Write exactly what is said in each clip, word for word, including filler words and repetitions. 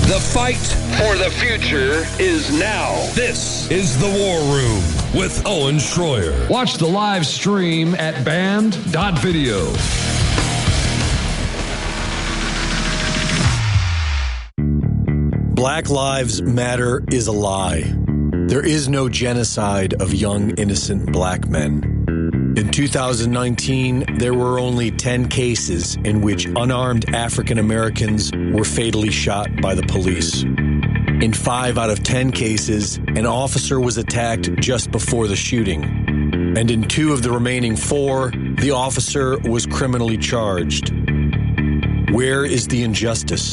The fight for the future is now. This is The War Room with Owen Schroyer. Watch the live stream at band dot video. Black Lives Matter is a lie. There is no genocide of young, innocent black men. In two thousand nineteen, there were only ten cases in which unarmed African Americans were fatally shot by the police. In five out of ten cases, an officer was attacked just before the shooting. And in two of the remaining four, the officer was criminally charged. Where is the injustice?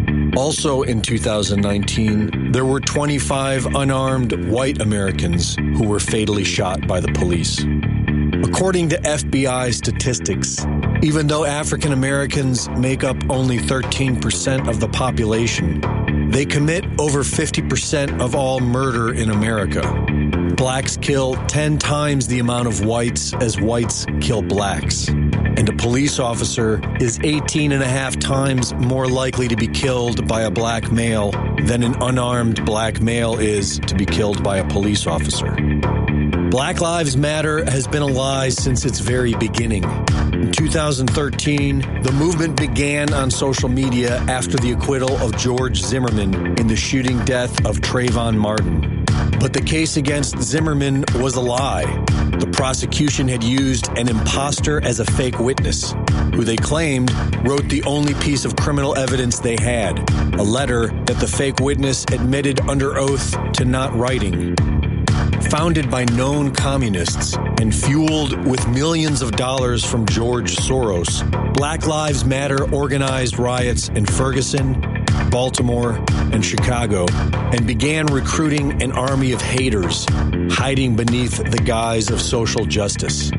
Also in two thousand nineteen, there were twenty-five unarmed white Americans who were fatally shot by the police. According to F B I statistics, even though African Americans make up only thirteen percent of the population, they commit over fifty percent of all murder in America. Blacks kill ten times the amount of whites as whites kill blacks. And a police officer is eighteen and a half times more likely to be killed by a black male than an unarmed black male is to be killed by a police officer. Black Lives Matter has been a lie since its very beginning. In two thousand thirteen, the movement began on social media after the acquittal of George Zimmerman in the shooting death of Trayvon Martin. But the case against Zimmerman was a lie. The prosecution had used an imposter as a fake witness, who they claimed wrote the only piece of criminal evidence they had, a letter that the fake witness admitted under oath to not writing. Founded by known communists and fueled with millions of dollars from George Soros, Black Lives Matter organized riots in Ferguson, Baltimore, and Chicago, and began recruiting an army of haters, hiding beneath the guise of social justice.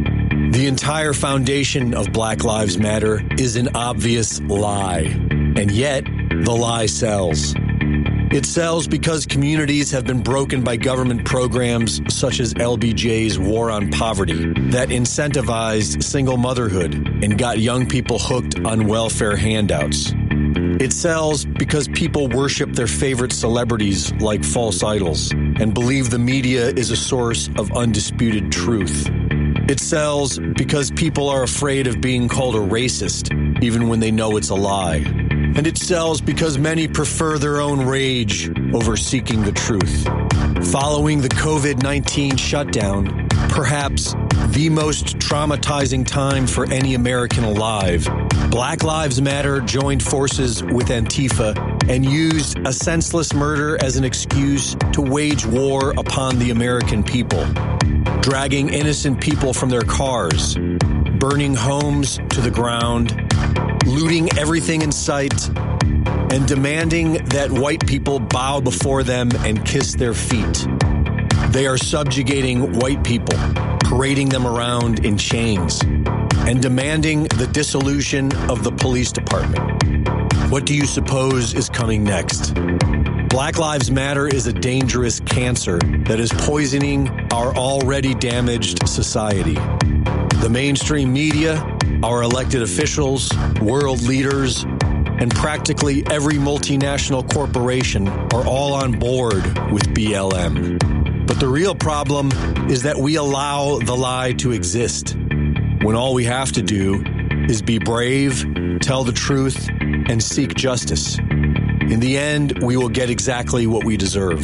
The entire foundation of Black Lives Matter is an obvious lie, and yet the lie sells. It sells because communities have been broken by government programs such as L B J's War on Poverty that incentivized single motherhood and got young people hooked on welfare handouts. It sells because people worship their favorite celebrities like false idols and believe the media is a source of undisputed truth. It sells because people are afraid of being called a racist, even when they know it's a lie. And it sells because many prefer their own rage over seeking the truth. Following the covid nineteen shutdown, perhaps the most traumatizing time for any American alive, Black Lives Matter joined forces with Antifa and used a senseless murder as an excuse to wage war upon the American people, dragging innocent people from their cars, burning homes to the ground, looting everything in sight, and demanding that white people bow before them and kiss their feet. They are subjugating white people, parading them around in chains, and demanding the dissolution of the police department. What do you suppose is coming next? Black Lives Matter is a dangerous cancer that is poisoning our already damaged society. The mainstream media, our elected officials, world leaders, and practically every multinational corporation are all on board with B L M. But the real problem is that we allow the lie to exist, when all we have to do is be brave, tell the truth, and seek justice. In the end, we will get exactly what we deserve.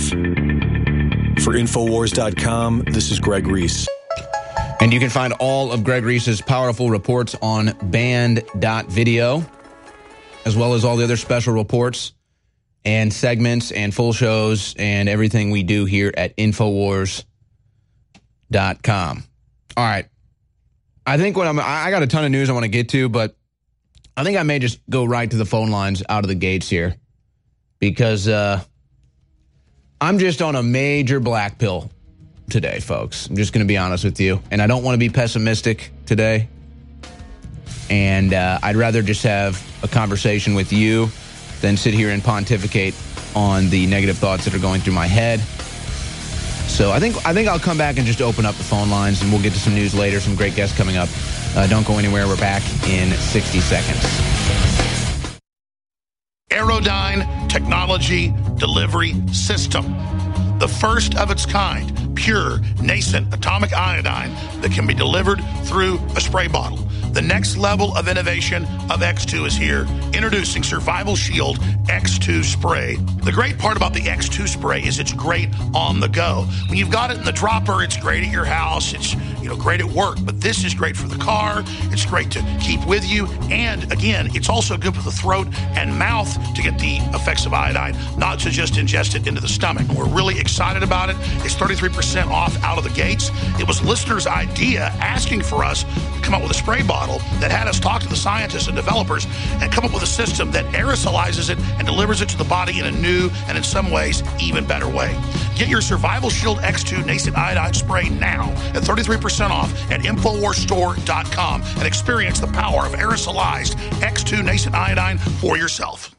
For Infowars dot com, this is Greg Reese. And you can find all of Greg Reese's powerful reports on band dot video, as well as all the other special reports and segments and full shows and everything we do here at Infowars dot com. All right. I think what I'm, I got a ton of news I want to get to, but I think I may just go right to the phone lines out of the gates here, because uh, I'm just on a major black pill today, folks. I'm just going to be honest with you. And I don't want to be pessimistic today. And uh, I'd rather just have a conversation with you than sit here and pontificate on the negative thoughts that are going through my head. So I think I think I'll come back and just open up the phone lines, and we'll get to some news later, some great guests coming up. Uh, don't go anywhere. We're back in sixty seconds. Aerodyne technology delivery system. The first of its kind, pure, nascent atomic iodine that can be delivered through a spray bottle. The next level of innovation of X two is here. Introducing Survival Shield X two Spray. The great part about the X two Spray is it's great on the go. When you've got it in the dropper, it's great at your house. It's, you know, great at work. But this is great for the car. It's great to keep with you. And again, it's also good for the throat and mouth to get the effects of iodine, not to just ingest it into the stomach. We're really excited about it. It's thirty-three percent off out of the gates. It was listeners' idea asking for us to come up with a spray bottle that had us talk to the scientists and developers and come up with a system that aerosolizes it and delivers it to the body in a new and in some ways even better way. Get your Survival Shield X two Nascent Iodine Spray now at thirty-three percent off at Infowars Store dot com and experience the power of aerosolized X two Nascent Iodine for yourself.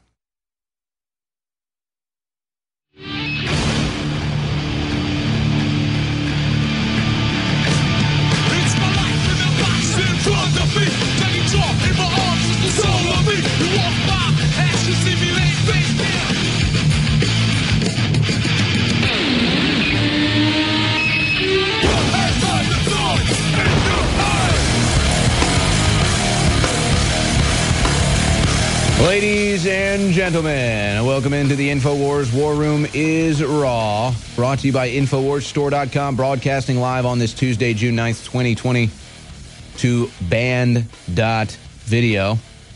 Ladies and gentlemen, welcome into the InfoWars War Room is Raw, brought to you by Infowars Store dot com, broadcasting live on this Tuesday, June ninth, twenty twenty, to Band dot video.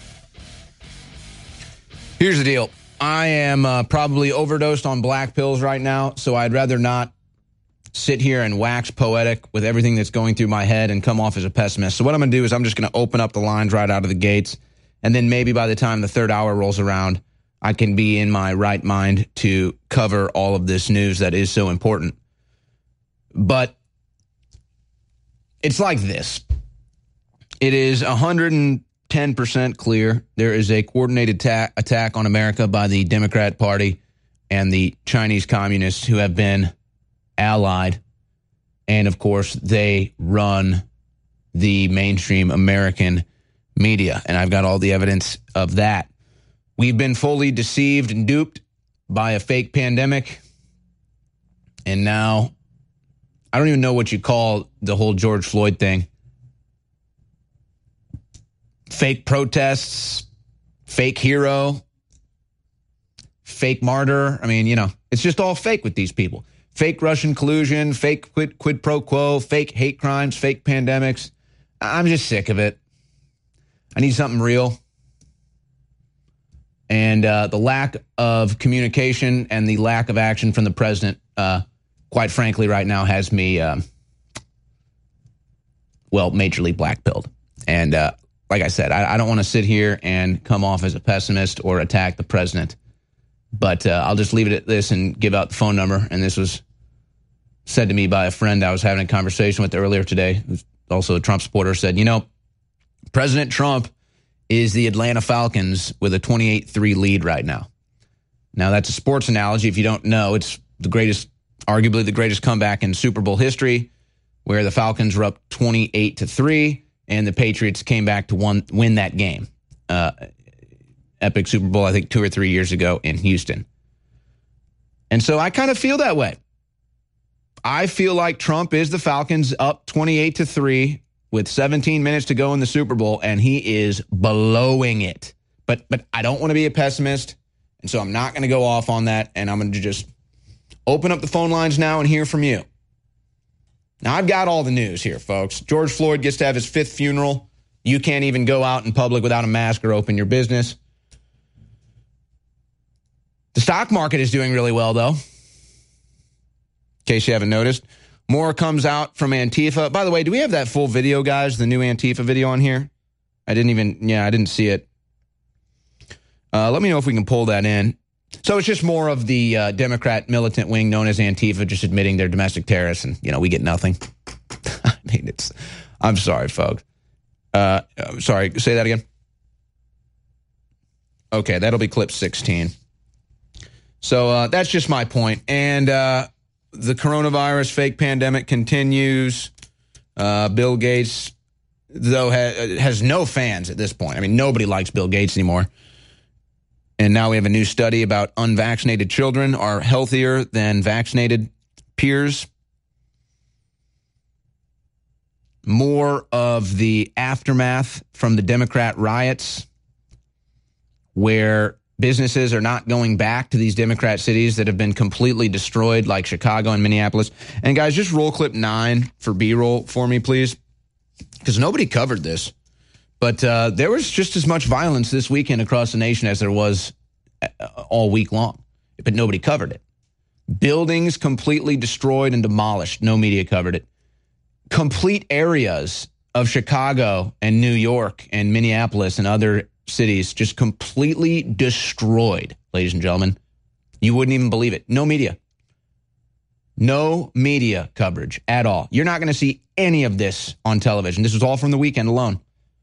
Here's the deal. I am uh, probably overdosed on black pills right now, so I'd rather not sit here and wax poetic with everything that's going through my head and come off as a pessimist. So what I'm going to do is I'm just going to open up the lines right out of the gates, and then maybe by the time the third hour rolls around, I can be in my right mind to cover all of this news that is so important. But it's like this. It is one hundred ten percent clear there is a coordinated ta- attack on America by the Democrat Party and the Chinese communists who have been allied. And, of course, they run the mainstream American media. And I've got all the evidence of that. We've been fully deceived and duped by a fake pandemic. And now, I don't even know what you call the whole George Floyd thing. Fake protests, fake hero, fake martyr. I mean, you know, it's just all fake with these people. Fake Russian collusion, fake quid, quid pro quo, fake hate crimes, fake pandemics. I'm just sick of it. I need something real. And uh, the lack of communication and the lack of action from the president, uh, quite frankly, right now has me, um, well, majorly black-pilled. And uh, like I said, I, I don't want to sit here and come off as a pessimist or attack the president. But uh, I'll just leave it at this and give out the phone number. And this was said to me by a friend I was having a conversation with earlier today, who's also a Trump supporter, said, you know, President Trump is the Atlanta Falcons with a twenty-eight three lead right now. Now, that's a sports analogy. If you don't know, it's the greatest, arguably the greatest comeback in Super Bowl history, where the Falcons were up twenty-eight to three, and the Patriots came back to one, win that game. Uh, epic Super Bowl, I think, two or three years ago in Houston. And so I kind of feel that way. I feel like Trump is the Falcons up twenty-eight to three with seventeen minutes to go in the Super Bowl, and he is blowing it. But but I don't want to be a pessimist, and so I'm not going to go off on that, and I'm going to just open up the phone lines now and hear from you. Now, I've got all the news here, folks. George Floyd gets to have his fifth funeral. You can't even go out in public without a mask or open your business. The stock market is doing really well, though, in case you haven't noticed. More comes out from Antifa. By the way, do we have that full video, guys, the new Antifa video on here? I didn't even, yeah, I didn't see it. Uh, let me know if we can pull that in. So it's just more of the uh, Democrat militant wing known as Antifa just admitting they're domestic terrorists, and, you know, we get nothing. I mean, it's, I'm sorry, folks. Uh, sorry, say that again. Okay, that'll be clip sixteen. So uh, that's just my point. And uh, the coronavirus fake pandemic continues. Uh, Bill Gates, though, ha- has no fans at this point. I mean, nobody likes Bill Gates anymore. And now we have a new study about unvaccinated children are healthier than vaccinated peers. More of the aftermath from the Democrat riots, where businesses are not going back to these Democrat cities that have been completely destroyed, like Chicago and Minneapolis. And guys, just roll clip nine for B-roll for me, please, because nobody covered this. But uh, there was just as much violence this weekend across the nation as there was all week long, but nobody covered it. Buildings completely destroyed and demolished. No media covered it. Complete areas of Chicago and New York and Minneapolis and other cities just completely destroyed, ladies and gentlemen. You wouldn't even believe it. No media. No media coverage at all. You're not going to see any of this on television. This was all from the weekend alone.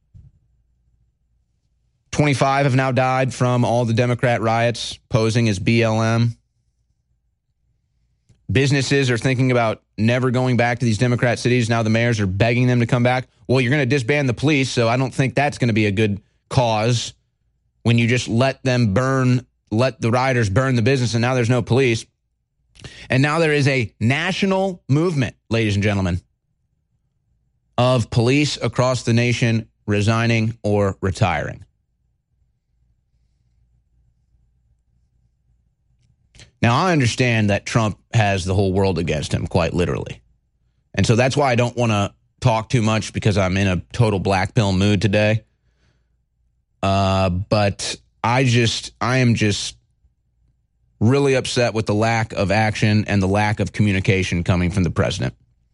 twenty-five have now died from all the Democrat riots, posing as B L M. Businesses are thinking about never going back to these Democrat cities. Now the mayors are begging them to come back. Well, you're going to disband the police, so I don't think that's going to be a good cause when you just let them burn, let the rioters burn the business, and now there's no police. And now there is a national movement, ladies and gentlemen, of police across the nation resigning or retiring. Now, I understand that Trump has the whole world against him, quite literally. And so that's why I don't want to talk too much, because I'm in a total black pill mood today. Uh, but I just, I am just really upset with the lack of action and the lack of communication coming from the president.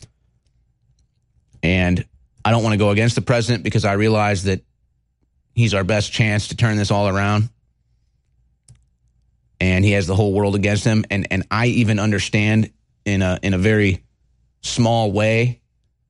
And I don't want to go against the president, because I realize that he's our best chance to turn this all around. And he has the whole world against him. And and I even understand in a in a very small way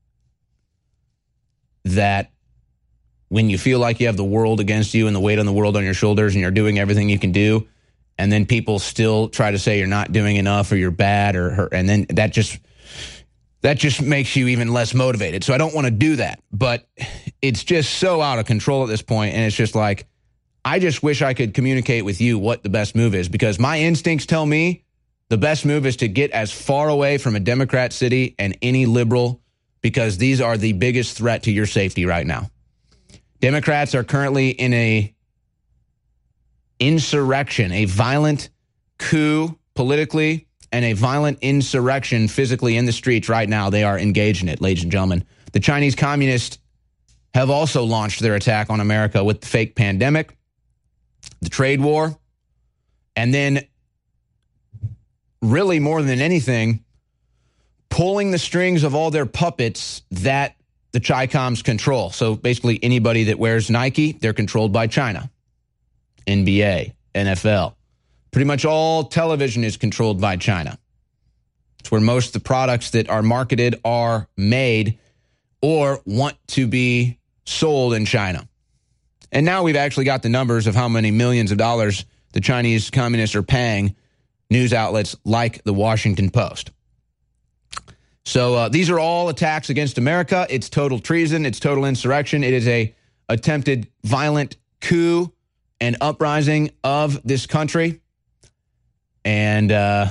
that when you feel like you have the world against you and the weight on the world on your shoulders and you're doing everything you can do, and then people still try to say you're not doing enough or you're bad, or, or and then that just that just makes you even less motivated. So I don't want to do that. But it's just so out of control at this point, and it's just like, I just wish I could communicate with you what the best move is, because my instincts tell me the best move is to get as far away from a Democrat city and any liberal, because these are the biggest threat to your safety right now. Democrats are currently in a insurrection, a violent coup politically, and a violent insurrection physically in the streets right now. They are engaged in it, ladies and gentlemen. The Chinese communists have also launched their attack on America with the fake pandemic, the trade war, and then really more than anything, pulling the strings of all their puppets that the Chi-Coms control. So basically anybody that wears Nike, they're controlled by China. N B A, N F L. Pretty much all television is controlled by China. It's where most of the products that are marketed are made or want to be sold in China. And now we've actually got the numbers of how many millions of dollars the Chinese communists are paying news outlets like the Washington Post. So uh, these are all attacks against America. It's total treason. It's total insurrection. It is a attempted violent coup and uprising of this country. And uh,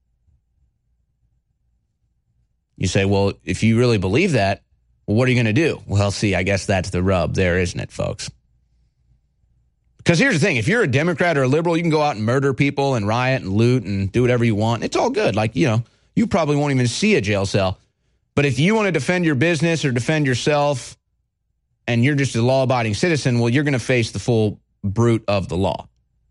you say, well, if you really believe that, well, what are you going to do? Well, see, I guess that's the rub there, isn't it, folks? Because here's the thing. If you're a Democrat or a liberal, you can go out and murder people and riot and loot and do whatever you want. It's all good. Like, you know, you probably won't even see a jail cell. But if you want to defend your business or defend yourself and you're just a law-abiding citizen, well, you're going to face the full brute of the law.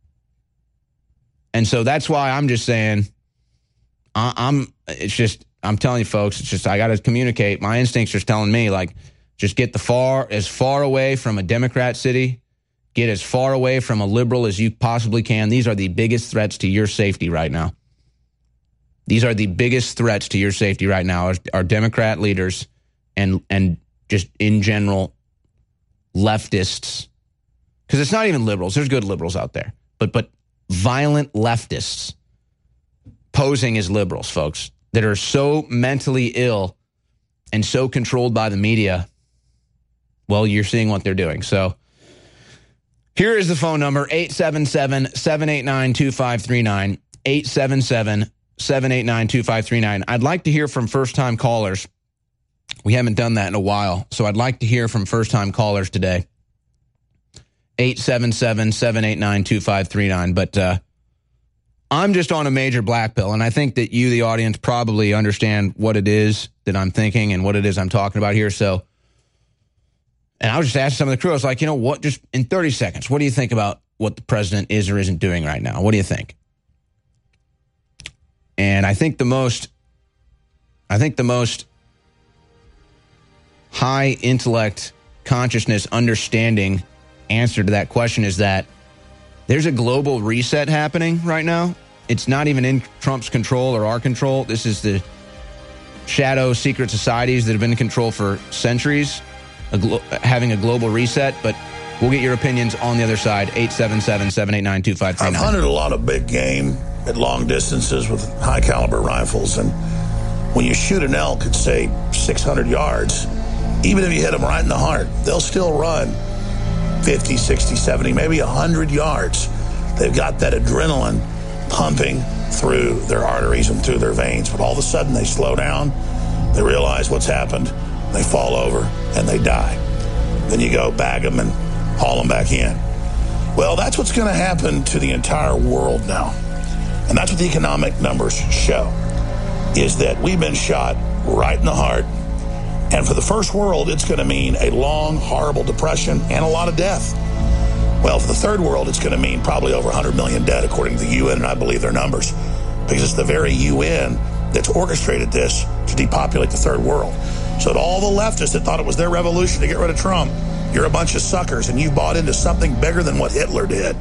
And so that's why I'm just saying, I, I'm, it's just, I'm telling you folks, it's just, I got to communicate. My instincts are telling me, like, just get the far, as far away from a Democrat city, get as far away from a liberal as you possibly can. These are the biggest threats to your safety right now. These are the biggest threats to your safety right now are, are Democrat leaders and and just in general leftists. Because it's not even liberals. There's good liberals out there. But but violent leftists posing as liberals, folks, that are so mentally ill and so controlled by the media. Well, you're seeing what they're doing. So Here is the phone number, eight seven seven, seven eight nine, two five three nine, eight seven seven, seven eight nine, two five three nine. I'd like to hear from first-time callers. We haven't done that in a while, so I'd like to hear from first-time callers today. eight seven seven, seven eight nine, two five three nine. But uh, I'm just on a major black pill, and I think that you, the audience, probably understand what it is that I'm thinking and what it is I'm talking about here. So, and I was just asking some of the crew, I was like, you know what, just in thirty seconds, what do you think about what the president is or isn't doing right now? What do you think? And I think the most, I think the most high intellect, consciousness, understanding answer to that question is that there's a global reset happening right now. It's not even in Trump's control or our control. This is the shadow secret societies that have been in control for centuries, a glo- having a global reset. But we'll get your opinions on the other side. eight seven seven, seven eight nine, two five three nine. I've hunted a lot of big game at long distances with high caliber rifles, and when you shoot an elk at, say, six hundred yards, even if you hit them right in the heart, they'll still run fifty, sixty, seventy, maybe one hundred yards. They've got that adrenaline pumping through their arteries and through their veins, but all of a sudden they slow down, they realize what's happened, they fall over, and they die. Then you go bag them and haul them back in. Well, that's what's going to happen to the entire world now. And that's what the economic numbers show, is that we've been shot right in the heart. And for the first world, it's going to mean a long, horrible depression and a lot of death. Well, for the third world, it's going to mean probably over one hundred million dead, according to the U N, and I believe their numbers, because it's the very U N that's orchestrated this to depopulate the third world. So that all the leftists that thought it was their revolution to get rid of Trump, you're a bunch of suckers, and you bought into something bigger than what Hitler did.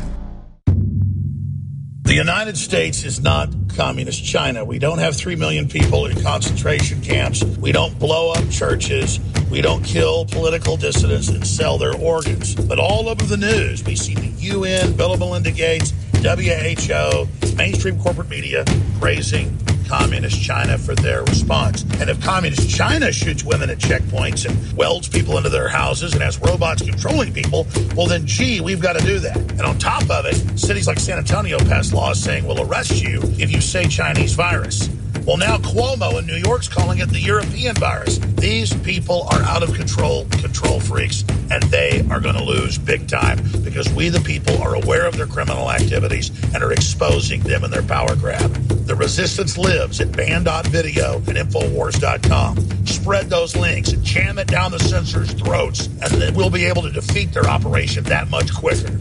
The United States is not communist China. We don't have three million people in concentration camps. We don't blow up churches. We don't kill political dissidents and sell their organs. But all over the news, we see the U N, Bill and Melinda Gates, W H O, mainstream corporate media praising communist China for their response. And if communist China shoots women at checkpoints and welds people into their houses and has robots controlling people, well then, gee, we've got to do that. And on top of it, cities like San Antonio passed laws saying we'll arrest you if you say Chinese virus. Well, now Cuomo in New York's calling it the European virus. These people are out of control, control freaks, and they are going to lose big time because we, the people, are aware of their criminal activities and are exposing them in their power grab. The resistance lives at band dot video and infowars dot com. Spread those links and jam it down the censors' throats, and then we'll be able to defeat their operation that much quicker.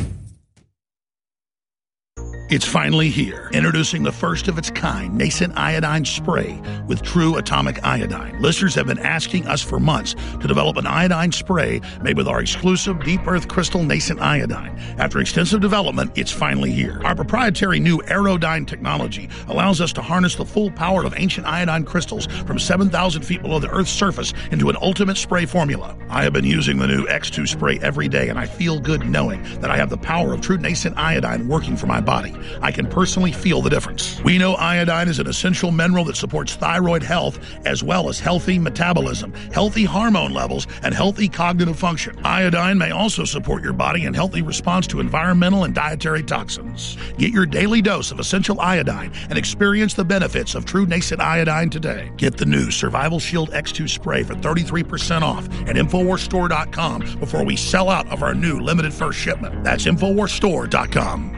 It's finally here. Introducing the first of its kind nascent iodine spray with true atomic iodine. Listeners have been asking us for months to develop an iodine spray made with our exclusive deep earth crystal nascent iodine. After extensive development, it's finally here. Our proprietary new Aerodyne technology allows us to harness the full power of ancient iodine crystals from seven thousand feet below the Earth's surface into an ultimate spray formula. I have been using the new X two spray every day, and I feel good knowing that I have the power of true nascent iodine working for my body. I can personally feel the difference. We know iodine is an essential mineral that supports thyroid health as well as healthy metabolism, healthy hormone levels, and healthy cognitive function. Iodine may also support your body in healthy response to environmental and dietary toxins. Get your daily dose of essential iodine and experience the benefits of true nascent iodine today. Get the new Survival Shield X two spray for thirty-three percent off at infowars store dot com before we sell out of our new limited first shipment. That's infowars store dot com.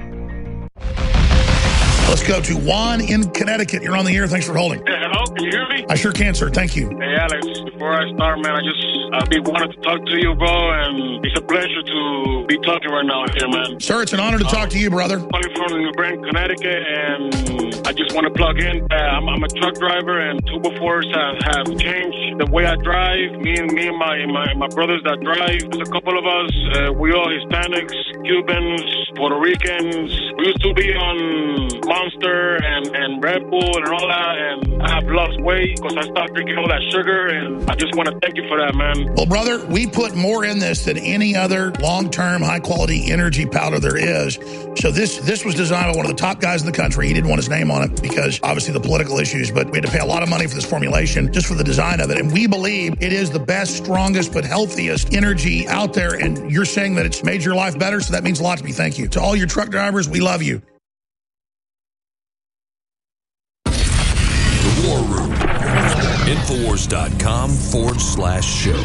Let's go to Juan in Connecticut. You're on the air. Thanks for holding. Yeah, hello. Can you hear me? I sure can, sir. Thank you. Hey, Alex. Before I start, man, I just I be wanted to talk to you, bro, and it's a pleasure to be talking right now here, man. Sir, it's an honor to talk to you, brother. I'm calling from New Britain, Connecticut, and I just want to plug in. Uh, I'm, I'm a truck driver, and two befores have, have changed the way I drive. Me and me and my, my, my brothers that drive. There's a couple of us. Uh, we all Hispanics, Cubans, Puerto Ricans. We used to be on Monster and, and Red Bull and all that, and I have lost weight because I stopped drinking all that sugar, and I just want to thank you for that, man. Well, brother, we put more in this than any other long-term, high-quality energy powder there is. So this this was designed by one of the top guys in the country. He didn't want his name on it because, obviously, the political issues, but we had to pay a lot of money for this formulation just for the design of it. And we believe it is the best, strongest, but healthiest energy out there. And you're saying that it's made your life better, so that means a lot to me. Thank you. To all your truck drivers, we love you. The War Room. Infowars.com forward slash show.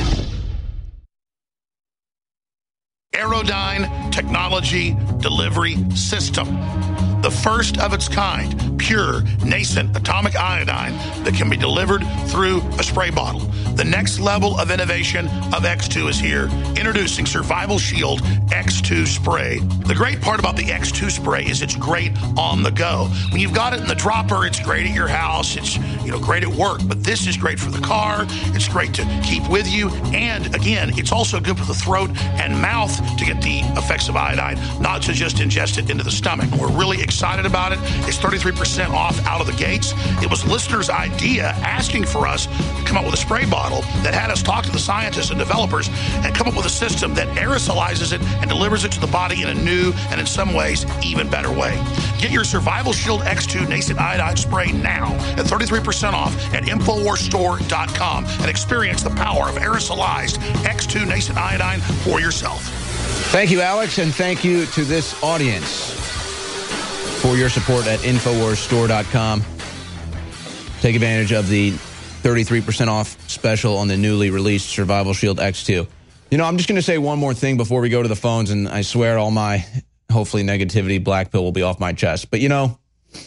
Aerodyne Technology Delivery System. The first of its kind, pure, nascent atomic iodine that can be delivered through a spray bottle. The next level of innovation of X two is here. Introducing Survival Shield X two Spray. The great part about the X two Spray is it's great on the go. When you've got it in the dropper, it's great at your house. It's, you know, great at work. But this is great for the car. It's great to keep with you. And, again, it's also good for the throat and mouth to get the effects of iodine, not to just ingest it into the stomach. We're really excited about it. It's thirty-three percent off out of the gates. It was listeners' idea asking for us to come up with a spray bottle that had us talk to the scientists and developers and come up with a system that aerosolizes it and delivers it to the body in a new and in some ways even better way. Get your Survival Shield X two Nascent Iodine Spray now at thirty-three percent off at Infowars Store dot com and experience the power of aerosolized X two Nascent Iodine for yourself. Thank you, Alex, and thank you to this audience for your support at Infowars Store dot com. Take advantage of the thirty-three percent off special on the newly released Survival Shield X two. You know, I'm just going to say one more thing before we go to the phones, and I swear all my, hopefully, negativity black pill will be off my chest. But, you know,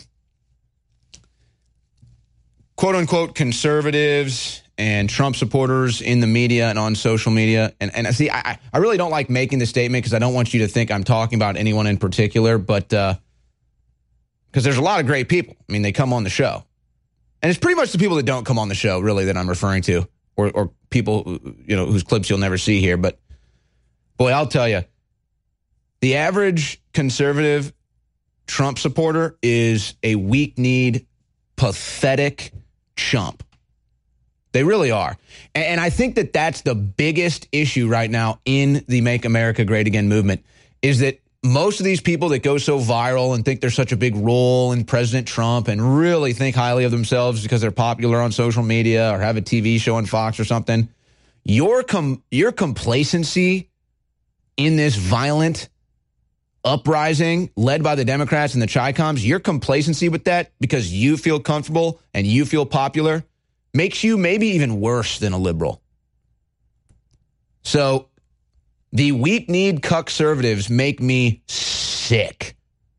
quote-unquote conservatives and Trump supporters in the media and on social media, and, and see, I, I really don't like making the statement because I don't want you to think I'm talking about anyone in particular, but uh, because there's a lot of great people. I mean, they come on the show. And it's pretty much the people that don't come on the show, really, that I'm referring to, or, or people, you know, whose clips you'll never see here. But, boy, I'll tell you, the average conservative Trump supporter is a weak-kneed, pathetic chump. They really are. And, and I think that that's the biggest issue right now in the Make America Great Again movement, is that most of these people that go so viral and think there's such a big role in President Trump and really think highly of themselves because they're popular on social media or have a T V show on Fox or something, your com- your complacency in this violent uprising led by the Democrats and the Chi-Coms, your complacency with that because you feel comfortable and you feel popular makes you maybe even worse than a liberal. So the weak-kneed cuck-servatives make me sick.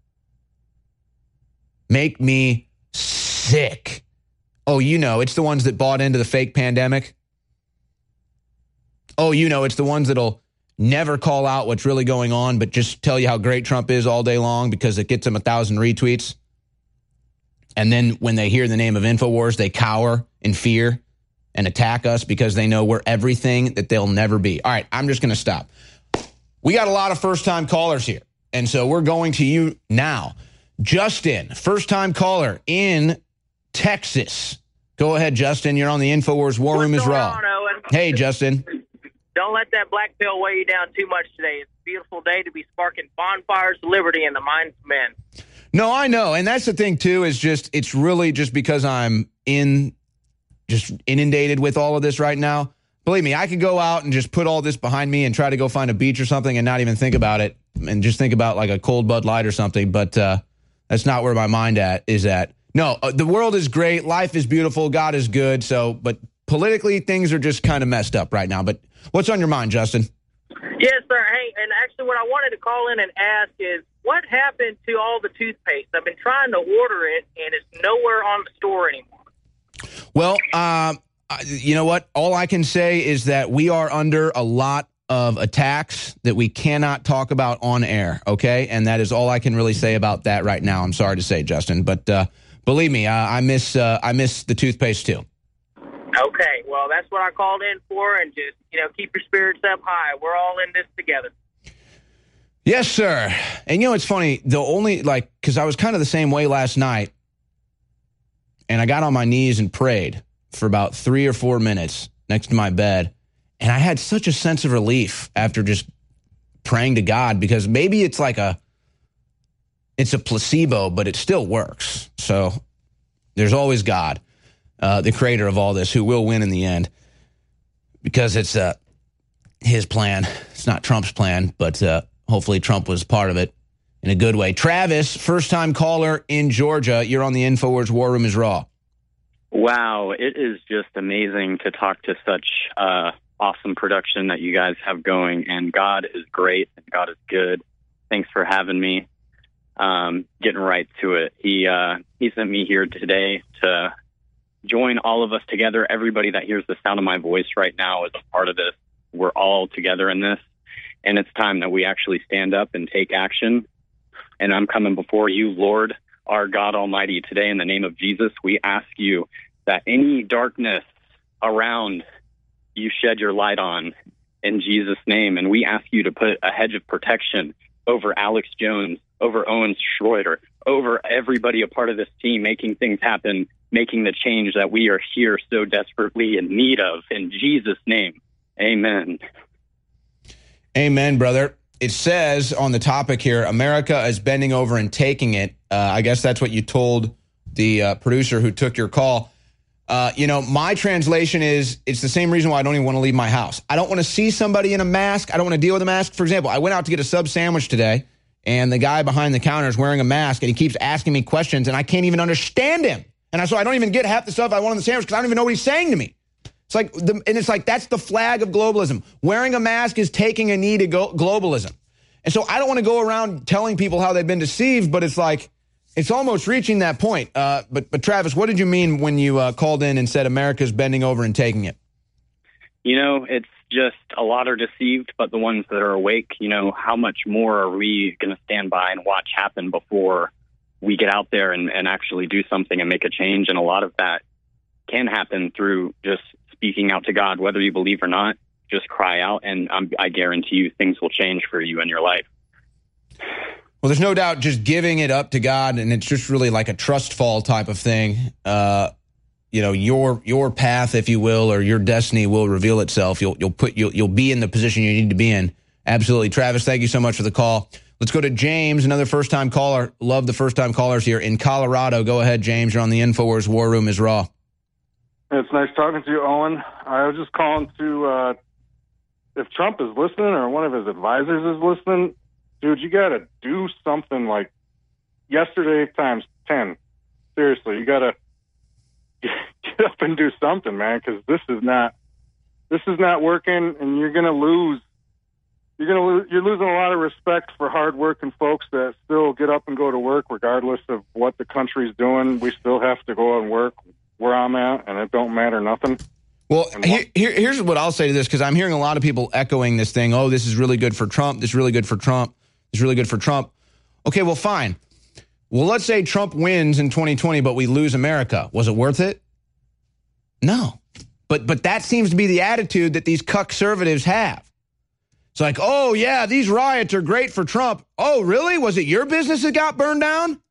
Make me sick. Oh, you know, it's the ones that bought into the fake pandemic. Oh, you know, it's the ones that'll never call out what's really going on, but just tell you how great Trump is all day long because it gets them a thousand retweets. And then when they hear the name of InfoWars, they cower in fear and attack us because they know we're everything that they'll never be. All right, I'm just going to stop. We got a lot of first-time callers here, and so we're going to you now. Justin, first-time caller in Texas. Go ahead, Justin. You're on the InfoWars War Room is Raw. On, Owen? Hey, Justin. Don't let that black pill weigh you down too much today. It's a beautiful day to be sparking bonfires of liberty in the minds of men. No, I know, and that's the thing, too, is just it's really just because I'm in just inundated with all of this right now. Believe me, I could go out and just put all this behind me and try to go find a beach or something and not even think about it and just think about like a cold Bud Light or something. But uh, that's not where my mind at is at. No, uh, the world is great. Life is beautiful. God is good. So, but politically, things are just kind of messed up right now. But what's on your mind, Justin? Yes, sir. Hey, and actually what I wanted to call in and ask is what happened to all the toothpaste? I've been trying to order it, and it's nowhere on the store anymore. Well, um, you know what? All I can say is that we are under a lot of attacks that we cannot talk about on air, okay? And that is all I can really say about that right now. I'm sorry to say, Justin, but uh, believe me, uh, I miss uh, I miss the toothpaste too. Okay, well, that's what I called in for, and just, you know, keep your spirits up high. We're all in this together. Yes, sir. And, you know, it's funny, the only, like, because I was kind of the same way last night, and I got on my knees and prayed for about three or four minutes next to my bed. And I had such a sense of relief after just praying to God, because maybe it's like a, it's a placebo, but it still works. So there's always God, uh, the creator of all this, who will win in the end, because it's uh, his plan. It's not Trump's plan, but uh, hopefully Trump was part of it in a good way. Travis, first-time caller in Georgia. You're on the InfoWars War Room is Raw. Wow, it is just amazing to talk to such uh, awesome production that you guys have going, and God is great, and God is good. Thanks for having me. Um, getting right to it. He uh, he sent me here today to join all of us together. Everybody that hears the sound of my voice right now is a part of this. We're all together in this, and it's time that we actually stand up and take action. And I'm coming before you, Lord, our God Almighty, today in the name of Jesus. We ask you that any darkness around you shed your light on in Jesus' name. And we ask you to put a hedge of protection over Alex Jones, over Owen Schroeder, over everybody a part of this team, making things happen, making the change that we are here so desperately in need of. In Jesus' name, amen. Amen, brother. It says on the topic here, America is bending over and taking it. Uh, I guess that's what you told the uh, producer who took your call. Uh, you know, my translation is, it's the same reason why I don't even want to leave my house. I don't want to see somebody in a mask. I don't want to deal with a mask. For example, I went out to get a sub sandwich today, and the guy behind the counter is wearing a mask, and he keeps asking me questions, and I can't even understand him. And I, so I don't even get half the stuff I want on the sandwich because I don't even know what he's saying to me. It's like, the, and it's like, that's the flag of globalism. Wearing a mask is taking a knee to go, globalism. And so I don't want to go around telling people how they've been deceived, but it's like, it's almost reaching that point. Uh, but, but Travis, what did you mean when you uh, called in and said America's bending over and taking it? You know, it's just a lot are deceived, but the ones that are awake, you know, how much more are we going to stand by and watch happen before we get out there and, and actually do something and make a change? And a lot of that can happen through just speaking out to God, whether you believe or not. Just cry out, and um, I guarantee you things will change for you in your life. Well, there's no doubt just giving it up to God, and it's just really like a trust fall type of thing. Uh, you know, your your path, if you will, or your destiny will reveal itself. You'll you'll put you'll you'll be in the position you need to be in. Absolutely, Travis. Thank you so much for the call. Let's go to James, another first time caller. Love the first time callers here in Colorado. Go ahead, James. You're on the InfoWars War Room is Raw. It's nice talking to you, Owen. I was just calling to. Uh, If Trump is listening or one of his advisors is listening, dude, you got to do something like yesterday times ten. Seriously, you got to get up and do something, man, because this is not this is not working, and you're going to lose. You're going to lose. You're losing a lot of respect for hardworking folks that still get up and go to work, regardless of what the country's doing. We still have to go and work where I'm at, and it don't matter nothing. Well, here, here, here's what I'll say to this, because I'm hearing a lot of people echoing this thing. Oh, this is really good for Trump. This is really good for Trump. This is really good for Trump. Okay, well, fine. Well, let's say Trump wins in twenty twenty, but we lose America. Was it worth it? No. But but that seems to be the attitude that these cuck-servatives have. It's like, oh, yeah, these riots are great for Trump. Oh, really? Was it your business that got burned down?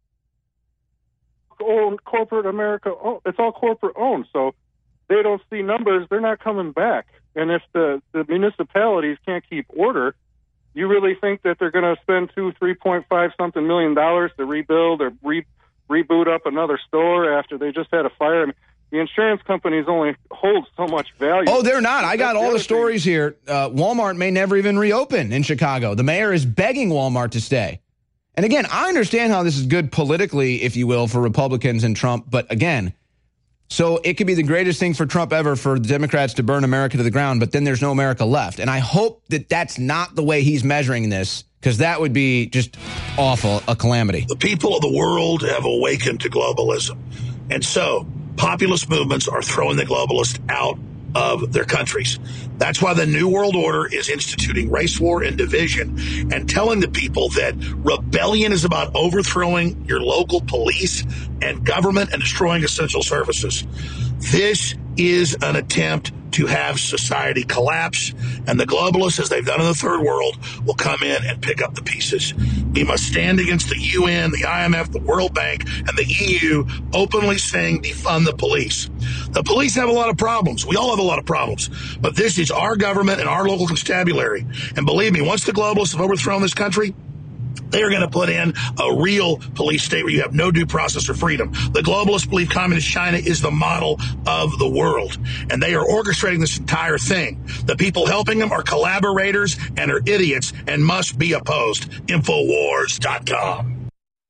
Oh, corporate America, oh, it's all corporate owned, so they don't see numbers, they're not coming back. And if the, the municipalities can't keep order, you really think that they're going to spend two, three point five something million dollars to rebuild or re, reboot up another store after they just had a fire? I mean, the insurance companies only hold so much value. Oh, they're not. I got all the stories here. Uh, Walmart may never even reopen in Chicago. The mayor is begging Walmart to stay. And again, I understand how this is good politically, if you will, for Republicans and Trump. But again, so it could be the greatest thing for Trump ever for the Democrats to burn America to the ground, but then there's no America left. And I hope that that's not the way he's measuring this, because that would be just awful, a calamity. The people of the world have awakened to globalism. And so populist movements are throwing the globalists out of their countries. That's why the New World Order is instituting race war and division and telling the people that rebellion is about overthrowing your local police and government and destroying essential services. This is an attempt to have society collapse, and the globalists, as they've done in the third world, will come in and pick up the pieces. We must stand against the U N, the I M F, the World Bank, and the E U openly saying defund the police. The police have a lot of problems. We all have a lot of problems. But this is our government and our local constabulary. And believe me, once the globalists have overthrown this country, they are going to put in a real police state where you have no due process or freedom. The globalists believe communist China is the model of the world, and they are orchestrating this entire thing. The people helping them are collaborators and are idiots and must be opposed. Infowars dot com.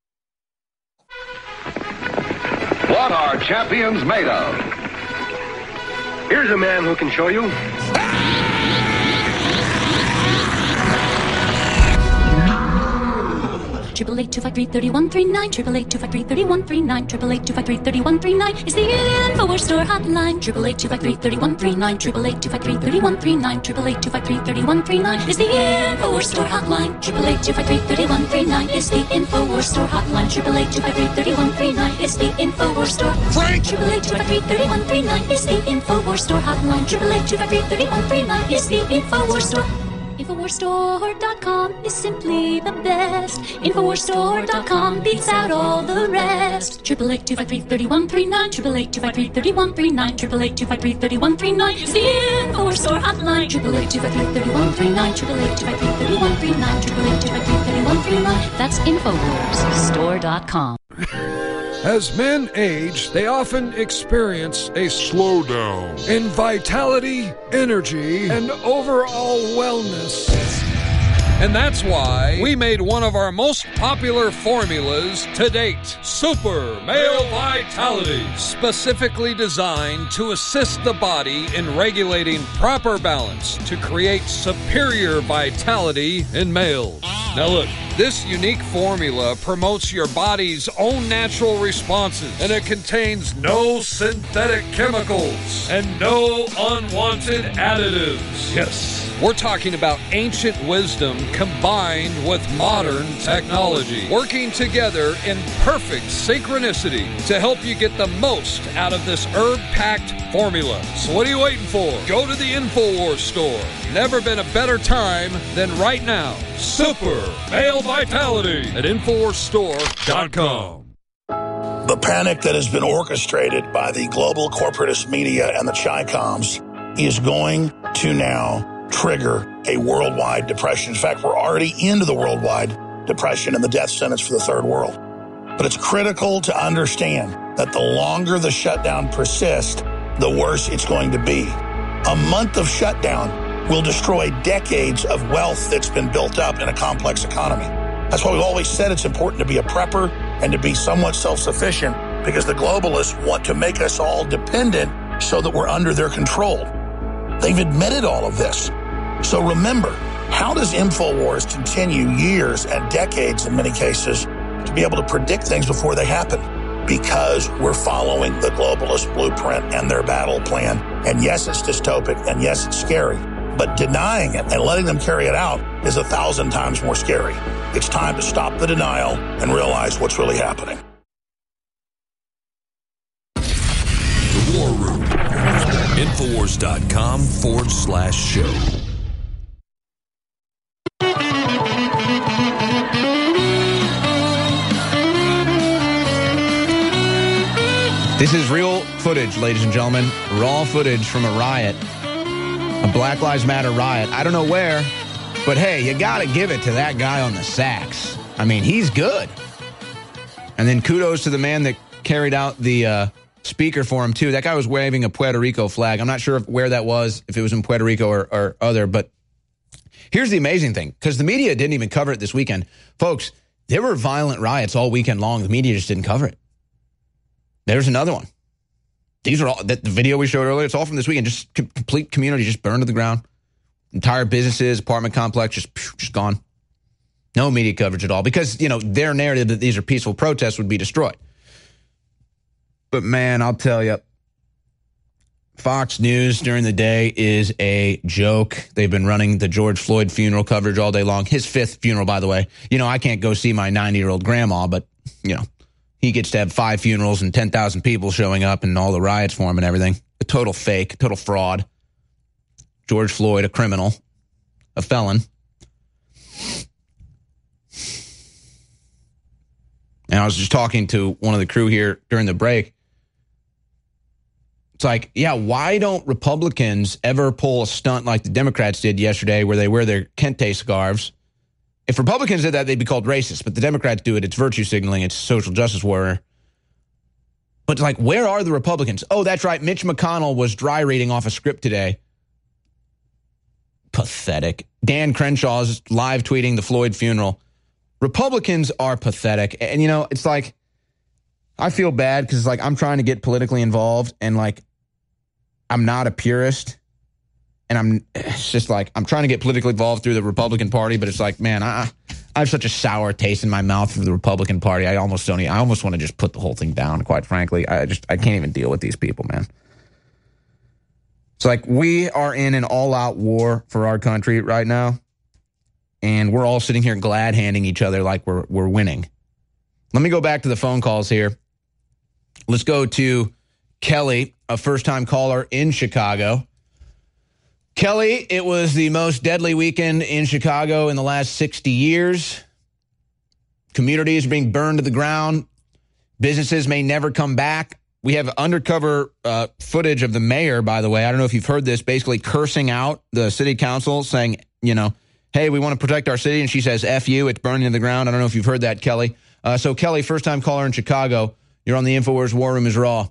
What are champions made of? Here's a man who can show you. Triple eight two five three thirty one three nine. Triple eight two five three thirty one three nine. Triple eight two five three thirty one three nine is the InfoWars store hotline. Triple eight two five three thirty one three nine. Triple eight two five three thirty one three nine. Triple eight two five three thirty one three nine is the InfoWars store hotline. Triple eight two five three thirty one three nine is the InfoWars store hotline. Triple eight two five three thirty one three nine is the InfoWars store. Frank. Triple eight two five three thirty one three nine is the InfoWars store hotline. Triple eight two five three thirty one three nine is the InfoWars store. Infowars store dot com is simply the best. Infowars store dot com beats out all the rest. Triple eight two five three thirty one three nine. Triple eight two five three thirty one three nine. Triple eight two five three thirty one three nine is the Infowars store hotline. Triple eight two five three thirty one three nine. Triple eight two five three thirty one three nine. Triple eight two five three thirty one three nine. That's Infowars store dot com. As men age, they often experience a slowdown in vitality, energy, and overall wellness. And that's why we made one of our most popular formulas to date, Super Male Vitality, specifically designed to assist the body in regulating proper balance to create superior vitality in males. Now look, this unique formula promotes your body's own natural responses, and it contains no synthetic chemicals and no unwanted additives. Yes, we're talking about ancient wisdom combined with modern technology, working together in perfect synchronicity to help you get the most out of this herb-packed formula. So what are you waiting for? Go to the InfoWars store. Never been a better time than right now. Super Male Vitality at Infowars store dot com. The panic that has been orchestrated by the global corporatist media and the Chi-Coms is going to now trigger a worldwide depression. In fact, we're already into the worldwide depression and the death sentence for the third world. But it's critical to understand that the longer the shutdown persists, the worse it's going to be. A month of shutdown will destroy decades of wealth that's been built up in a complex economy. That's why we've always said it's important to be a prepper and to be somewhat self-sufficient, because the globalists want to make us all dependent so that we're under their control. They've admitted all of this. So remember, how does InfoWars continue years and decades in many cases to be able to predict things before they happen? Because we're following the globalist blueprint and their battle plan. And yes, it's dystopic, and yes, it's scary. But denying it and letting them carry it out is a thousand times more scary. It's time to stop the denial and realize what's really happening. The War Room. Infowars dot com forward slash show. This is real footage, ladies and gentlemen. Raw footage from a riot. A Black Lives Matter riot. I don't know where, but hey, you got to give it to that guy on the sax. I mean, he's good. And then kudos to the man that carried out the uh, speaker for him, too. That guy was waving a Puerto Rico flag. I'm not sure if, where that was, if it was in Puerto Rico or, or other, but here's the amazing thing, because the media didn't even cover it this weekend. Folks, there were violent riots all weekend long. The media just didn't cover it. There's another one. These are all, that the video we showed earlier, it's all from this weekend. Just com- complete community just burned to the ground. Entire businesses, apartment complex, just, just gone. No media coverage at all, because, you know, their narrative that these are peaceful protests would be destroyed. But man, I'll tell you, Fox News during the day is a joke. They've been running the George Floyd funeral coverage all day long. His fifth funeral, by the way. You know, I can't go see my ninety-year-old grandma, but, you know, he gets to have five funerals and ten thousand people showing up and all the riots for him and everything. A total fake, total fraud. George Floyd, a criminal, a felon. And I was just talking to one of the crew here during the break. It's like, yeah, why don't Republicans ever pull a stunt like the Democrats did yesterday where they wear their Kente scarves? If Republicans did that, they'd be called racist. But the Democrats do it. It's virtue signaling. It's social justice warrior. But like, where are the Republicans? Oh, that's right. Mitch McConnell was dry reading off a script today. Pathetic. Dan Crenshaw is live tweeting the Floyd funeral. Republicans are pathetic. And, you know, it's like, I feel bad because, like, I'm trying to get politically involved and, like, I'm not a purist. And I'm it's just like, I'm trying to get politically involved through the Republican Party, but it's like, man, I, I have such a sour taste in my mouth for the Republican Party. I almost don't, I almost want to just put the whole thing down, quite frankly. I just, I can't even deal with these people, man. It's like, we are in an all-out war for our country right now, and we're all sitting here glad-handing each other like we're we're winning. Let me go back to the phone calls here. Let's go to Kelly, a first-time caller in Chicago. Kelly, it was the most deadly weekend in Chicago in the last sixty years. Communities are being burned to the ground. Businesses may never come back. We have undercover uh, footage of the mayor, by the way. I don't know if you've heard this, basically cursing out the city council, saying, you know, hey, we want to protect our city. And she says, F you, it's burning to the ground. I don't know if you've heard that, Kelly. Uh, so, Kelly, first-time caller in Chicago. You're on the InfoWars War Room is Raw.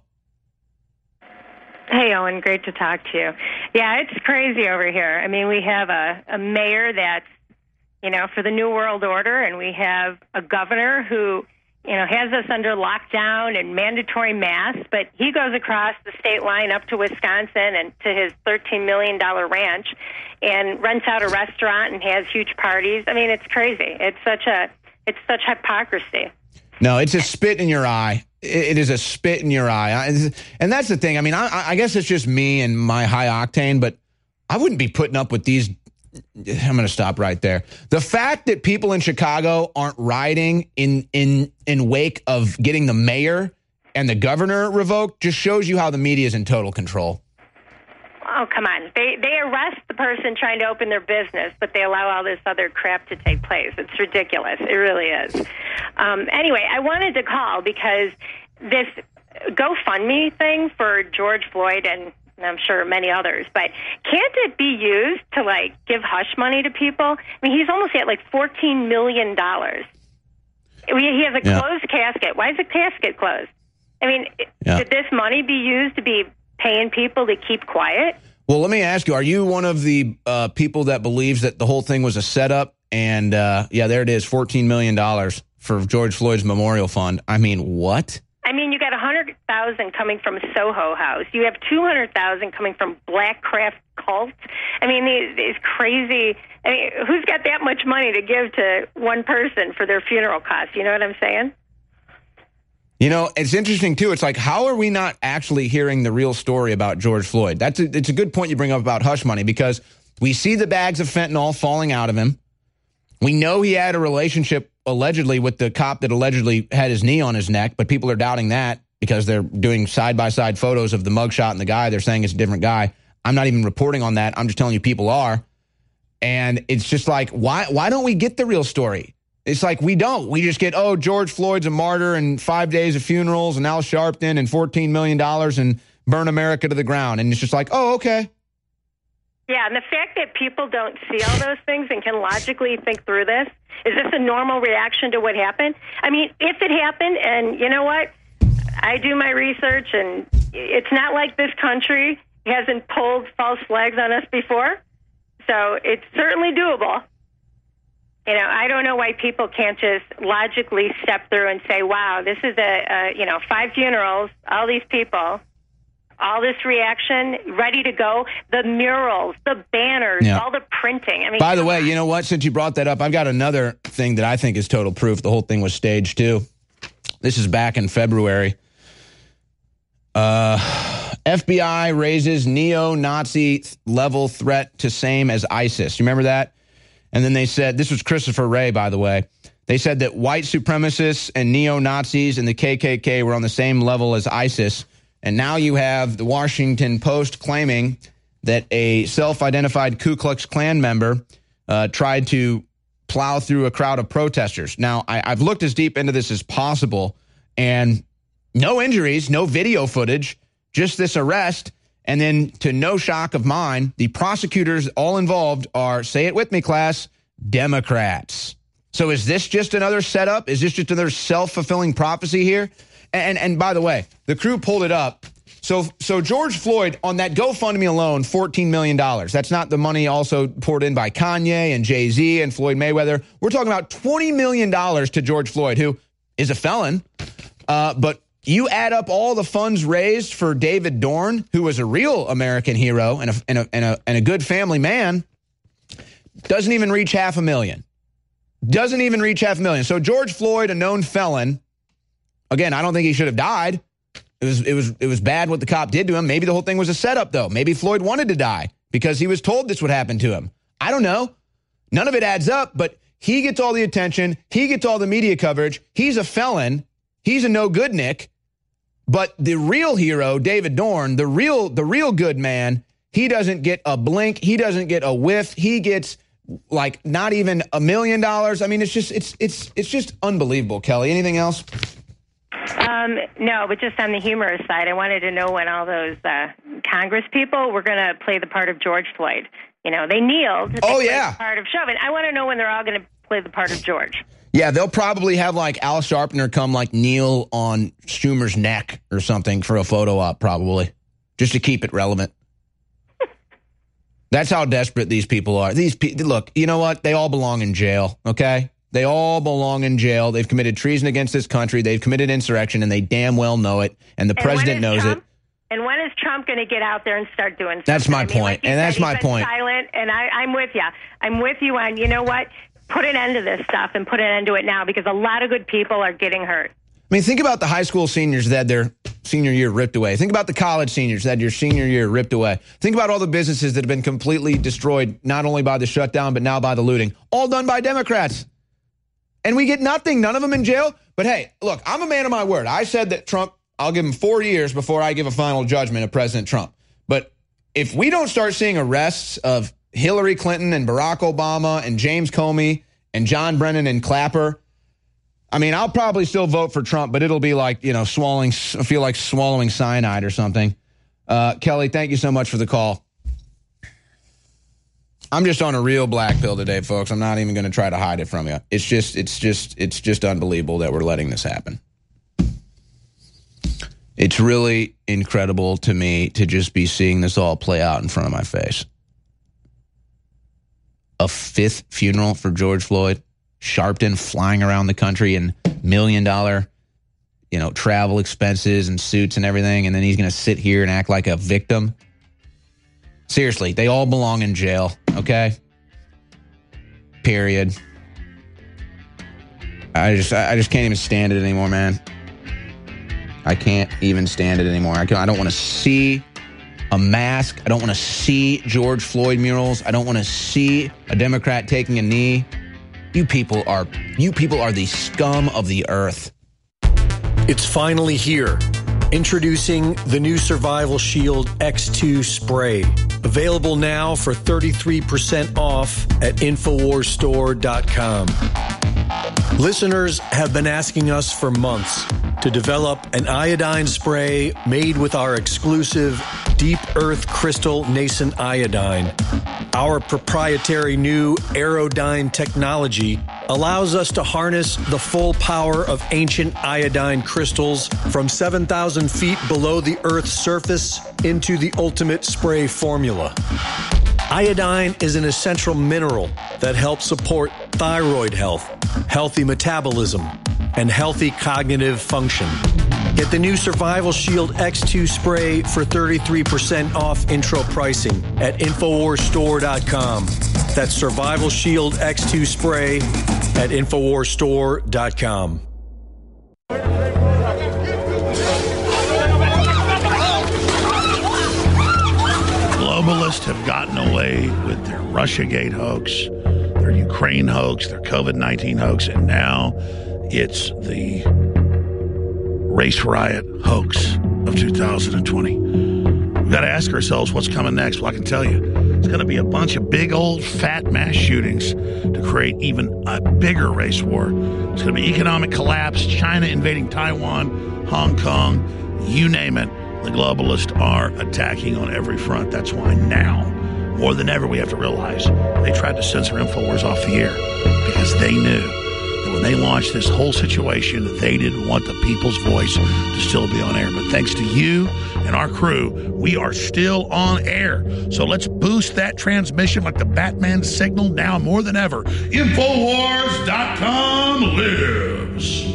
Hey, Owen, great to talk to you. Yeah, it's crazy over here. I mean, we have a, a mayor that's, you know, for the New World Order, and we have a governor who, you know, has us under lockdown and mandatory masks, but he goes across the state line up to Wisconsin and to his thirteen million dollars ranch and rents out a restaurant and has huge parties. I mean, it's crazy. It's such a, it's such hypocrisy. No, it's a spit in your eye. It is a spit in your eye. And that's the thing. I mean, I, I guess it's just me and my high octane, but I wouldn't be putting up with these. I'm going to stop right there. The fact that people in Chicago aren't rioting in, in, in wake of getting the mayor and the governor revoked just shows you how the media is in total control. Oh, come on. They they arrest the person trying to open their business, but they allow all this other crap to take place. It's ridiculous. It really is. Um, anyway, I wanted to call because this GoFundMe thing for George Floyd and I'm sure many others, but can't it be used to, like, give hush money to people? I mean, he's almost at, like, fourteen million dollars. He has a yeah. closed casket. Why is the casket closed? I mean, yeah. Should this money be used to be paying people to keep quiet? Well, let me ask you, are you one of the uh, people that believes that the whole thing was a setup? And, uh, yeah, there it is, fourteen million dollars for George Floyd's Memorial Fund. I mean, what? I mean, you got one hundred thousand coming from Soho House. You have two hundred thousand coming from Black Craft Cult. I mean, these, these crazy... I mean, who's got that much money to give to one person for their funeral costs? You know what I'm saying? You know, it's interesting, too. It's like, how are we not actually hearing the real story about George Floyd? That's a, it's a good point you bring up about hush money, because we see the bags of fentanyl falling out of him. We know he had a relationship, allegedly, with the cop that allegedly had his knee on his neck, but people are doubting that because they're doing side-by-side photos of the mugshot and the guy. They're saying it's a different guy. I'm not even reporting on that. I'm just telling you people are. And it's just like, why why don't we get the real story? It's like we don't. We just get, oh, George Floyd's a martyr and five days of funerals and Al Sharpton and fourteen million dollars and burn America to the ground. And it's just like, oh, okay. Yeah, and the fact that people don't see all those things and can logically think through this, is this a normal reaction to what happened? I mean, if it happened, and you know what? I do my research, and it's not like this country hasn't pulled false flags on us before. So it's certainly doable. You know, I don't know why people can't just logically step through and say, wow, this is a, a you know, five funerals, all these people, all this reaction, ready to go, the murals, the banners, yeah. all the printing. I mean, by the way, you know what? Since you brought that up, I've got another thing that I think is total proof the whole thing was staged, too. This is back in February. Uh, F B I raises neo-Nazi level threat to same as ISIS. You remember that? And then they said, this was Christopher Wray, by the way. They said that white supremacists and neo-Nazis and the K K K were on the same level as ISIS. And now you have the Washington Post claiming that a self-identified Ku Klux Klan member uh, tried to plow through a crowd of protesters. Now, I, I've looked as deep into this as possible, and no injuries, no video footage, just this arrest. And then, to no shock of mine, the prosecutors all involved are, say it with me, class, Democrats. So is this just another setup? Is this just another self-fulfilling prophecy here? And, and by the way, the crew pulled it up. So so George Floyd, on that GoFundMe alone, fourteen million dollars. That's not the money also poured in by Kanye and Jay-Z and Floyd Mayweather. We're talking about twenty million dollars to George Floyd, who is a felon. Uh, but you add up all the funds raised for David Dorn, who was a real American hero and a, and a, and a, and a good family man, doesn't even reach half a million. Doesn't even reach half a million. So George Floyd, a known felon, again, I don't think he should have died. It was it was it was bad what the cop did to him. Maybe the whole thing was a setup, though. Maybe Floyd wanted to die because he was told this would happen to him. I don't know. None of it adds up, but he gets all the attention. He gets all the media coverage. He's a felon. He's a no good Nick. But the real hero, David Dorn, the real the real good man, he doesn't get a blink. He doesn't get a whiff. He gets like not even a million dollars. I mean, it's just it's it's it's just unbelievable. Kelly, anything else? Um, no, but just on the humorous side, I wanted to know when all those uh, Congress people were going to play the part of George Floyd. You know, they kneeled. They oh, yeah. The part of Chauvin. I want to know when they're all going to play the part of George. Yeah, they'll probably have, like, Al Sharpner come, like, kneel on Schumer's neck or something for a photo op, probably, just to keep it relevant. That's how desperate these people are. These pe- Look, you know what? They all belong in jail, okay? They all belong in jail. They've committed treason against this country. They've committed insurrection, and they damn well know it. And the and president knows Trump, it. And when is Trump going to get out there and start doing something? That's my I mean, point, like and that's said, my he's been point. Silent, and I, I'm with you. I'm with you on, you know what? Put an end to this stuff and put an end to it now, because a lot of good people are getting hurt. I mean, think about the high school seniors that had their senior year ripped away. Think about the college seniors that had your senior year ripped away. Think about all the businesses that have been completely destroyed, not only by the shutdown, but now by the looting. All done by Democrats. And we get nothing, none of them in jail. But hey, look, I'm a man of my word. I said that Trump, I'll give him four years before I give a final judgment of President Trump. But if we don't start seeing arrests of Hillary Clinton and Barack Obama and James Comey and John Brennan and Clapper, I mean, I'll probably still vote for Trump, but it'll be like, you know, swallowing, feel like swallowing cyanide or something. Uh, Kelly, thank you so much for the call. I'm just on a real black pill today, folks. I'm not even going to try to hide it from you. It's just, it's just, it's just unbelievable that we're letting this happen. It's really incredible to me to just be seeing this all play out in front of my face. A fifth funeral for George Floyd. Sharpton flying around the country in million dollar, you know, travel expenses and suits and everything. And then he's going to sit here and act like a victim. Seriously, they all belong in jail. Okay. Period. I just, I just can't even stand it anymore, man. I can't even stand it anymore. I, can, I don't want to see a mask. I don't want to see George Floyd murals. I don't want to see a Democrat taking a knee. You people are, you people are the scum of the earth. It's finally here. Introducing the new Survival Shield X two spray. Available now for thirty-three percent off at Infowars Store dot com. Listeners have been asking us for months to develop an iodine spray made with our exclusive Deep Earth Crystal Nascent Iodine. Our proprietary new Aerodyne technology allows us to harness the full power of ancient iodine crystals from seven thousand feet below the Earth's surface into the ultimate spray formula. Iodine is an essential mineral that helps support thyroid health, healthy metabolism, and healthy cognitive function. Get the new Survival Shield X two spray for thirty-three percent off intro pricing at Infowars Store dot com. That's Survival Shield X two spray at Infowars Store dot com. Globalists have gotten away with their Russiagate hoax, their Ukraine hoax, their COVID nineteen hoax, and now it's the race riot hoax of two thousand twenty. We've got to ask ourselves what's coming next. Well, I can tell you, It's going to be a bunch of big old fat mass shootings to create even a bigger race war. It's going to be economic collapse, China invading Taiwan, Hong Kong, you name it. The globalists are attacking on every front. That's why now, more than ever, we have to realize they tried to censor InfoWars off the air because they knew that when they launched this whole situation, they didn't want the people's voice to still be on air. But thanks to you and our crew, we are still on air. So let's boost that transmission like the Batman signal now more than ever. Infowars dot com lives.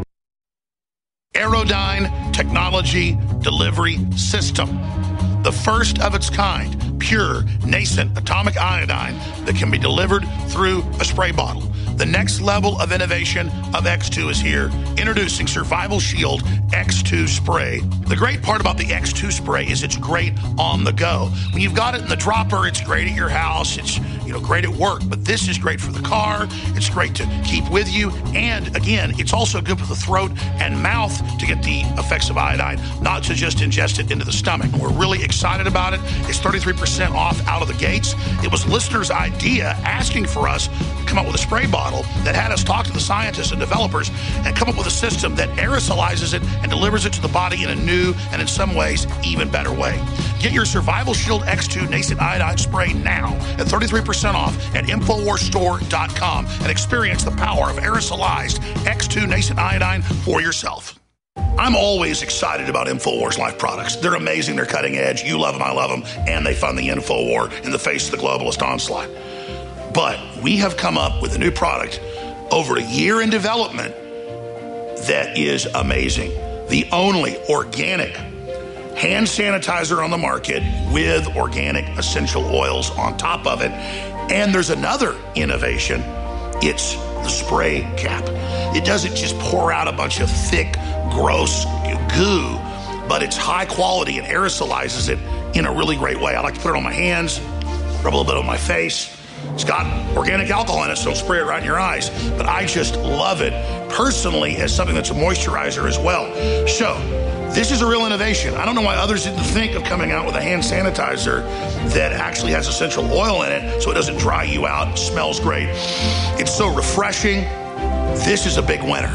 Aerodyne Technology Delivery System. The first of its kind, pure, nascent atomic iodine that can be delivered through a spray bottle. The next level of innovation of X two is here. Introducing Survival Shield X two Spray. The great part about the X two Spray is it's great on the go. When you've got it in the dropper, it's great at your house. It's, you know, great at work. But this is great for the car. It's great to keep with you. And again, it's also good for the throat and mouth to get the effects of iodine, not to just ingest it into the stomach. We're really excited about it. It's thirty-three percent off out of the gates. It was listeners' idea asking for us to come up with a spray bottle that had us talk to the scientists and developers and come up with a system that aerosolizes it and delivers it to the body in a new and in some ways even better way. Get your Survival Shield X two Nascent Iodine Spray now at thirty-three percent off at Infowars Store dot com and experience the power of aerosolized X two Nascent Iodine for yourself. I'm always excited about InfoWars Life products. They're amazing. They're cutting edge. You love them. I love them. And they fund the InfoWar in the face of the globalist onslaught. But we have come up with a new product over a year in development that is amazing. The only organic hand sanitizer on the market with organic essential oils on top of it. And there's another innovation. It's the spray cap. It doesn't just pour out a bunch of thick, gross goo, but it's high quality and aerosolizes it in a really great way. I like to put it on my hands, rub a little bit on my face. It's got organic alcohol in it, so don't spray it right in your eyes. But I just love it personally as something that's a moisturizer as well. So this is a real innovation. I don't know why others didn't think of coming out with a hand sanitizer that actually has essential oil in it so it doesn't dry you out. It smells great. It's so refreshing. This is a big winner.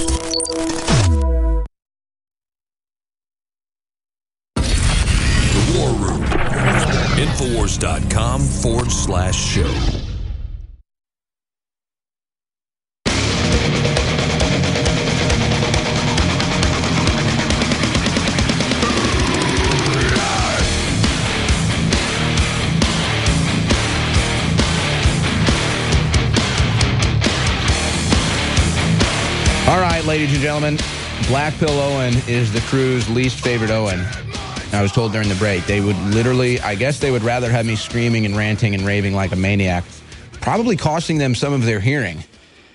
The War Room. Infowars dot com forward slash show. All right, ladies and gentlemen, Black Pill Owen is the crew's least favorite Owen. I was told during the break, they would literally, I guess they would rather have me screaming and ranting and raving like a maniac, probably costing them some of their hearing.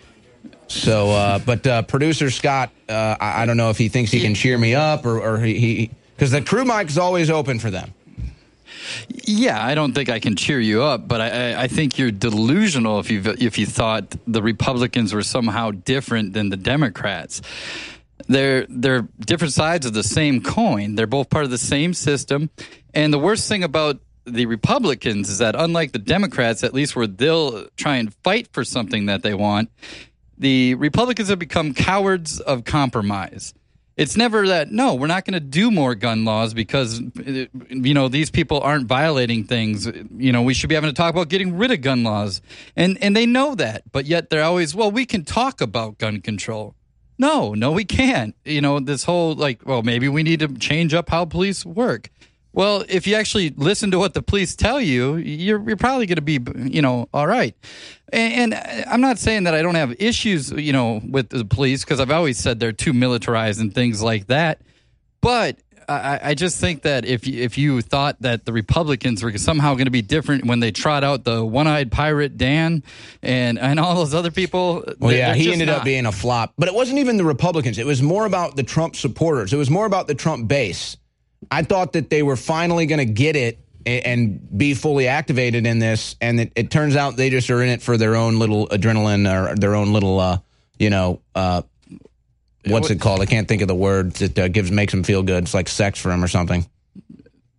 So, uh, but uh, producer Scott, uh, I, I don't know if he thinks he can cheer me up or, or he, because the crew mic is always open for them. Yeah, I don't think I can cheer you up, but I, I think you're delusional if you if you thought the Republicans were somehow different than the Democrats. They're they're different sides of the same coin. They're both part of the same system. And the worst thing about the Republicans is that unlike the Democrats, at least where they'll try and fight for something that they want, the Republicans have become cowards of compromise. It's never that, no, we're not going to do more gun laws because, you know, these people aren't violating things. You know, we should be having to talk about getting rid of gun laws. And and they know that. But yet they're always, well, we can talk about gun control. No, no, we can't. You know, this whole like, well, maybe we need to change up how police work. Well, if you actually listen to what the police tell you, you're, you're probably going to be, you know, all right. And, and I'm not saying that I don't have issues, you know, with the police, because I've always said they're too militarized and things like that. But I, I just think that if you, if you thought that the Republicans were somehow going to be different when they trot out the one-eyed pirate Dan and, and all those other people. Well, yeah, he ended not. up being a flop. But it wasn't even the Republicans. It was more about the Trump supporters. It was more about the Trump base. I thought that they were finally going to get it and be fully activated in this, and it, it turns out they just are in it for their own little adrenaline or their own little, uh, you know, uh, what's it called? I can't think of the word that uh, gives makes them feel good. It's like sex for them or something.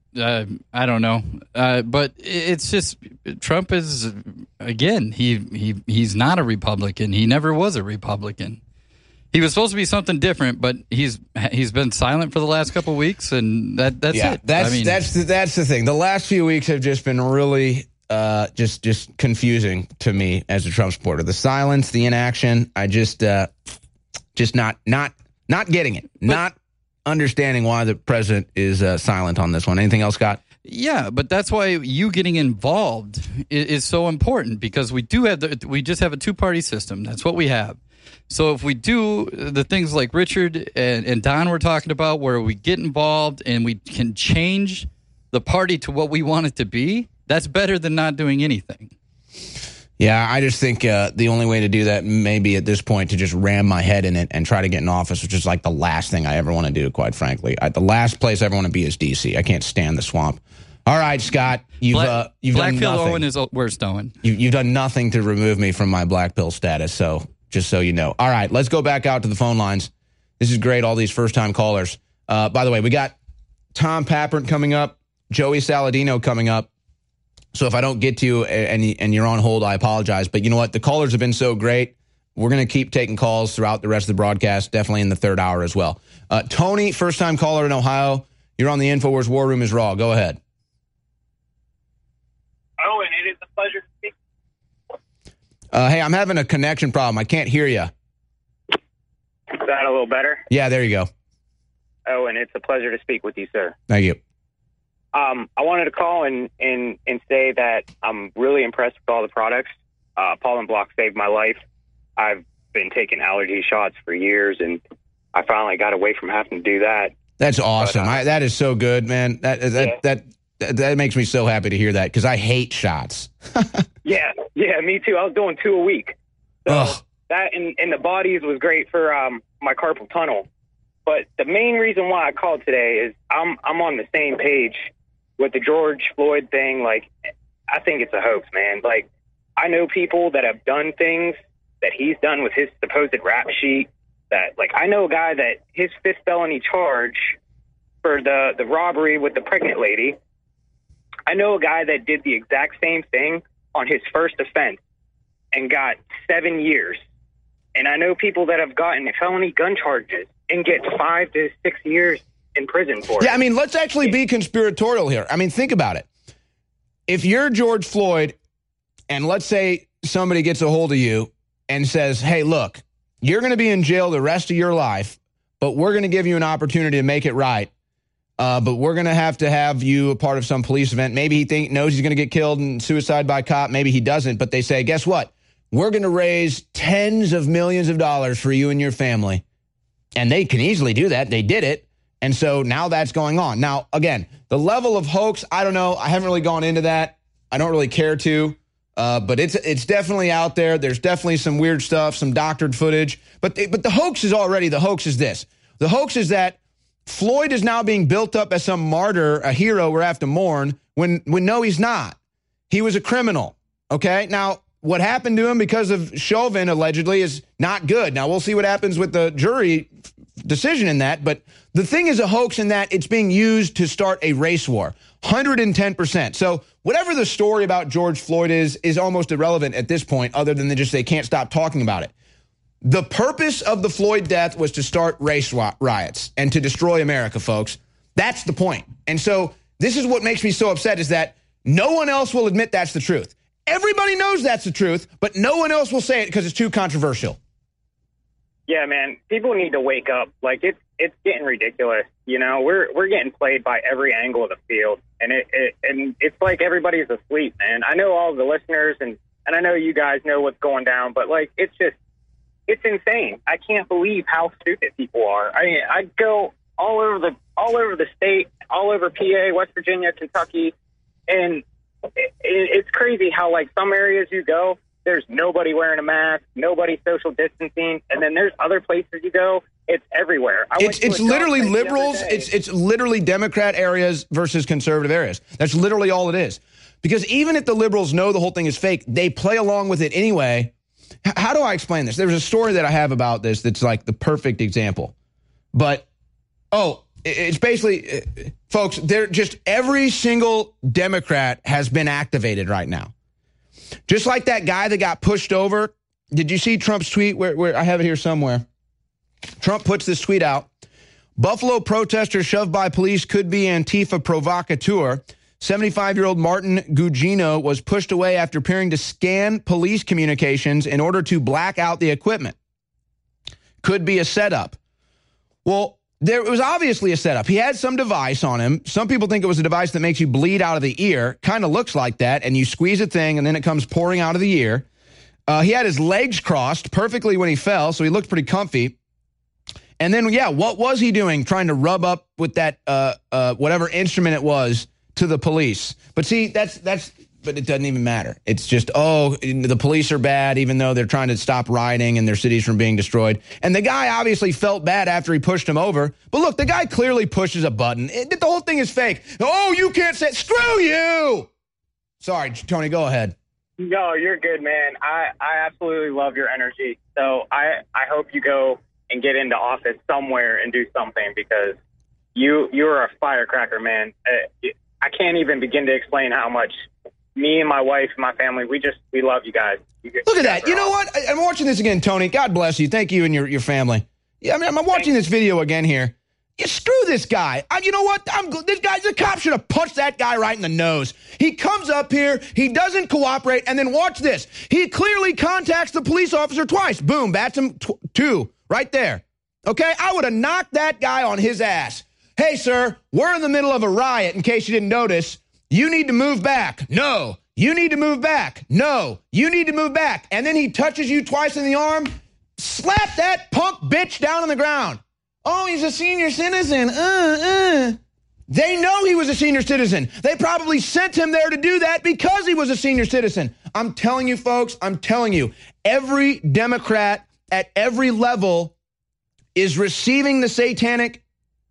uh, I don't know. Uh, but it's just Trump is, again, he, he he's not a Republican. He never was a Republican. He was supposed to be something different, but he's he's been silent for the last couple of weeks, and that that's yeah, it. That's I mean, that's the, that's the thing. The last few weeks have just been really uh, just just confusing to me as a Trump supporter. The silence, the inaction. I just uh, just not not not getting it. But, not understanding why the president is uh, silent on this one. Anything else, Scott? Yeah, but that's why you getting involved is, is so important, because we do have the, we just have a two party system. That's what we have. So if we do the things like Richard and, and Don were talking about, where we get involved and we can change the party to what we want it to be, that's better than not doing anything. Yeah, I just think uh, the only way to do that may be at this point to just ram my head in it and try to get in office, which is like the last thing I ever want to do, quite frankly. I, the last place I ever want to be is D C. I can't stand the swamp. All right, Scott, you've, Black, uh, you've Black done Pill nothing. Owen is worst, Owen. You, you've done nothing to remove me from my black pill status, so just so you know. All right, let's go back out to the phone lines. This is great, all these first-time callers. Uh, by the way, we got Tom Pappert coming up, Joey Saladino coming up. So if I don't get to you and, and you're on hold, I apologize. But you know what? The callers have been so great. We're going to keep taking calls throughout the rest of the broadcast, definitely in the third hour as well. Uh, Tony, first-time caller in Ohio. You're on the InfoWars War Room is Raw. Go ahead. Oh, and it is a pleasure to speak. Uh, hey, I'm having a connection problem. I can't hear you. Is that a little better? Yeah, there you go. Oh, and it's a pleasure to speak with you, sir. Thank you. Um, I wanted to call and, and, and say that I'm really impressed with all the products. Uh, Pollen Block saved my life. I've been taking allergy shots for years, and I finally got away from having to do that. That's awesome. But, uh, I, that is so good, man. That that yeah. that, that that makes me so happy to hear that, because I hate shots. yeah, yeah, me too. I was doing two a week. So Ugh. that and, and the bodies was great for um, my carpal tunnel. But the main reason why I called today is I'm I'm on the same page with the George Floyd thing. Like, I think it's a hoax, man. Like, I know people that have done things that he's done with his supposed rap sheet. That, like, I know a guy that his fifth felony charge for the, the robbery with the pregnant lady. I know a guy that did the exact same thing on his first offense and got seven years. And I know people that have gotten felony gun charges and get five to six years in prison for it. Yeah, I mean, let's actually be conspiratorial here. I mean, think about it. If you're George Floyd, and let's say somebody gets a hold of you and says, hey, look, you're going to be in jail the rest of your life, but we're going to give you an opportunity to make it right. Uh, but we're going to have to have you a part of some police event. Maybe he think, knows he's going to get killed in suicide by cop. Maybe he doesn't. But they say, guess what? We're going to raise tens of millions of dollars for you and your family. And they can easily do that. They did it. And so now that's going on. Now, again, the level of hoax, I don't know. I haven't really gone into that. I don't really care to. Uh, but it's it's definitely out there. There's definitely some weird stuff, some doctored footage. But the, but the hoax is already, the hoax is this. The hoax is that Floyd is now being built up as some martyr, a hero we have to mourn, when, when no, he's not. He was a criminal, okay? Now, what happened to him because of Chauvin, allegedly, is not good. Now, we'll see what happens with the jury decision in that. But the thing is a hoax in that it's being used to start a race war. one hundred ten percent. So whatever the story about George Floyd is, is almost irrelevant at this point, other than they just they can't stop talking about it. The purpose of the Floyd death was to start race riots and to destroy America, folks. That's the point. And so this is what makes me so upset, is that no one else will admit that's the truth. Everybody knows that's the truth, but no one else will say it because it's too controversial. Yeah, man, people need to wake up. Like, it's it's getting ridiculous. You know, we're we're getting played by every angle of the field, and it, it and it's like everybody's asleep, man. I know all the listeners, and and I know you guys know what's going down, but like, it's just it's insane. I can't believe how stupid people are. I mean, I go all over the all over the state, all over P A, West Virginia, Kentucky, and it, it, it's crazy how, like, some areas you go, there's nobody wearing a mask, nobody social distancing, and then there's other places you go, it's everywhere. I it's it's literally liberals, it's it's literally Democrat areas versus conservative areas. That's literally all it is. Because even if the liberals know the whole thing is fake, they play along with it anyway. H- how do I explain this? There's a story that I have about this that's like the perfect example. But, oh, it's basically, folks, they're just every single Democrat has been activated right now. Just like that guy that got pushed over. Did you see Trump's tweet? Where, where I have it here somewhere. Trump puts this tweet out. Buffalo protester shoved by police could be Antifa provocateur. seventy-five-year-old Martin Gugino was pushed away after appearing to scan police communications in order to black out the equipment. Could be a setup. Well, there was obviously a setup. He had some device on him. Some people think it was a device that makes you bleed out of the ear. Kind of looks like that. And you squeeze a thing, and then it comes pouring out of the ear. Uh, he had his legs crossed perfectly when he fell, so he looked pretty comfy. And then, yeah, what was he doing? Trying to rub up with that, uh, uh, whatever instrument it was, to the police. But see, that's, that's, but it doesn't even matter. It's just, oh, the police are bad, even though they're trying to stop rioting and their cities from being destroyed. And the guy obviously felt bad after he pushed him over. But look, the guy clearly pushes a button. It, the whole thing is fake. Oh, you can't say, screw you. Sorry, Tony, go ahead. No, you're good, man. I, I absolutely love your energy. So I, I hope you go and get into office somewhere and do something, because you you're a firecracker, man. Uh, I can't even begin to explain how much me and my wife and my family, we just, we love you guys. You Look at that. You know what? I, I'm watching this again, Tony. God bless you. Thank you and your, your family. Yeah, I mean, I'm watching this video again here. Yeah, screw this guy. I, you know what? I'm this guy. The cop should have punched that guy right in the nose. He comes up here, he doesn't cooperate, and then watch this. He clearly contacts the police officer twice. Boom, bats him tw- two right there. Okay, I would have knocked that guy on his ass. Hey, sir, we're in the middle of a riot. In case you didn't notice, you need to move back. No, you need to move back. No, you need to move back. And then he touches you twice in the arm. Slap that punk bitch down on the ground. Oh, he's a senior citizen. Uh, uh. They know he was a senior citizen. They probably sent him there to do that because he was a senior citizen. I'm telling you, folks, I'm telling you, every Democrat at every level is receiving the satanic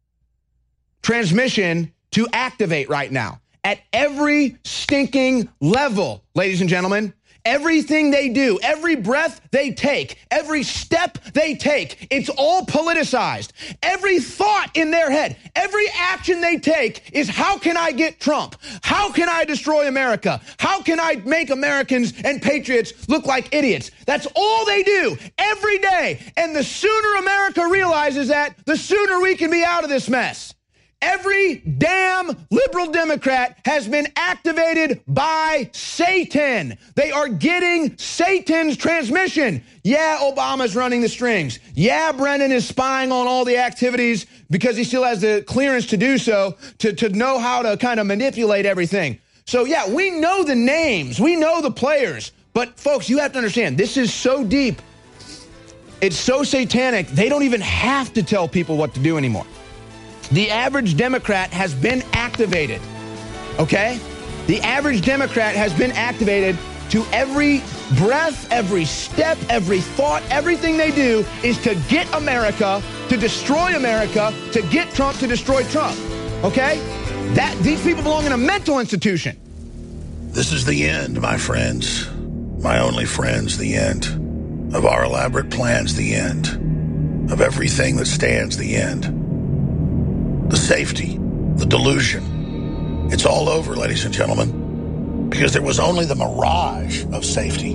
transmission to activate right now. At every stinking level, ladies and gentlemen. Everything they do, every breath they take, every step they take, it's all politicized. Every thought in their head, every action they take is, how can I get Trump? How can I destroy America? How can I make Americans and patriots look like idiots? That's all they do every day. And the sooner America realizes that, the sooner we can be out of this mess. Every damn liberal Democrat has been activated by Satan. They are getting Satan's transmission. Yeah, Obama's running the strings. Yeah, Brennan is spying on all the activities because he still has the clearance to do so, to, to know how to kind of manipulate everything. So, yeah, we know the names. We know the players. But, folks, you have to understand, this is so deep. It's so satanic, they don't even have to tell people what to do anymore. The average Democrat has been activated, okay? The average Democrat has been activated to every breath, every step, every thought. Everything they do is to get America, to destroy America, to get Trump, to destroy Trump, okay? That, these people belong in a mental institution. This is the end, my friends. My only friends, the end. Of our elaborate plans, the end. Of everything that stands, the end. The safety, the delusion. It's all over, ladies and gentlemen, because there was only the mirage of safety.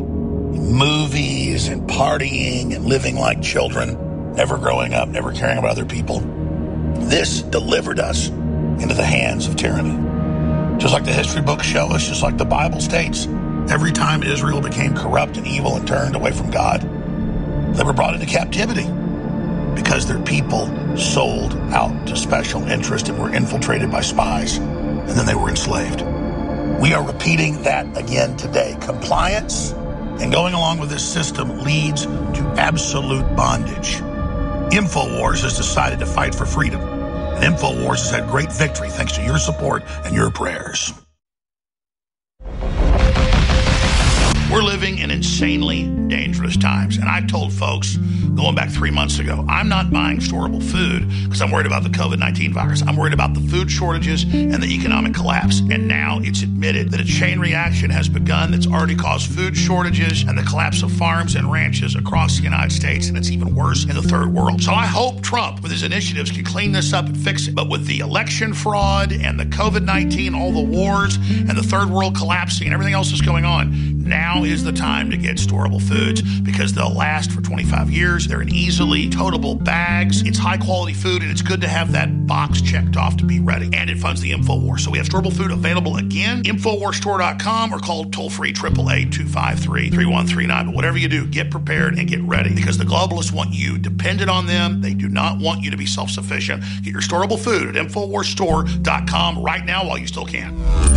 Movies and partying and living like children, never growing up, never caring about other people. This delivered us into the hands of tyranny. Just like the history books show us, just like the Bible states, every time Israel became corrupt and evil and turned away from God, they were brought into captivity. Because their people sold out to special interest and were infiltrated by spies, and then they were enslaved. We are repeating that again today. Compliance and going along with this system leads to absolute bondage. InfoWars has decided to fight for freedom, and InfoWars has had great victory thanks to your support and your prayers. We're living in insanely dangerous times. And I told folks going back three months ago, I'm not buying storable food because I'm worried about the COVID nineteen virus. I'm worried about the food shortages and the economic collapse. And now it's admitted that a chain reaction has begun that's already caused food shortages and the collapse of farms and ranches across the United States. And it's even worse in the third world. So I hope Trump, with his initiatives, can clean this up and fix it. But with the election fraud and the COVID nineteen, all the wars and the third world collapsing and everything else that's going on, now is the time to get storable foods because they'll last for twenty-five years. They're in easily totable bags. It's high quality food, and it's good to have that box checked off to be ready. And it funds the InfoWars. So we have storable food available again. Infowars store dot com or call toll free eight eight eight, two five three, three one three nine. But whatever you do, get prepared and get ready because the globalists want you dependent on them. They do not want you to be self-sufficient. Get your storable food at Infowars store dot com right now while you still can.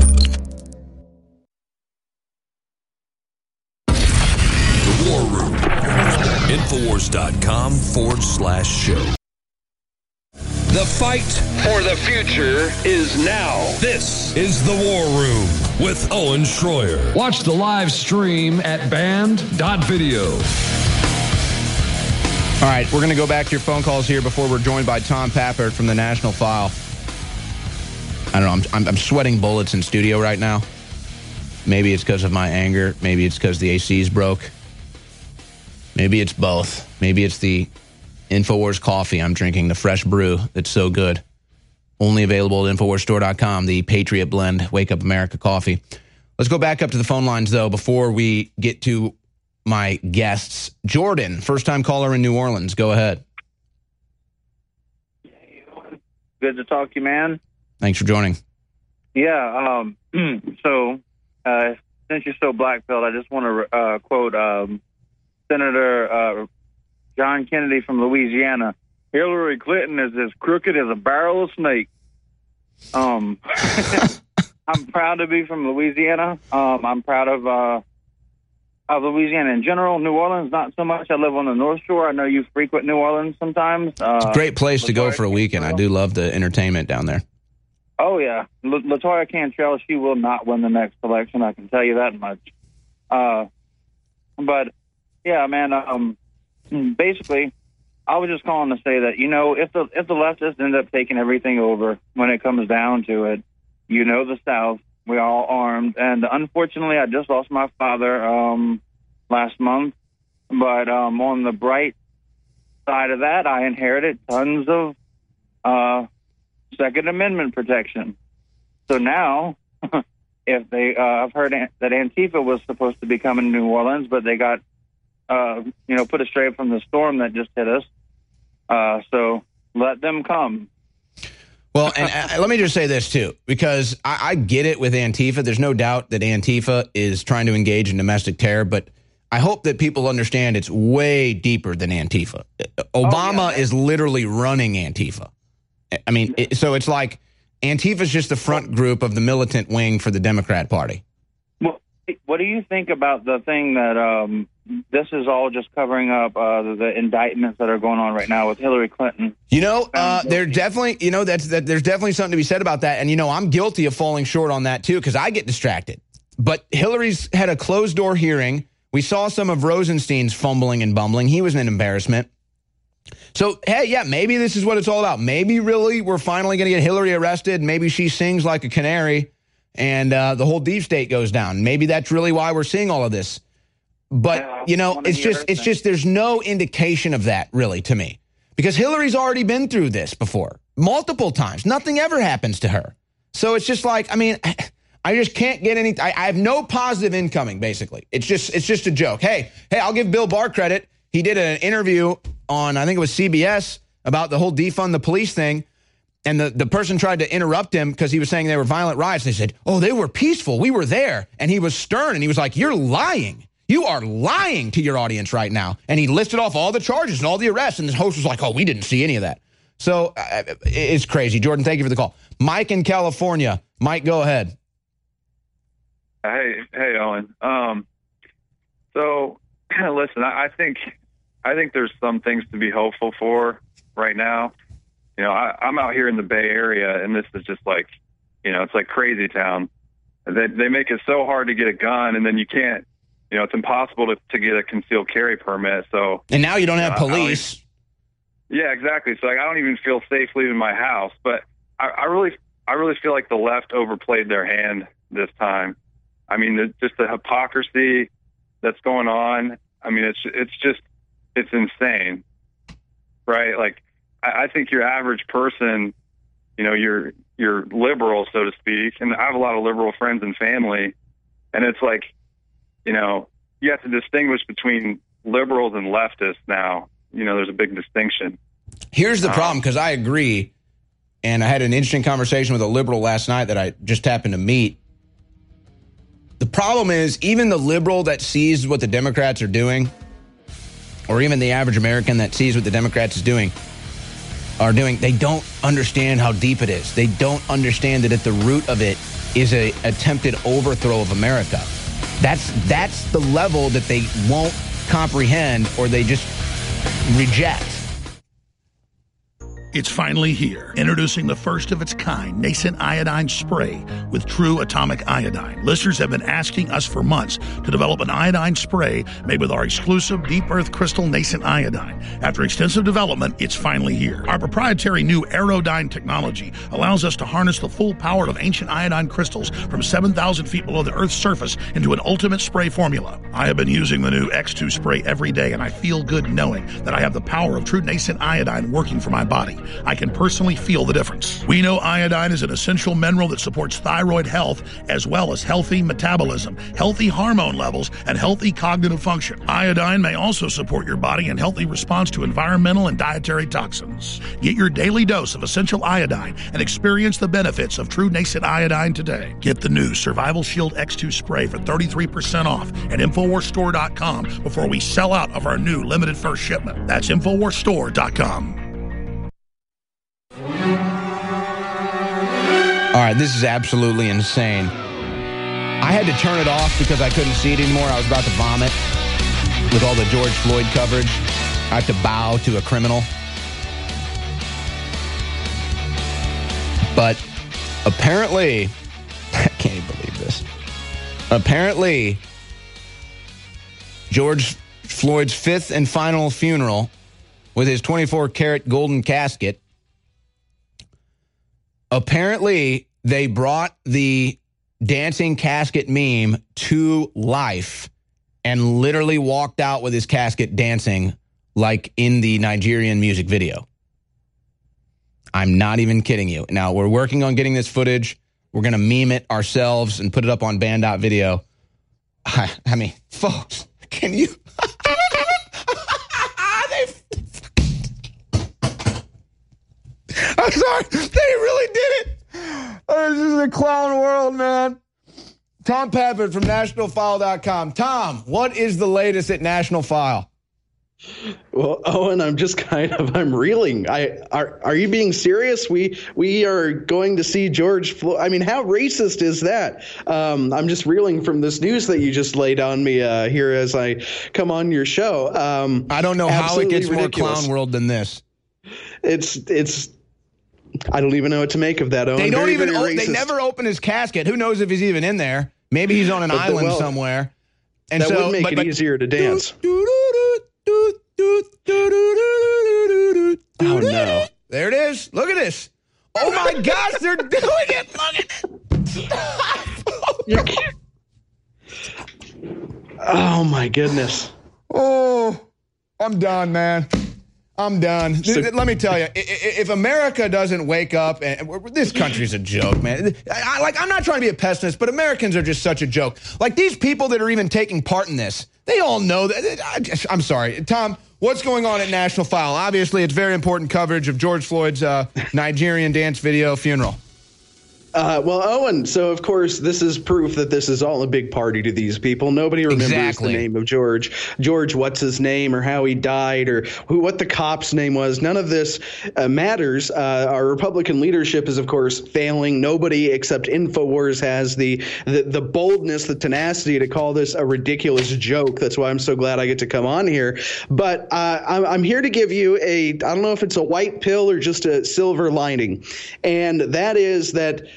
War Room. Infowars dot com forward slash show. The fight for the future is now. This is the War Room with Owen Schroyer. Watch the live stream at band dot video. All right, we're going to go back to your phone calls here before we're joined by Tom Pappert from the National File. I don't know, I'm, I'm, I'm sweating bullets in studio right now. Maybe it's because of my anger. Maybe it's because the A C's broke. Maybe it's both. Maybe it's the InfoWars coffee I'm drinking, the fresh brew that's so good. Only available at Infowars store dot com, the Patriot Blend Wake Up America coffee. Let's go back up to the phone lines, though, before we get to my guests. Jordan, first-time caller in New Orleans. Go ahead. Good to talk to you, man. Thanks for joining. Yeah, um, so uh, since you're so black-pilled, I just want to uh, quote um, Senator uh, John Kennedy from Louisiana. Hillary Clinton is as crooked as a barrel of snake. Um, I'm proud to be from Louisiana. Um, I'm proud of uh, of Louisiana in general. New Orleans, not so much. I live on the North Shore. I know you frequent New Orleans sometimes. Uh, It's a great place to go for a weekend. I do love the entertainment down there. Oh, yeah. La- LaToya Cantrell, she will not win the next election. I can tell you that much. Uh, but, yeah, man, um, basically, I was just calling to say that, you know, if the if the leftists end up taking everything over when it comes down to it, you know the South, we're all armed. And unfortunately, I just lost my father um, last month. But um, on the bright side of that, I inherited tons of uh, Second Amendment protection. So now, if they, uh, I've heard that Antifa was supposed to be coming to New Orleans, but they got, uh, you know, put astray from the storm that just hit us. Uh, so let them come. Well, and uh, let me just say this, too, because I, I get it with Antifa. There's no doubt that Antifa is trying to engage in domestic terror, but I hope that people understand it's way deeper than Antifa. Obama oh, yeah, is literally running Antifa. I mean, it, so it's like Antifa is just the front group of the militant wing for the Democrat Party. Well, what do you think about the thing that um, this is all just covering up uh, the, the indictments that are going on right now with Hillary Clinton? You know, uh, there's definitely, you know, that's that. There's definitely something to be said about that. And, you know, I'm guilty of falling short on that, too, because I get distracted. But Hillary's had a closed door hearing. We saw some of Rosenstein's fumbling and bumbling. He was an embarrassment. So, hey, yeah, maybe this is what it's all about. Maybe really we're finally going to get Hillary arrested. Maybe she sings like a canary and uh, the whole deep state goes down. Maybe that's really why we're seeing all of this. But, yeah, you know, it's just it's just there's no indication of that really to me, because Hillary's already been through this before multiple times. Nothing ever happens to her. So it's just like, I mean, I just can't get any. I, I have no positive incoming, basically. It's just it's just a joke. Hey, hey, I'll give Bill Barr credit. He did an interview on, I think it was C B S, about the whole defund the police thing. And the, the person tried to interrupt him because he was saying they were violent riots. They said, oh, they were peaceful. We were there. And he was stern. And he was like, you're lying. You are lying to your audience right now. And he listed off all the charges and all the arrests. And the host was like, oh, we didn't see any of that. So uh, it's crazy. Jordan, thank you for the call. Mike in California. Mike, go ahead. Hey, hey, Owen. Um, so, listen, I, I think I think there's some things to be hopeful for right now. You know, I, I'm out here in the Bay Area, and this is just like, you know, it's like crazy town. They they make it so hard to get a gun, and then you can't you know, it's impossible to, to get a concealed carry permit. So, and now you don't have uh, police. Yeah, exactly. So like, I don't even feel safe leaving my house. But I, I really, I really feel like the left overplayed their hand this time. I mean, the, just the hypocrisy that's going on. I mean, it's it's just it's insane, right? Like, I, I think your average person, you know, you're you're liberal, so to speak, and I have a lot of liberal friends and family, and it's like, you know, you have to distinguish between liberals and leftists now. You know, there's a big distinction. Here's the um, problem, because I agree, and I had an interesting conversation with a liberal last night that I just happened to meet. The problem is, even the liberal that sees what the Democrats are doing, or even the average American that sees what the Democrats is doing, are doing, they don't understand how deep it is. They don't understand that at the root of it is a attempted overthrow of America. That's that's the level that they won't comprehend, or they just reject. It's finally here. Introducing the first of its kind nascent iodine spray with true atomic iodine. Listeners have been asking us for months to develop an iodine spray made with our exclusive deep earth crystal nascent iodine. After extensive development, it's finally here. Our proprietary new Aerodyne technology allows us to harness the full power of ancient iodine crystals from seven thousand feet below the Earth's surface into an ultimate spray formula. I have been using the new X two spray every day, and I feel good knowing that I have the power of true nascent iodine working for my body. I can personally feel the difference. We know iodine is an essential mineral that supports thyroid health, as well as healthy metabolism, healthy hormone levels, and healthy cognitive function. Iodine may also support your body in healthy response to environmental and dietary toxins. Get your daily dose of essential iodine and experience the benefits of true nascent iodine today. Get the new Survival Shield X two spray for thirty-three percent off at Infowars Store dot com before we sell out of our new limited first shipment. That's Infowars Store dot com. All right, this is absolutely insane. I had to turn it off because I couldn't see it anymore. I was about to vomit with all the George Floyd coverage. I have to bow to a criminal. But apparently, I can't even believe this. Apparently, George Floyd's fifth and final funeral with his twenty-four karat golden casket, apparently they brought the dancing casket meme to life and literally walked out with his casket dancing like in the Nigerian music video. I'm not even kidding you. Now, we're working on getting this footage. We're going to meme it ourselves and put it up on band dot video. I, I mean, folks, can you... I'm sorry. They really did it. Oh, this is a clown world, man. Tom Pappert from National File dot com. Tom, what is the latest at National File? Well, Owen, I'm just kind of, I'm reeling. I are are you being serious? We we are going to see George Floyd. I mean, how racist is that? Um, I'm just reeling from this news that you just laid on me uh, here as I come on your show. Um, I don't know how it gets ridiculous. more clown world than this. It's it's. I don't even know what to make of that. Owen. They don't very, even. very Op- they never open his casket. Who knows if he's even in there? Maybe he's on an but, island well, somewhere. And that so, would make but, it but, easier to dance. Oh no! There it is. Look at this. Oh my gosh, they're doing it. Look at it. Oh my goodness. Oh, I'm done, man. I'm done. So, Let me tell you, if America doesn't wake up, and this country's a joke, man. I, like, I'm not trying to be a pessimist, but Americans are just such a joke. Like, these people that are even taking part in this, they all know that. I'm sorry, Tom. What's going on at National File? Obviously, it's very important coverage of George Floyd's uh, Nigerian dance video funeral. Uh, well, Owen, so of course, this is proof that this is all a big party to these people. Nobody remembers exactly. the name of George. George, what's his name or how he died or who, what the cop's name was. None of this uh, matters. Uh, our Republican leadership is, of course, failing. Nobody except InfoWars has the, the, the boldness, the tenacity to call this a ridiculous joke. That's why I'm so glad I get to come on here. But uh, I'm, I'm here to give you a, I don't know if it's a white pill or just a silver lining. And that is that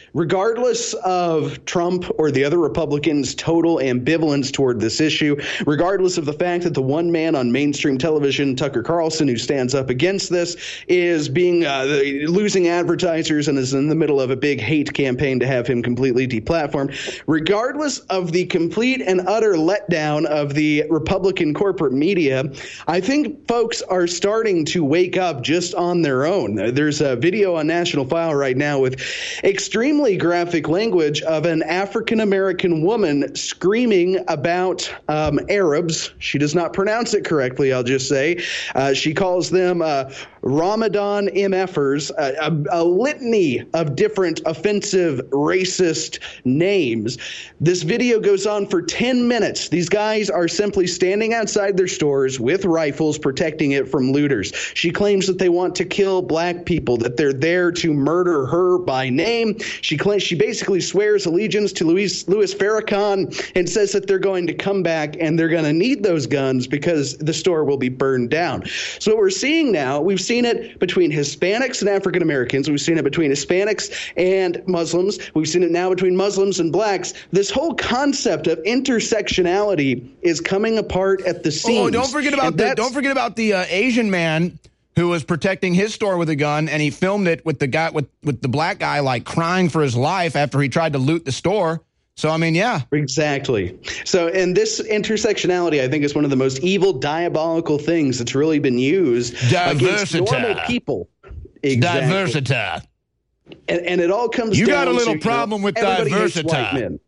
regardless of Trump or the other Republicans' total ambivalence toward this issue, regardless of the fact that the one man on mainstream television, Tucker Carlson, who stands up against this, is being uh, losing advertisers and is in the middle of a big hate campaign to have him completely deplatformed, regardless of the complete and utter letdown of the Republican corporate media, I think folks are starting to wake up just on their own. There's a video on National File right now with extremely graphic language of an African-American woman screaming about um, Arabs. She does not pronounce it correctly, I'll just say. Uh, she calls them uh, Ramadan M Fers, a, a, a litany of different offensive, racist names. This video goes on for ten minutes. These guys are simply standing outside their stores with rifles protecting it from looters. She claims that they want to kill black people, that they're there to murder her by name. She claims she basically swears allegiance to Louis, Louis Farrakhan and says that they're going to come back and they're going to need those guns because the store will be burned down. So what we're seeing now, we've seen it between Hispanics and African Americans. We've seen it between Hispanics and Muslims. We've seen it now between Muslims and blacks. This whole concept of intersectionality is coming apart at the seams. Oh, don't forget about the don't forget about the uh, Asian man who was protecting his store with a gun, and he filmed it with the guy with with the black guy like crying for his life after he tried to loot the store. So, I mean, yeah. Exactly. So, and this intersectionality, I think, is one of the most evil, diabolical things that's really been used against normal people. Exactly. Diversity. And, and it all comes you down to... You got a little to, problem you know, with diversity.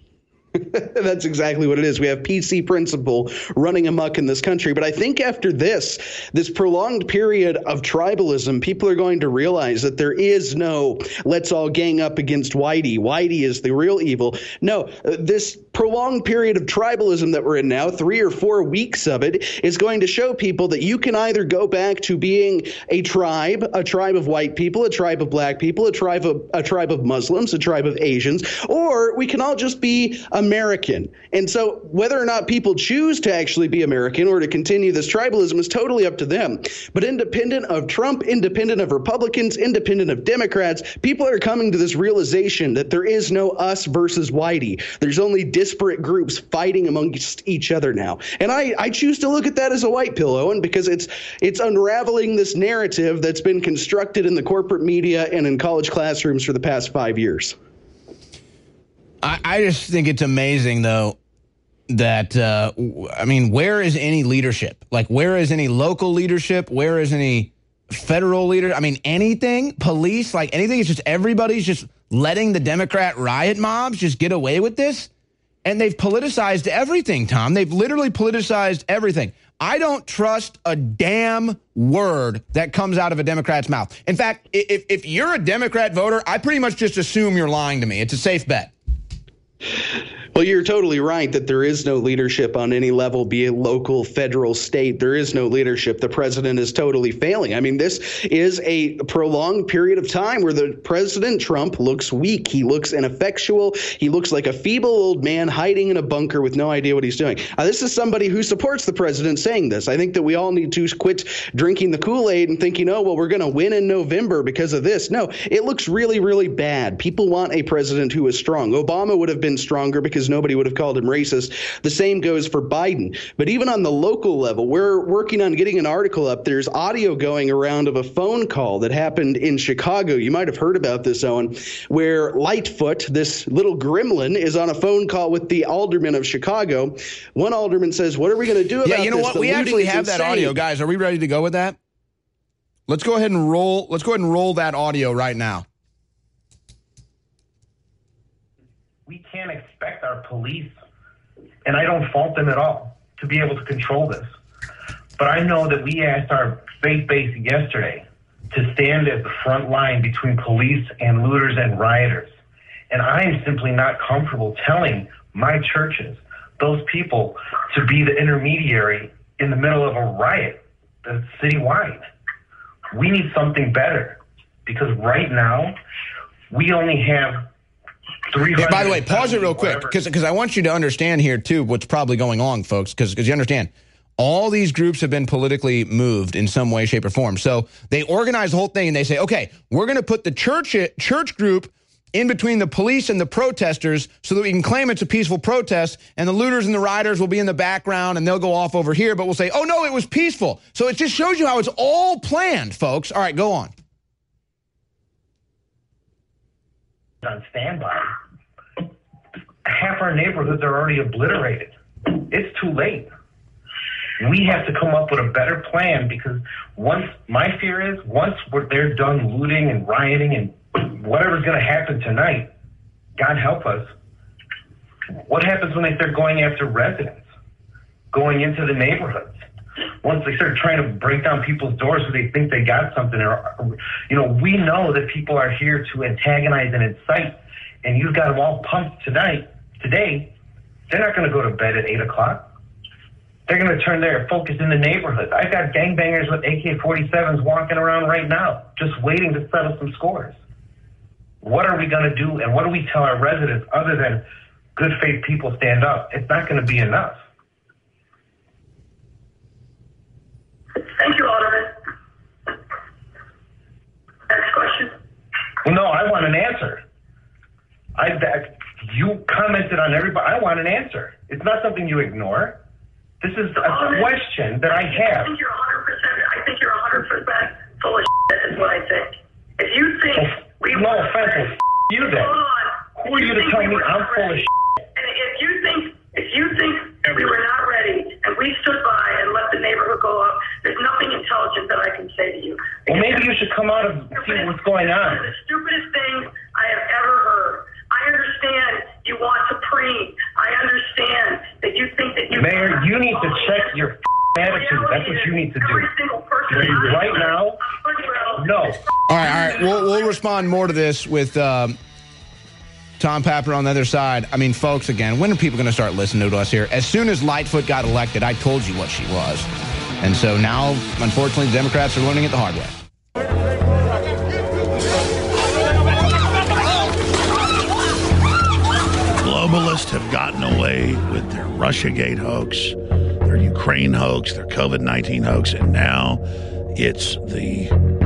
That's exactly what it is. We have P C principle running amok in this country. But I think after this, this prolonged period of tribalism, people are going to realize that there is no let's all gang up against Whitey. Whitey is the real evil. No, this prolonged period of tribalism that we're in now, three or four weeks of it, is going to show people that you can either go back to being a tribe, a tribe of white people, a tribe of black people, a tribe of a tribe of Muslims, a tribe of Asians, or we can all just be American. And so whether or not people choose to actually be American or to continue this tribalism is totally up to them. But independent of Trump, independent of Republicans, independent of Democrats, people are coming to this realization that there is no us versus Whitey. There's only disparate groups fighting amongst each other now. And I, I choose to look at that as a white pill, Owen, because it's it's unraveling this narrative that's been constructed in the corporate media and in college classrooms for the past five years. I, I just think it's amazing, though, that, uh, I mean, where is any leadership? Like, where is any local leadership? Where is any federal leader? I mean, anything, police, like anything. It's just everybody's just letting the Democrat riot mobs just get away with this. And they've politicized everything, Tom. They've literally politicized everything. I don't trust a damn word that comes out of a Democrat's mouth. In fact, if, if you're a Democrat voter, I pretty much just assume you're lying to me. It's a safe bet. Well, you're totally right that there is no leadership on any level, be it local, federal, state. There is no leadership. The president is totally failing. I mean, this is a prolonged period of time where the President Trump looks weak. He looks ineffectual. He looks like a feeble old man hiding in a bunker with no idea what he's doing. Uh, this is somebody who supports the president saying this. I think that we all need to quit drinking the Kool-Aid and thinking, oh, well, we're going to win in November because of this. No, it looks really, really bad. People want a president who is strong. Obama would have been stronger because nobody would have called him racist. The same goes for Biden. But even on the local level, we're working on getting an article up. There's audio going around of a phone call that happened in Chicago. You might have heard about this, Owen, where Lightfoot, this little gremlin, is on a phone call with the alderman of Chicago. One alderman says, what are we going to do about this? Yeah, you know this? what? The we actually have insane. that audio. Guys, are we ready to go with that? Let's go ahead and roll. Let's go ahead and roll that audio right now. We can't expect our police, and I don't fault them at all, to be able to control this. But I know that we asked our faith base yesterday to stand at the front line between police and looters and rioters. And I am simply not comfortable telling my churches, those people, to be the intermediary in the middle of a riot that's citywide. We need something better, because right now we only have Yeah, by the way, pause it real quick, because because I want you to understand here, too, what's probably going on, folks, because because you understand, all these groups have been politically moved in some way, shape, or form. So they organize the whole thing, and they say, okay, we're going to put the church church group in between the police and the protesters so that we can claim it's a peaceful protest, and the looters and the rioters will be in the background and they'll go off over here, but we'll say, oh, no, it was peaceful. So it just shows you how it's all planned, folks. All right, go on. On standby. Half our neighborhoods are already obliterated. It's too late. We have to come up with a better plan, because once, my fear is, once we're, they're done looting and rioting and whatever's going to happen tonight, God help us, what happens when they start going after residents, going into the neighborhoods? Once they start trying to break down people's doors so they think they got something, or, you know, we know that people are here to antagonize and incite, and you've got them all pumped tonight, today. They're not going to go to bed at eight o'clock. They're going to turn their focus in the neighborhood. I've got gangbangers with A K forty-sevens walking around right now, just waiting to settle some scores. What are we going to do, and what do we tell our residents other than good faith people stand up? It's not going to be enough. Thank you, Alderman. Next question. Well, no, I want an answer. I, I you commented on everybody. I want an answer. It's not something you ignore. This is a Alderman, question that I have. I think you're one hundred percent. I think you're one hundred percent full of shit, is what I think. If you think well, we no were offense, ready, you then. hold on. Who are you to tell me I'm full of shit? And if you think if you think we were not ready and we stood by and let the neighborhood go up, there's nothing intelligent that I can say to you. Well, maybe you should come out and see what's going on. One of the stupidest things I have ever heard. I understand you want to preen. I understand that you think that you... Mayor, you need to check your attitude. That's what you need to do. Right now, no. All right, all right. We'll, we'll respond more to this with um, Tom Papper on the other side. I mean, folks, again, when are people going to start listening to us here? As soon as Lightfoot got elected, I told you what she was. And so now, unfortunately, the Democrats are learning it the hard way. Globalists have gotten away with their Russiagate hoax, their Ukraine hoax, their COVID nineteen hoax, and now it's the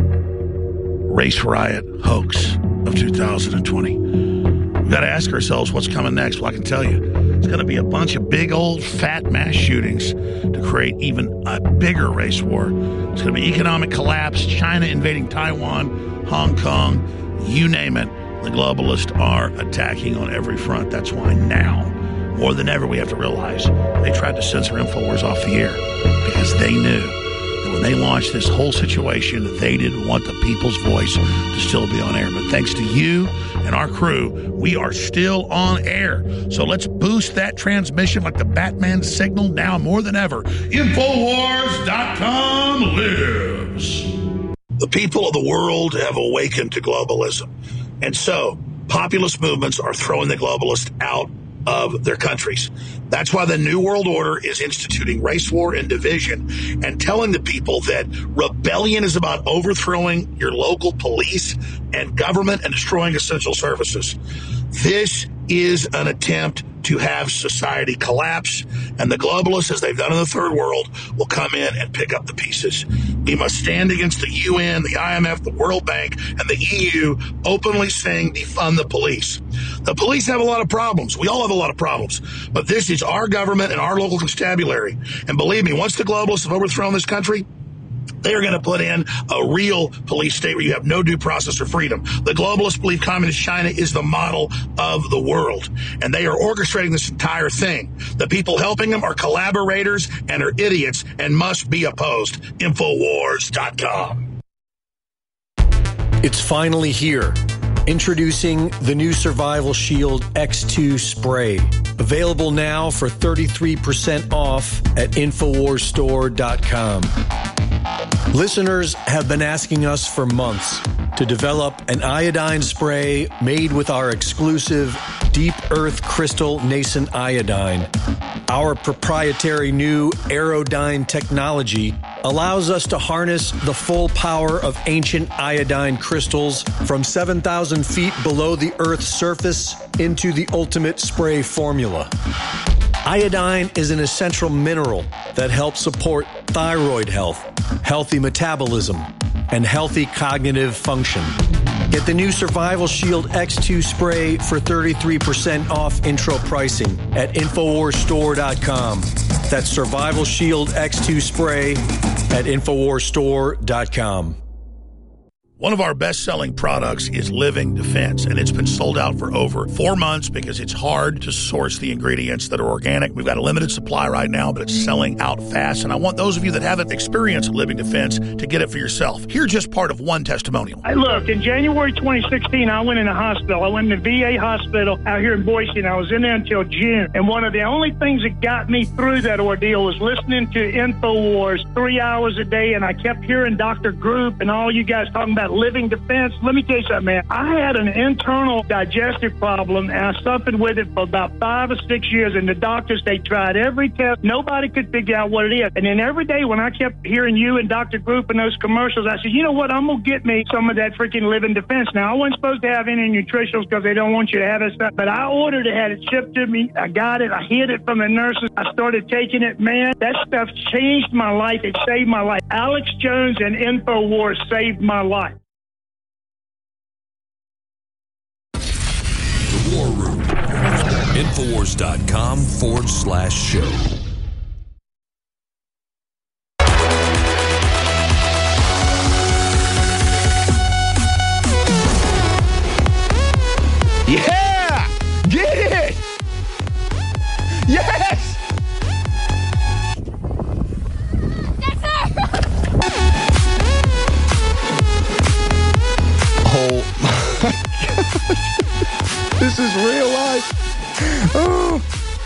race riot hoax of two thousand twenty. We've got to ask ourselves what's coming next. Well, I can tell you, it's going to be a bunch of big old fat mass shootings to create even a bigger race war. It's going to be economic collapse, China invading Taiwan, Hong Kong, you name it. The globalists are attacking on every front. That's why now, more than ever, we have to realize they tried to censor InfoWars off the air because they knew that when they launched this whole situation, they didn't want the people's voice to still be on air. But thanks to you and our crew, we are still on air. So let's boost that transmission like the Batman signal now more than ever. Infowars dot com lives. The people of the world have awakened to globalism. And so populist movements are throwing the globalists out of their countries. That's why the New World Order is instituting race war and division and telling the people that rebellion is about overthrowing your local police and government and destroying essential services. This is an attempt to have society collapse, and the globalists, as they've done in the third world, will come in and pick up the pieces. We must stand against the U N, the I M F, the World Bank, and the E U openly saying defund the police. The police have a lot of problems. We all have a lot of problems. But this is our government and our local constabulary. And believe me, once the globalists have overthrown this country, they are going to put in a real police state where you have no due process or freedom. The globalists believe communist China is the model of the world, and they are orchestrating this entire thing. The people helping them are collaborators and are idiots and must be opposed. Infowars dot com. It's finally here. Introducing the new Survival Shield X two spray. Available now for thirty-three percent off at Infowars Store dot com. Listeners have been asking us for months to develop an iodine spray made with our exclusive Deep Earth Crystal Nascent Iodine. Our proprietary new Aerodyne technology allows us to harness the full power of ancient iodine crystals from seven thousand feet below the Earth's surface into the ultimate spray formula. Iodine is an essential mineral that helps support thyroid health, healthy metabolism, and healthy cognitive function. Get the new Survival Shield X two spray for thirty-three percent off intro pricing at Infowars Store dot com. That's Survival Shield X two spray at Infowars Store dot com. One of our best-selling products is Living Defense, and it's been sold out for over four months because it's hard to source the ingredients that are organic. We've got a limited supply right now, but it's selling out fast, and I want those of you that haven't experienced Living Defense to get it for yourself. Here's just part of one testimonial. I look, in January twenty sixteen, I went in a hospital. I went in the V A hospital out here in Boise, and I was in there until June. And one of the only things that got me through that ordeal was listening to InfoWars three hours a day, and I kept hearing Doctor Group and all you guys talking about Living Defense. Let me tell you something, man. I had an internal digestive problem, and I suffered with it for about five or six years, and the doctors, they tried every test. Nobody could figure out what it is. And then every day when I kept hearing you and Doctor Group and those commercials, I said, you know what, I'm going to get me some of that freaking Living Defense. Now, I wasn't supposed to have any nutritionals because they don't want you to have it stuff, but I ordered it, had it shipped to me. I got it. I hid it from the nurses. I started taking it. Man, that stuff changed my life. It saved my life. Alex Jones and InfoWars saved my life. War Room. Infowars.com forward slash show. Yeah! Get it! Yes! Oh my God. This is real life. Oh.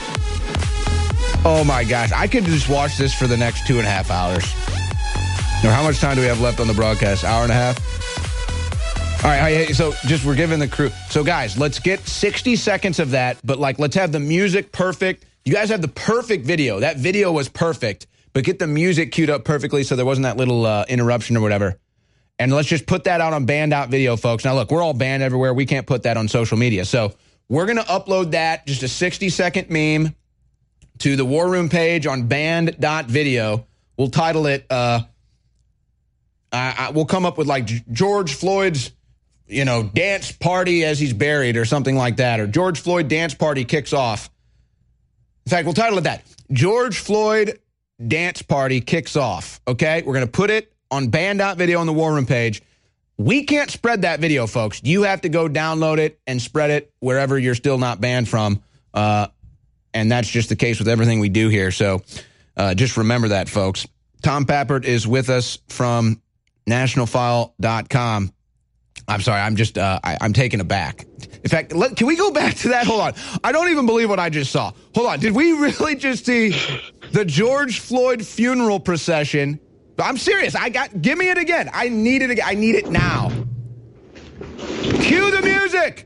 Oh my gosh. I could just watch this for the next two and a half hours. Now, how much time do we have left on the broadcast? Hour and a half? All right. So just we're giving the crew. So guys, let's get sixty seconds of that. But like, let's have the music perfect. You guys have the perfect video. That video was perfect. But get the music queued up perfectly so there wasn't that little uh, interruption or whatever. And let's just put that out on Banned Out Video, folks. Now, look, we're all banned everywhere. We can't put that on social media. So we're going to upload that, just a sixty-second meme, to the War Room page on Banned dot video. We'll title it, uh, I, I, we'll come up with, like, George Floyd's, you know, dance party as he's buried or something like that. Or George Floyd dance party kicks off. In fact, we'll title it that. George Floyd dance party kicks off, okay? We're going to put it on Banned dot video on the War Room page. We can't spread that video, folks. You have to go download it and spread it wherever you're still not banned from. Uh, and that's just the case with everything we do here. So uh, just remember that, folks. Tom Pappert is with us from national file dot com. I'm sorry, I'm just, uh, I, I'm taken aback. In fact, let, can we go back to that? Hold on. I don't even believe what I just saw. Hold on. Did we really just see the George Floyd funeral procession? I'm serious. I got. Give me it again. I need it again. I need it now. Cue the music.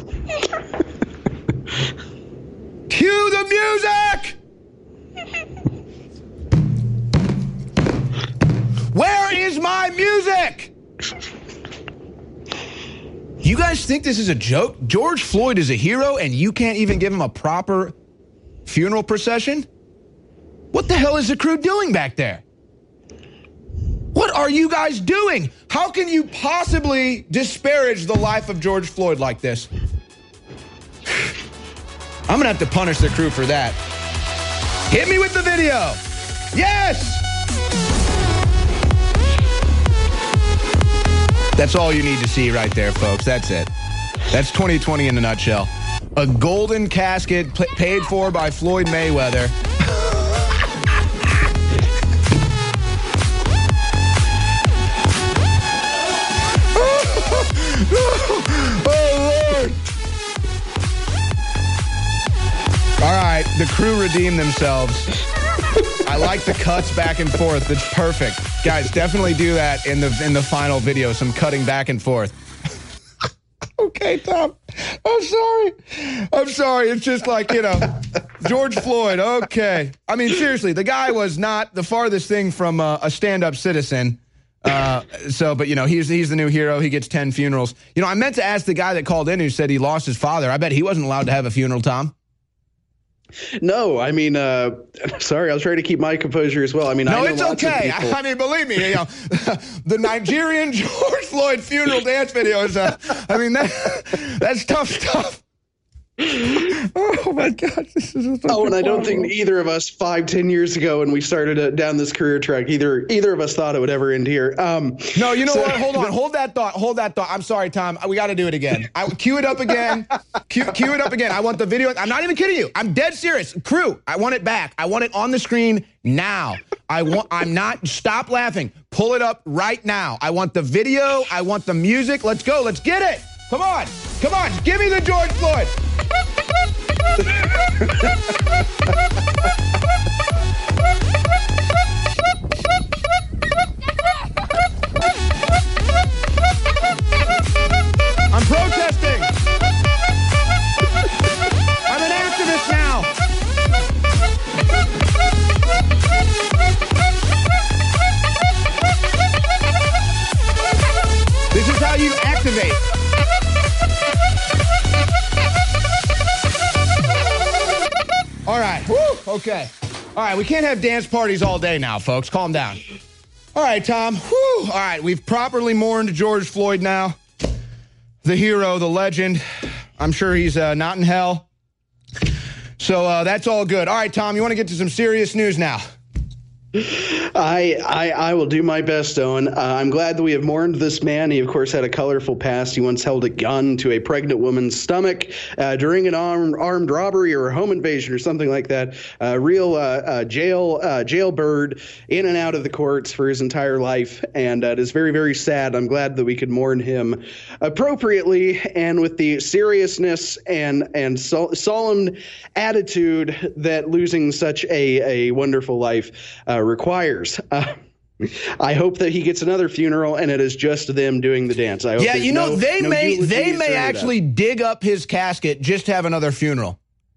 Cue the music. Where is my music? You guys think this is a joke? George Floyd is a hero, and you can't even give him a proper funeral procession? What the hell is the crew doing back there? What are you guys doing? How can you possibly disparage the life of George Floyd like this? I'm going to have to punish the crew for that. Hit me with the video. Yes! That's all you need to see right there, folks. That's it. That's twenty twenty in a nutshell. A golden casket p- paid for by Floyd Mayweather. Oh, Lord. All right, the crew redeemed themselves. I like the cuts back and forth. It's perfect. Guys, definitely do that in the in the final video, some cutting back and forth. Okay, Tom. I'm sorry. I'm sorry. It's just like, you know, George Floyd. Okay. I mean, seriously, the guy was not the farthest thing from uh, a stand-up citizen. Uh, so, but, you know, he's he's the new hero. He gets ten funerals. You know, I meant to ask the guy that called in who said he lost his father. I bet he wasn't allowed to have a funeral, Tom. No, I mean, uh, sorry, I was trying to keep my composure as well. I mean, no, I know it's lots okay. of people. I mean, believe me, you know, the Nigerian George Floyd funeral dance video is, uh, I mean, that, that's tough stuff. Oh my gosh, this is oh, and I don't think either of us five, ten years ago when we started uh, down this career track, either either of us thought it would ever end here. Um, no, you know so, what? Hold on, hold that thought, hold that thought. I'm sorry, Tom. We got to do it again. I cue it up again. cue, cue it up again. I want the video. I'm not even kidding you. I'm dead serious. Crew, I want it back. I want it on the screen now. I want. I'm not. Stop laughing. Pull it up right now. I want the video. I want the music. Let's go. Let's get it. Come on. Come on. Give me the George Floyd. I'm protesting. I'm an activist now. This is how you activate. All right. Woo. Okay. All right. We can't have dance parties all day now, folks. Calm down. All right, Tom. Woo. All right. We've properly mourned George Floyd now. The hero, the legend. I'm sure he's uh, not in hell. So uh, that's all good. All right, Tom, you want to get to some serious news now? I, I I will do my best, Owen. Uh, I'm glad that we have mourned this man. He, of course, had a colorful past. He once held a gun to a pregnant woman's stomach uh, during an armed, armed robbery or a home invasion or something like that. Uh, real uh, uh, jail uh, jailbird in and out of the courts for his entire life. And uh, it is very, very sad. I'm glad that we could mourn him appropriately and with the seriousness and, and sol- solemn attitude that losing such a, a wonderful life uh, requires. Uh, I hope that he gets another funeral and it is just them doing the dance. I hope yeah, you know, no, they no may they may actually up. dig up his casket just to have another funeral.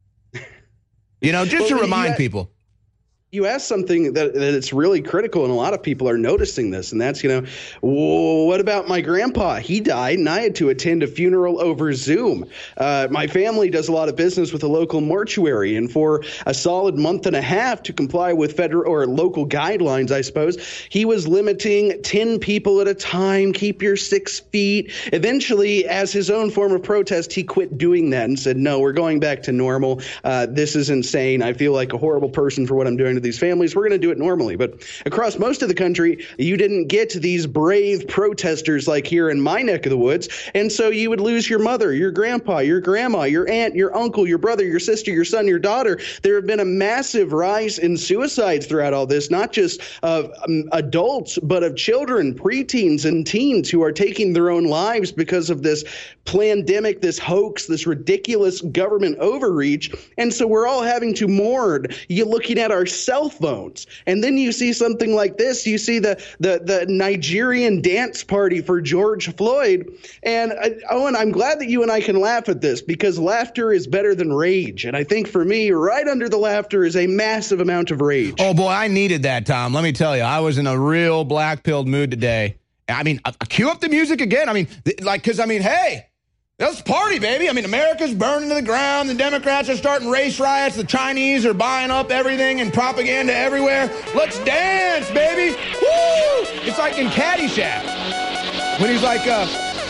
You know, just well, to remind yeah, people. You asked something that, that it's really critical, and a lot of people are noticing this, and that's, you know, what about my grandpa? He died, and I had to attend a funeral over Zoom. Uh, my family does a lot of business with a local mortuary, and for a solid month and a half to comply with federal or local guidelines, I suppose, he was limiting ten people at a time, keep your six feet. Eventually, as his own form of protest, he quit doing that and said, no, we're going back to normal. Uh, this is insane. I feel like a horrible person for what I'm doing to these families. We're going to do it normally. But across most of the country, you didn't get these brave protesters like here in my neck of the woods. And so you would lose your mother, your grandpa, your grandma, your aunt, your uncle, your brother, your sister, your son, your daughter. There have been a massive rise in suicides throughout all this, not just of um, adults, but of children, preteens and teens who are taking their own lives because of this pandemic, this hoax, this ridiculous government overreach. And so we're all having to mourn. You're looking at our cell phones, and then you see something like this. You see the the the Nigerian dance party for George Floyd. And uh, Owen, I'm glad that you and I can laugh at this, because laughter is better than rage. And I think for me, right under the laughter is a massive amount of rage. Oh boy, I needed that, Tom. Let me tell you, I was in a real black-pilled mood today. I mean, uh, cue up the music again. I mean, th- like, because I mean, hey. Let's party, baby. I mean, America's burning to the ground. The Democrats are starting race riots. The Chinese are buying up everything and propaganda everywhere. Let's dance, baby. Woo! It's like in Caddyshack when he's like, uh,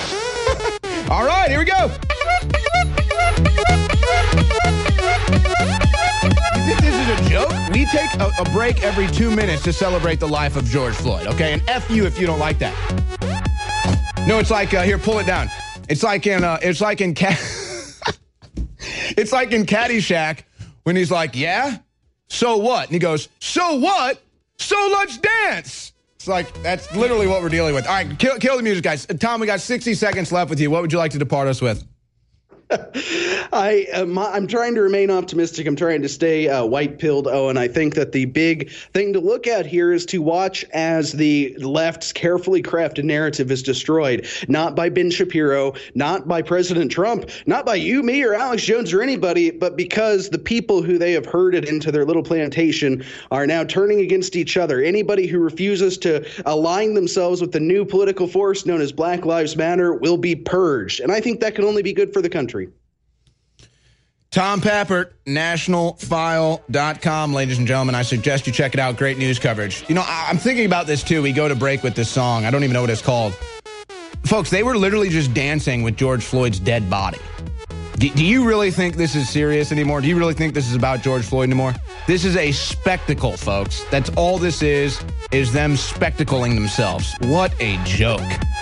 all right, here we go. You think this is a joke? We take a, a break every two minutes to celebrate the life of George Floyd, okay? And F you if you don't like that. No, it's like, uh, here, pull it down. It's like in uh, it's like in Cat it's like in Caddyshack when he's like, yeah, so what? And he goes, so what? So let's dance. It's like, that's literally what we're dealing with. All right, kill, kill the music, guys. Tom, we got sixty seconds left with you. What would you like to depart us with? I um, I'm trying to remain optimistic. I'm trying to stay uh, white-pilled, oh, and I think that the big thing to look at here is to watch as the left's carefully crafted narrative is destroyed, not by Ben Shapiro, not by President Trump, not by you, me, or Alex Jones or anybody, but because the people who they have herded into their little plantation are now turning against each other. Anybody who refuses to align themselves with the new political force known as Black Lives Matter will be purged, and I think that can only be good for the country. Tom Pappert, national file dot com, ladies and gentlemen. I suggest you check it out. Great news coverage. You know, I'm thinking about this, too. We go to break with this song. I don't even know what it's called. Folks, they were literally just dancing with George Floyd's dead body. Do, do you really think this is serious anymore? Do you really think this is about George Floyd anymore? This is a spectacle, folks. That's all this is, is them spectacling themselves. What a joke.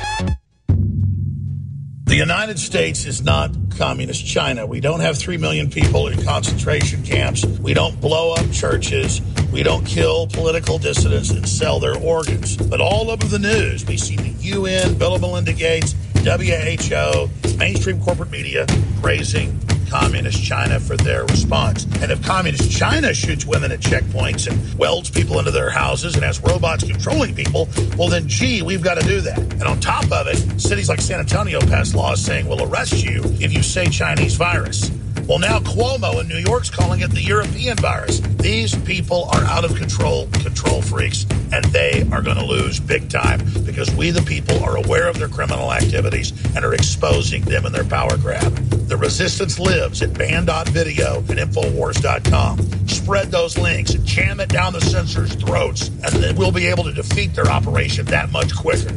The United States is not communist China. We don't have three million people in concentration camps. We don't blow up churches. We don't kill political dissidents and sell their organs. But all over the news, we see the U N, Bill and Melinda Gates, W H O, mainstream corporate media praising communist China for their response. And if communist China shoots women at checkpoints and welds people into their houses and has robots controlling people, well then, gee, we've got to do that. And on top of it, cities like San Antonio passed laws saying we'll arrest you if you say Chinese virus. Well, now Cuomo in New York's calling it the European virus. These people are out of control, control freaks, and they are going to lose big time because we, the people, are aware of their criminal activities and are exposing them in their power grab. The resistance lives at band dot video and infowars dot com. Spread those links and jam it down the censors' throats, and then we'll be able to defeat their operation that much quicker.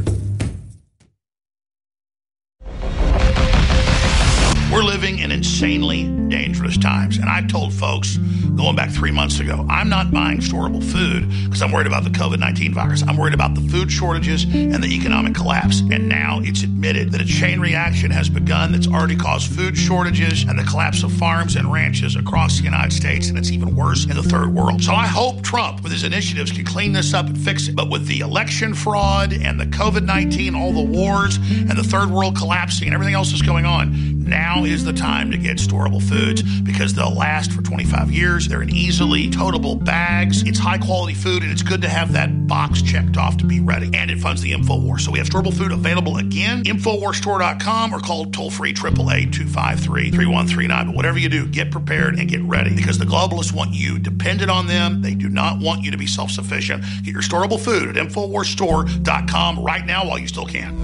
We're living in insanely dangerous times. And I told folks going back three months ago, I'm not buying storable food because I'm worried about the COVID nineteen virus. I'm worried about the food shortages and the economic collapse. And now it's admitted that a chain reaction has begun that's already caused food shortages and the collapse of farms and ranches across the United States. And it's even worse in the third world. So I hope Trump, with his initiatives, can clean this up and fix it. But with the election fraud and the COVID nineteen, all the wars and the third world collapsing and everything else that's going on, now is the time to get storable foods because they'll last for twenty-five years. They're in easily totable bags. It's high quality food, and it's good to have that box checked off to be ready. And it funds the InfoWars. So we have storable food available again. Infowars store dot com or call toll free eight eight eight, two five three, three one three nine. But whatever you do, get prepared and get ready because the globalists want you dependent on them. They do not want you to be self-sufficient. Get your storable food at infowars store dot com right now while you still can.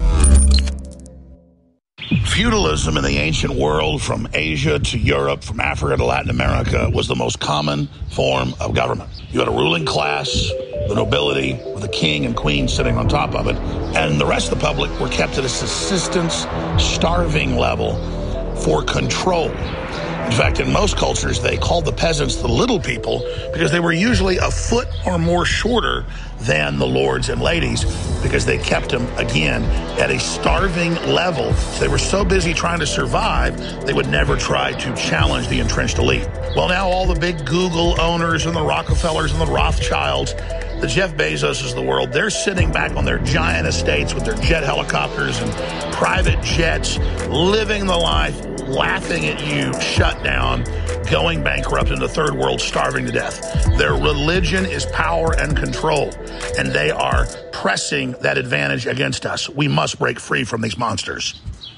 Feudalism in the ancient world, from Asia to Europe, from Africa to Latin America, was the most common form of government. You had a ruling class, the nobility, with a king and queen sitting on top of it, and the rest of the public were kept at a subsistence, starving level for control. In fact, in most cultures, they called the peasants the little people because they were usually a foot or more shorter than the lords and ladies because they kept them, again, at a starving level. So they were so busy trying to survive, they would never try to challenge the entrenched elite. Well, now all the big Google owners and the Rockefellers and the Rothschilds, the Jeff Bezoses of the world, they're sitting back on their giant estates with their jet helicopters and private jets, living the life, laughing at you, shut down, going bankrupt in the third world, starving to death. Their religion is power and control, and they are pressing that advantage against us. We must break free from these monsters.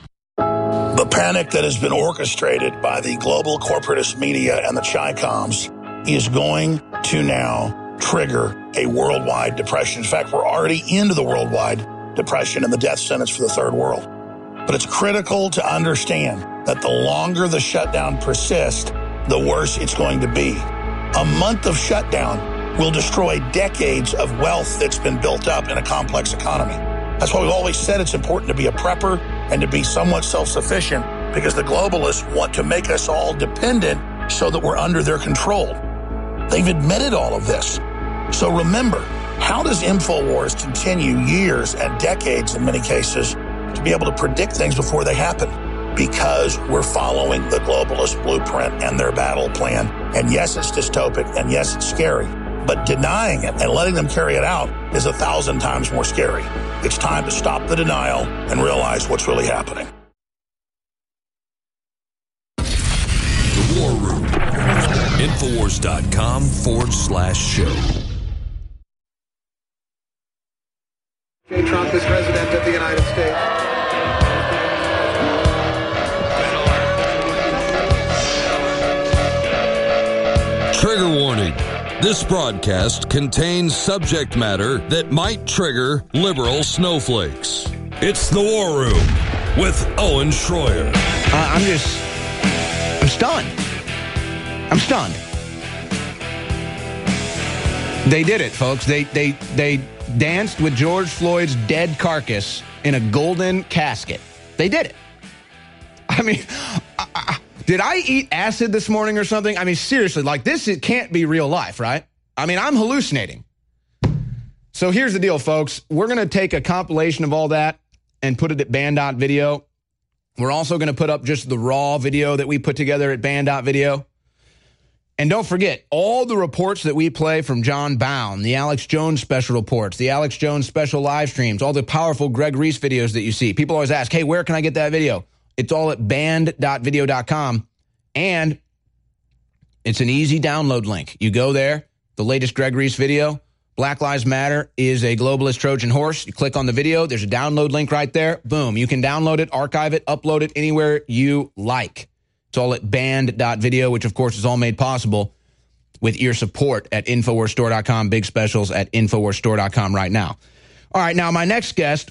The panic that has been orchestrated by the global corporatist media and the Chi-Coms is going to now trigger a worldwide depression. In fact, we're already into the worldwide depression and the death sentence for the third world. But it's critical to understand that the longer the shutdown persists, the worse it's going to be. A month of shutdown will destroy decades of wealth that's been built up in a complex economy. That's why we've always said it's important to be a prepper and to be somewhat self-sufficient because the globalists want to make us all dependent so that we're under their control. They've admitted all of this. So remember, how does InfoWars continue years and decades in many cases to be able to predict things before they happen? Because we're following the globalist blueprint and their battle plan. And yes, it's dystopic, and yes, it's scary. But denying it and letting them carry it out is a thousand times more scary. It's time to stop the denial and realize what's really happening. The War Room. Infowars dot com forward slash show. J. Trump is president of the United States. Trigger warning. This broadcast contains subject matter that might trigger liberal snowflakes. It's the War Room with Owen Schroyer. Uh, I'm just, I'm stunned. I'm stunned. They did it, folks. They they they danced with George Floyd's dead carcass in a golden casket. They did it. I mean, I, I, did I eat acid this morning or something? I mean, seriously, like this, it can't be real life, right? I mean, I'm hallucinating. So here's the deal, folks. We're going to take a compilation of all that and put it at band dot video. We're also going to put up just the raw video that we put together at band dot video. And don't forget, all the reports that we play from John Bound, the Alex Jones special reports, the Alex Jones special live streams, all the powerful Greg Reese videos that you see. People always ask, hey, where can I get that video? It's all at band dot video dot com. And it's an easy download link. You go there, the latest Greg Reese video, Black Lives Matter is a globalist Trojan horse. You click on the video. There's a download link right there. Boom. You can download it, archive it, upload it anywhere you like. It's all at band dot video, which, of course, is all made possible with your support at infowars store dot com. Big specials at infowars store dot com right now. All right, now my next guest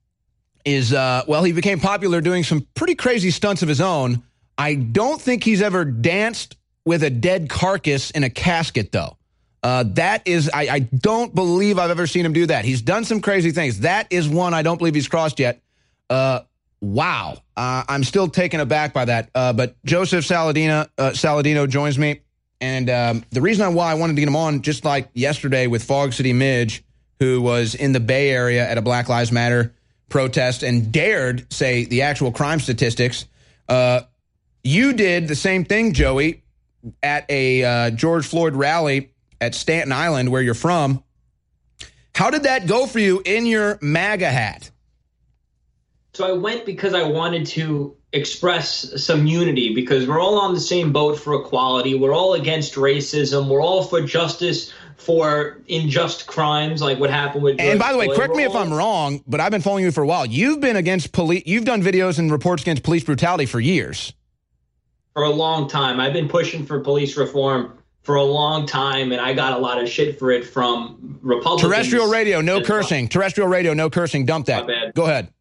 is, uh, well, he became popular doing some pretty crazy stunts of his own. I don't think he's ever danced with a dead carcass in a casket, though. Uh, that is, I, I don't believe I've ever seen him do that. He's done some crazy things. That is one I don't believe he's crossed yet. Uh, wow. Uh, I'm still taken aback by that. Uh, but Joseph Saladino, uh, Saladino joins me. And um, the reason why I wanted to get him on, just like yesterday with Fog City Midge, who was in the Bay Area at a Black Lives Matter protest and dared say the actual crime statistics. Uh, you did the same thing, Joey, at a uh, George Floyd rally at Staten Island, where you're from. How did that go for you in your MAGA hat? So I went because I wanted to express some unity, because we're all on the same boat for equality. We're all against racism. We're all for justice for unjust crimes like what happened with George And by the way, Floyd. correct We're me all- if I'm wrong, but I've been following you for a while. You've been against police. You've done videos and reports against police brutality for years. For a long time. I've been pushing for police reform for a long time, and I got a lot of shit for it from Republicans. Terrestrial radio, no cursing. Terrestrial radio, no cursing. Dump that. My bad. Go ahead.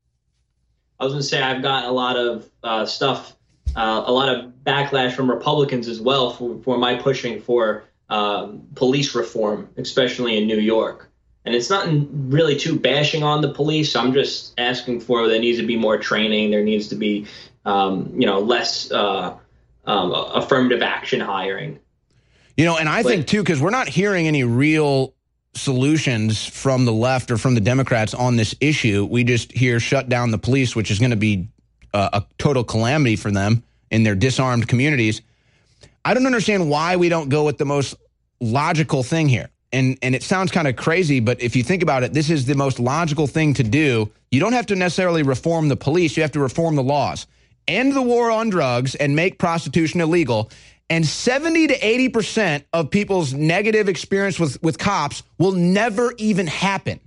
I was going to say I've gotten a lot of uh, stuff, uh, a lot of backlash from Republicans as well for, for my pushing for um, police reform, especially in New York. And it's not really too bashing on the police. I'm just asking for there needs to be more training. There needs to be, um, you know, less uh, um, affirmative action hiring. You know, and I think, too, because we're not hearing any real solutions from the left or from the Democrats on this issue. We just hear shut down the police, which is going to be uh, a total calamity for them in their disarmed communities. I don't understand why we don't go with the most logical thing here. And and it sounds kind of crazy, but if you think about it, this is the most logical thing to do. You don't have to necessarily reform the police. You have to reform the laws. End the war on drugs and make prostitution illegal. And seventy to eighty percent of people's negative experience with, with cops will never even happen.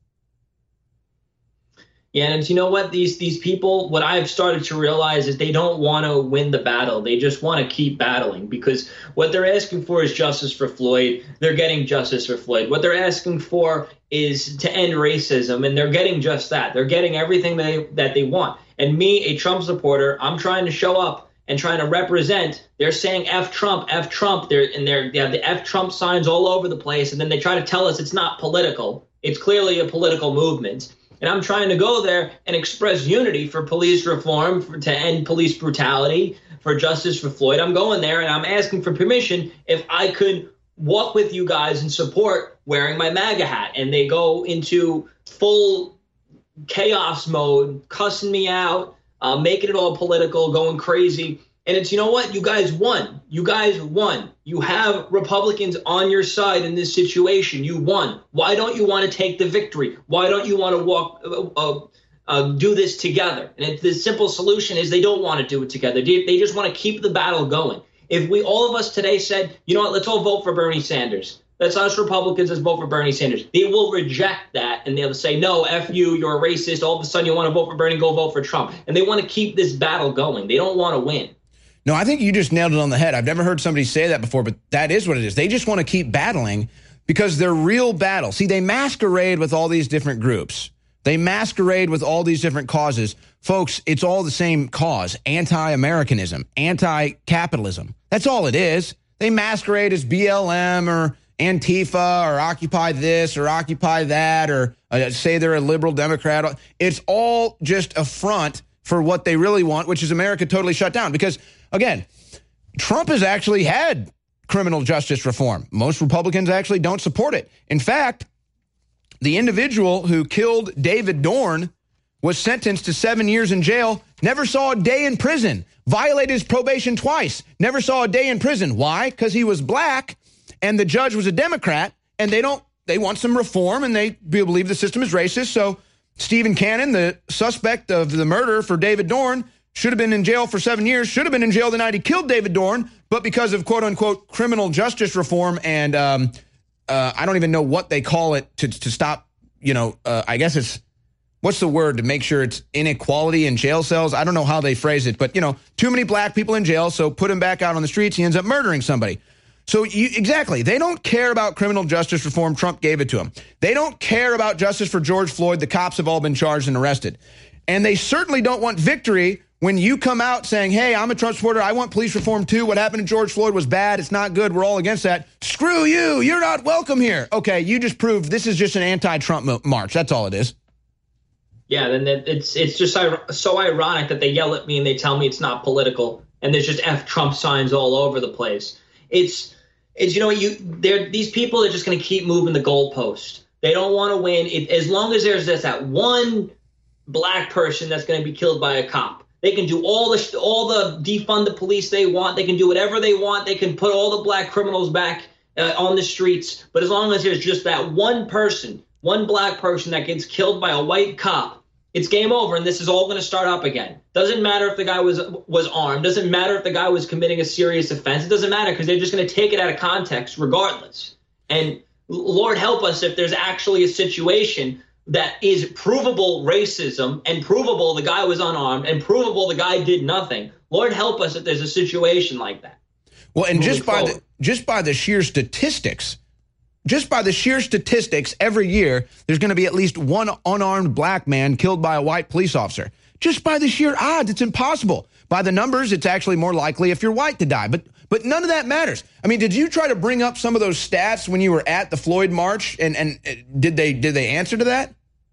Yeah, and you know what? These these people, what I've started to realize is they don't want to win the battle. They just want to keep battling, because what they're asking for is justice for Floyd. They're getting justice for Floyd. What they're asking for is to end racism, and they're getting just that. They're getting everything they, that they want. And me, a Trump supporter, I'm trying to show up and trying to represent. They're saying F Trump, F Trump. They're and they're they have the F Trump signs all over the place, and then they try to tell us it's not political. It's clearly a political movement. And I'm trying to go there and express unity for police reform, for, to end police brutality, for justice for Floyd. I'm going there and I'm asking for permission if I could walk with you guys in support wearing my MAGA hat. And they go into full chaos mode, cussing me out, uh, making it all political, going crazy. And it's, you know what? You guys won. You guys won. You have Republicans on your side in this situation. You won. Why don't you want to take the victory? Why don't you want to walk, uh, uh, do this together? And it, the simple solution is they don't want to do it together. They, they just want to keep the battle going. If we, all of us today said, you know what, let's all vote for Bernie Sanders. Let's us Republicans, let's vote for Bernie Sanders. They will reject that, and they'll say, no, F you, you're a racist. All of a sudden you want to vote for Bernie, go vote for Trump. And they want to keep this battle going. They don't want to win. No, I think you just nailed it on the head. I've never heard somebody say that before, but that is what it is. They just want to keep battling because they're real battle. See, they masquerade with all these different groups. They masquerade with all these different causes. Folks, it's all the same cause. Anti-Americanism, anti-capitalism. That's all it is. They masquerade as B L M or Antifa or Occupy this or Occupy that or uh, say they're a liberal Democrat. It's all just a front for what they really want, which is America totally shut down. Because, again, Trump has actually had criminal justice reform. Most Republicans actually don't support it. In fact, the individual who killed David Dorn was sentenced to seven years in jail, never saw a day in prison, violated his probation twice, never saw a day in prison. Why? Because he was black and the judge was a Democrat, and they don't, they want some reform, and they believe the system is racist. So Stephen Cannon, the suspect of the murder for David Dorn, should have been in jail for seven years, should have been in jail the night he killed David Dorn, but because of quote-unquote criminal justice reform and um, uh, I don't even know what they call it to, to stop, you know, uh, I guess it's, what's the word to make sure it's inequality in jail cells? I don't know how they phrase it, but, you know, too many black people in jail, so put him back out on the streets, he ends up murdering somebody. So you, exactly, they don't care about criminal justice reform. Trump gave it to them. They don't care about justice for George Floyd. The cops have all been charged and arrested. And they certainly don't want victory when you come out saying, hey, I'm a Trump supporter. I want police reform too. What happened to George Floyd was bad. It's not good. We're all against that. Screw you. You're not welcome here. Okay, you just proved this is just an anti-Trump march. That's all it is. Yeah, then it's it's just so ironic that they yell at me and they tell me it's not political, and there's just F Trump signs all over the place. It's it's you know you they're these people are just going to keep moving the goalpost. They don't want to win. It, as long as there's this that one black person that's going to be killed by a cop, they can do all the all the defund the police they want. They can do whatever they want. They can put all the black criminals back uh, on the streets. But as long as there's just that one person, one black person that gets killed by a white cop, it's game over, and this is all going to start up again. Doesn't matter if the guy was was armed. Doesn't matter if the guy was committing a serious offense. It doesn't matter because they're just going to take it out of context regardless. And Lord help us if there's actually a situation that is provable racism and provable the guy was unarmed and provable the guy did nothing. Lord help us if there's a situation like that. Well, and just by the, just by the sheer statistics, just by the sheer statistics, every year there's going to be at least one unarmed black man killed by a white police officer. Just by the sheer odds, it's impossible. By the numbers, it's actually more likely if you're white to die. But but none of that matters. I mean, did you try to bring up some of those stats when you were at the Floyd March? And, and did they did they answer to that?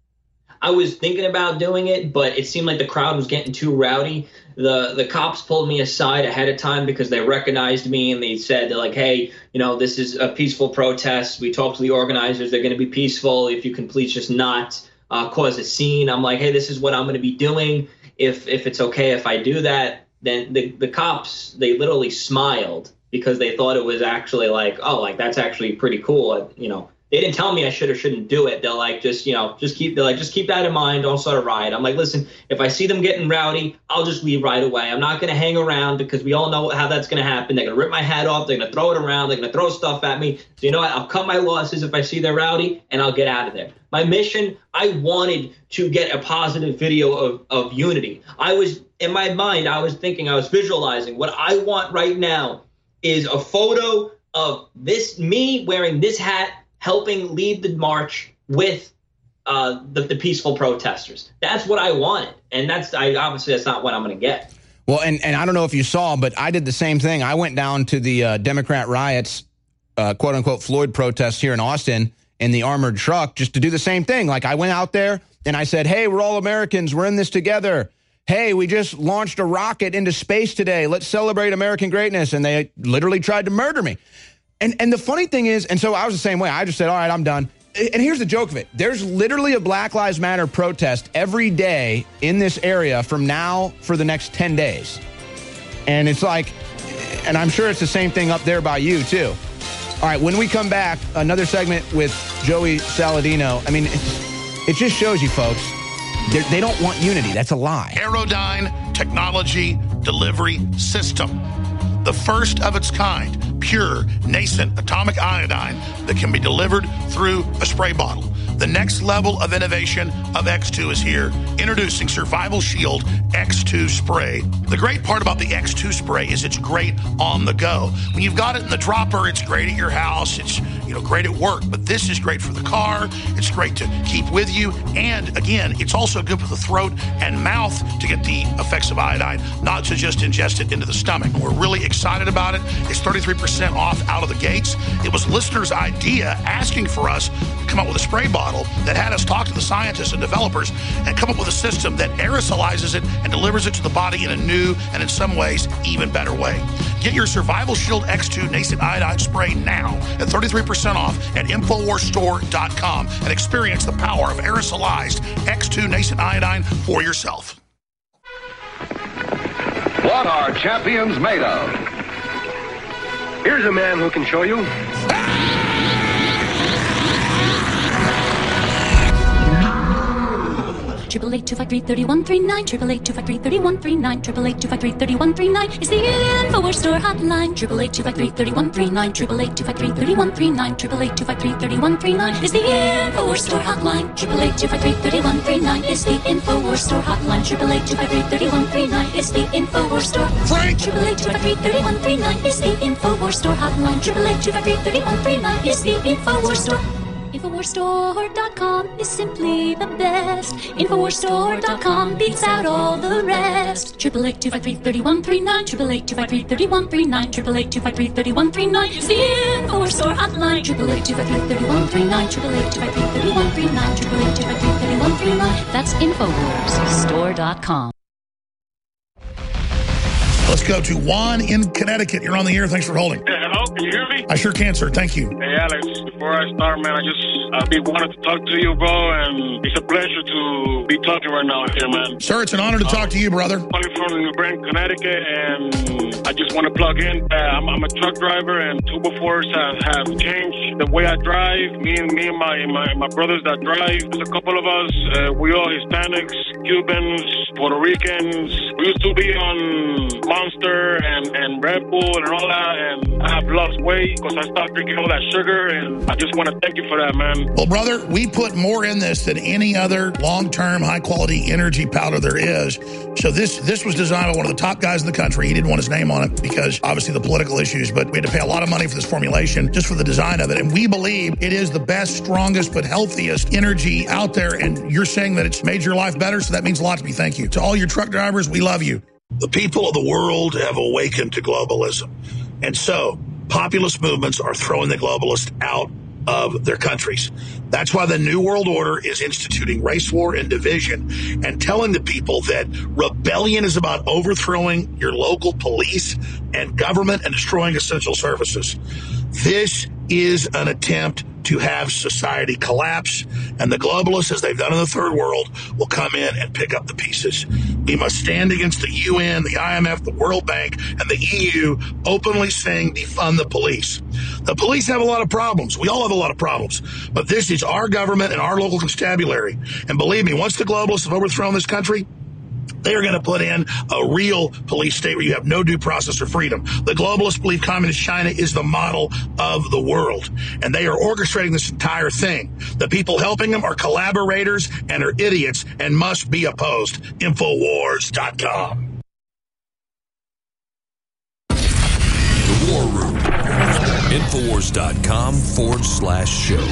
I was thinking about doing it, but it seemed like the crowd was getting too rowdy. The the cops pulled me aside ahead of time because they recognized me, and they said, they're like, hey, you know, this is a peaceful protest. We talked to the organizers. They're going to be peaceful. If you can please just not uh, cause a scene. I'm like, hey, this is what I'm going to be doing. If if it's okay if I do that. Then the, the cops, they literally smiled because they thought it was actually like, oh, like that's actually pretty cool. You know, they didn't tell me I should or shouldn't do it. They're like, just, you know, just keep, they're like, just keep that in mind. Don't start a riot. I'm like, listen, if I see them getting rowdy, I'll just leave right away. I'm not going to hang around because we all know how that's going to happen. They're going to rip my hat off. They're going to throw it around. They're going to throw stuff at me. So, you know what? I'll cut my losses if I see they're rowdy, and I'll get out of there. My mission, I wanted to get a positive video of, of unity. I was, in my mind, I was thinking, I was visualizing what I want right now is a photo of this, me wearing this hat, helping lead the march with uh, the, the peaceful protesters. That's what I wanted. And that's, I obviously, that's not what I'm going to get. Well, and, and I don't know if you saw, but I did the same thing. I went down to the uh, Democrat riots, uh, quote unquote, Floyd protests here in Austin in the armored truck just to do the same thing. Like I went out there and I said, hey, we're all Americans. We're in this together. Hey, we just launched a rocket into space today. Let's celebrate American greatness. And they literally tried to murder me. And and the funny thing is, and so I was the same way. I just said, all right, I'm done. And here's the joke of it. There's literally a Black Lives Matter protest every day in this area from now for the next ten days. And it's like, and I'm sure it's the same thing up there by you too. All right, when we come back, another segment with Joey Saladino. I mean, it, it just shows you, folks, they don't want unity. That's a lie. Aerodyne Technology Delivery System. The first of its kind, pure, nascent atomic iodine that can be delivered through a spray bottle. The next level of innovation of X two is here. Introducing Survival Shield X two Spray. The great part about the X two Spray is it's great on the go. When you've got it in the dropper, it's great at your house. It's you know, great at work, but this is great for the car. It's great to keep with you. And again, it's also good for the throat and mouth to get the effects of iodine, not to just ingest it into the stomach. We're really excited about it. It's thirty-three percent off out of the gates. It was listeners' idea asking for us to come up with a spray bottle that had us talk to the scientists and developers and come up with a system that aerosolizes it and delivers it to the body in a new and in some ways even better way. Get your Survival Shield X two Nascent Iodine Spray now at thirty-three percent off at Infowars Store dot com and experience the power of aerosolized X two Nascent Iodine for yourself. What are champions made of? Here's a man who can show you. Triple eight two five three thirty one three nine. Triple eight two five three thirty one three nine. Triple eight two five three thirty one three nine is the Infowars Store hotline. Triple eight two five three thirty one three nine. Triple eight two five three thirty one three nine. Triple eight two five three thirty one three nine is the Infowars Store hotline. Triple eight two five three thirty one three nine is the Infowars Store hotline. Triple eight two five three thirty one three nine is the Infowars Store. Frank. Triple eight two five three thirty one three nine is the Infowars Store hotline. Triple eight two five three thirty one three nine is the Infowars Store. Infowars Store dot com is simply the best. Infowars Store dot com beats out all the rest. Triple eight two five three thirty one three nine. Triple eight two five three thirty one three nine. Triple eight two five three thirty one three nine is the Infowars Store hotline. Triple eight two five three thirty one three nine. Triple eight two five three thirty one three nine. Triple eight two five three thirty one three nine. That's Infowars Store dot com. Let's go to Juan in Connecticut. You're on the air. Thanks for holding. Yeah, hello. Can you hear me? I sure can, sir. Thank you. Hey, Alex. Before I start, man, I just I be wanted to talk to you, bro, and it's a pleasure to be talking right now here, man. Sir, it's an honor to talk to you, brother. I'm calling from New Britain, Connecticut, and I just want to plug in. Uh, I'm, I'm a truck driver, and two befores have, have changed the way I drive. Me and me and my, my, my brothers that drive. There's a couple of us. Uh, we all Hispanics, Cubans, Puerto Ricans. We used to be on Monster and, and Red Bull and all that, and I have lost weight because I stopped drinking all that sugar, and I just want to thank you for that, man. Well, brother, we put more in this than any other long-term, high-quality energy powder there is. So this this was designed by one of the top guys in the country. He didn't want his name on it because, obviously, the political issues, but we had to pay a lot of money for this formulation just for the design of it. And we believe it is the best, strongest, but healthiest energy out there. And you're saying that it's made your life better, so that means a lot to me. Thank you. To all your truck drivers, we love you. The people of the world have awakened to globalism. And so populist movements are throwing the globalists out of their countries. That's why the New World Order is instituting race war and division and telling the people that rebellion is about overthrowing your local police and government and destroying essential services. This is an attempt to have society collapse, and the globalists, as they've done in the third world, will come in and pick up the pieces. We must stand against the U N, the I M F, the World Bank, and the E U openly saying defund the police. The police have a lot of problems. We all have a lot of problems. But this is our government and our local constabulary. And believe me, once the globalists have overthrown this country, they are going to put in a real police state where you have no due process or freedom. The globalists believe communist China is the model of the world, and they are orchestrating this entire thing. The people helping them are collaborators and are idiots and must be opposed. Infowars dot com. The War Room. Infowars dot com forward slash show.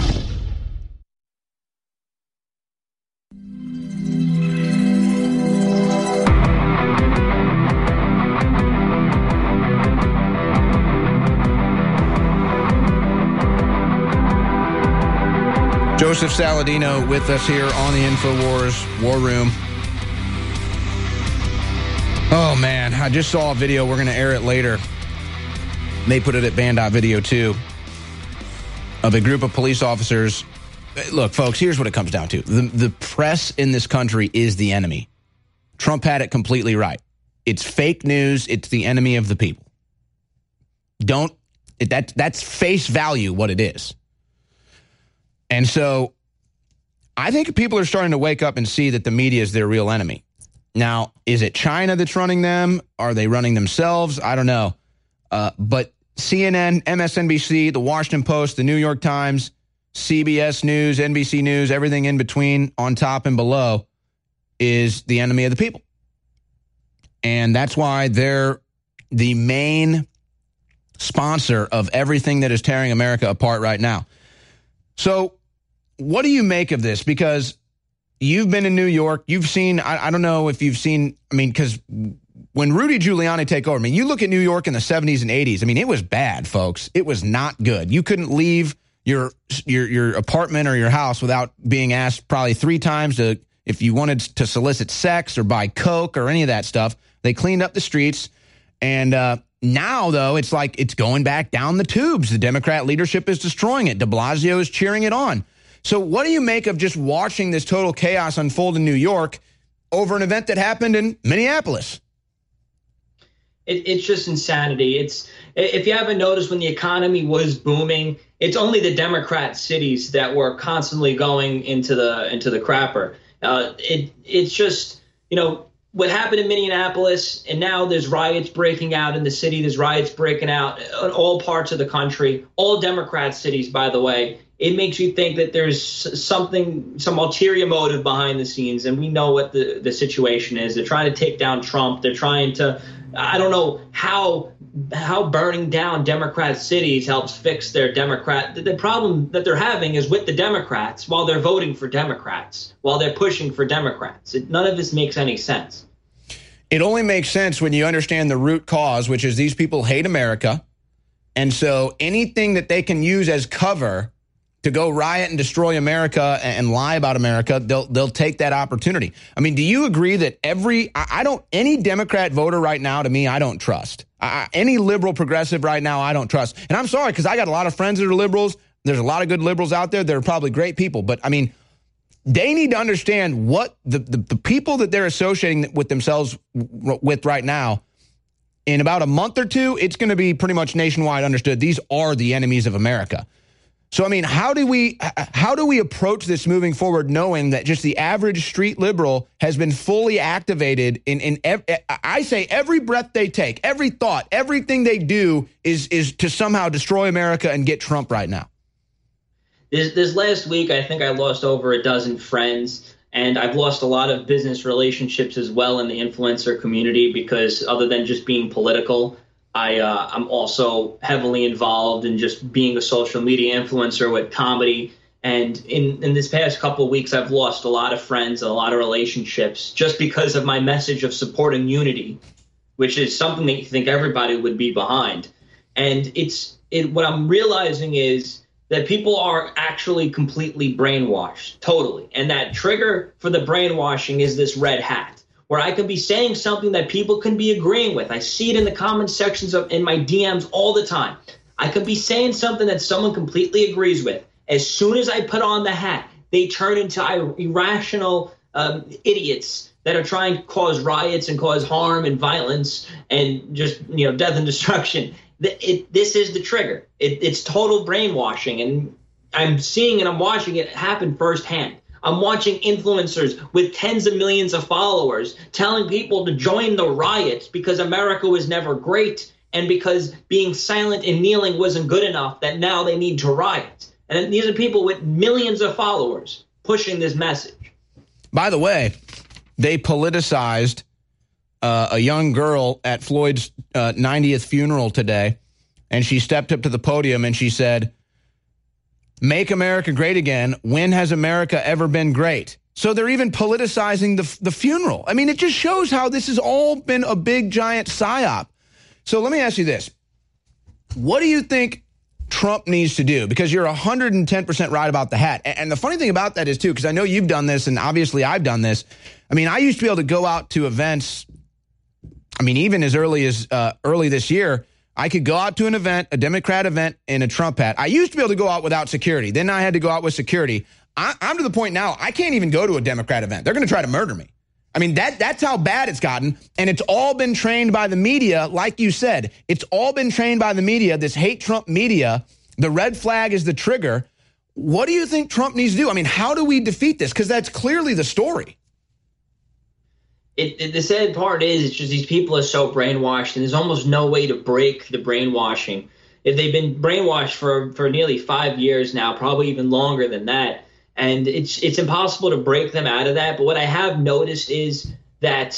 Joseph Saladino with us here on the InfoWars War Room. Oh, man, I just saw a video. We're going to air it later. They put it at band dot video, too, of a group of police officers. Look, folks, here's what it comes down to. The, the press in this country is the enemy. Trump had it completely right. It's fake news. It's the enemy of the people. Don't, it, that, that's face value what it is. And so I think people are starting to wake up and see that the media is their real enemy. Now, is it China that's running them? Are they running themselves? I don't know. Uh, but C N N, M S N B C, The Washington Post, The New York Times, C B S News, N B C News, everything in between, on top and below, is the enemy of the people. And that's why they're the main sponsor of everything that is tearing America apart right now. So what do you make of this? Because you've been in New York. You've seen, I, I don't know if you've seen, I mean, because when Rudy Giuliani take over, I mean, you look at New York in the seventies and eighties. I mean, it was bad, folks. It was not good. You couldn't leave your your your apartment or your house without being asked probably three times to if you wanted to solicit sex or buy coke or any of that stuff. They cleaned up the streets. And uh, now, though, it's like it's going back down the tubes. The Democrat leadership is destroying it. De Blasio is cheering it on. So what do you make of just watching this total chaos unfold in New York over an event that happened in Minneapolis? It, it's just insanity. It's if you haven't noticed, when the economy was booming, it's only the Democrat cities that were constantly going into the into the crapper. Uh, it it's just, you know, what happened in Minneapolis, and now there's riots breaking out in the city. There's riots breaking out in all parts of the country, all Democrat cities, by the way. It makes you think that there's something, some ulterior motive behind the scenes, and we know what the, the situation is. They're trying to take down Trump. They're trying to, I don't know how how burning down Democrat cities helps fix their Democrat. The, the problem that they're having is with the Democrats while they're voting for Democrats, while they're pushing for Democrats. It, none of this makes any sense. It only makes sense when you understand the root cause, which is these people hate America. And so anything that they can use as cover to go riot and destroy America and lie about America, they'll they'll take that opportunity. I mean, do you agree that every I, I don't any Democrat voter right now, to me, I don't trust. I, any liberal progressive right now, I don't trust. And I'm sorry, because I got a lot of friends that are liberals. There's a lot of good liberals out there that are probably great people. But I mean, they need to understand what the, the, the people that they're associating with themselves with right now. In about a month or two, it's going to be pretty much nationwide understood. These are the enemies of America. So, I mean, how do we how do we approach this moving forward, knowing that just the average street liberal has been fully activated in, in ev- I say every breath they take, every thought, everything they do is is to somehow destroy America and get Trump right now? This, this last week, I think I lost over a dozen friends, and I've lost a lot of business relationships as well in the influencer community because other than just being political, I, uh, I'm also heavily involved in just being a social media influencer with comedy. And in, in this past couple of weeks, I've lost a lot of friends and a lot of relationships just because of my message of supporting unity, which is something that you think everybody would be behind. And it's it, what I'm realizing is that people are actually completely brainwashed, totally. And that trigger for the brainwashing is this red hat, where I can be saying something that people can be agreeing with. I see it in the comment sections of in my D Ms all the time. I can be saying something that someone completely agrees with. As soon as I put on the hat, they turn into irrational um, idiots that are trying to cause riots and cause harm and violence and just, you know, death and destruction. It, it, this is the trigger. It, it's total brainwashing, and I'm seeing and I'm watching it happen firsthand. I'm watching influencers with tens of millions of followers telling people to join the riots because America was never great and because being silent and kneeling wasn't good enough, that now they need to riot. And these are people with millions of followers pushing this message. By the way, they politicized uh, a young girl at Floyd's uh, ninetieth funeral today, and she stepped up to the podium and she said, "Make America great again. When has America ever been great?" So they're even politicizing the, the funeral. I mean, it just shows how this has all been a big, giant psyop. So let me ask you this. What do you think Trump needs to do? Because you're one hundred ten percent right about the hat. And the funny thing about that is, too, because I know you've done this, and obviously I've done this. I mean, I used to be able to go out to events, I mean, even as early as uh, early this year, I could go out to an event, a Democrat event, in a Trump hat. I used to be able to go out without security. Then I had to go out with security. I, I'm to the point now, I can't even go to a Democrat event. They're going to try to murder me. I mean, that that's how bad it's gotten. And it's all been trained by the media. Like you said, it's all been trained by the media, this hate Trump media. The red flag is the trigger. What do you think Trump needs to do? I mean, how do we defeat this? Because that's clearly the story. It, it, the sad part is it's just these people are so brainwashed, and there's almost no way to break the brainwashing. If they've been brainwashed for, for nearly five years now, probably even longer than that, and it's it's impossible to break them out of that. But what I have noticed is that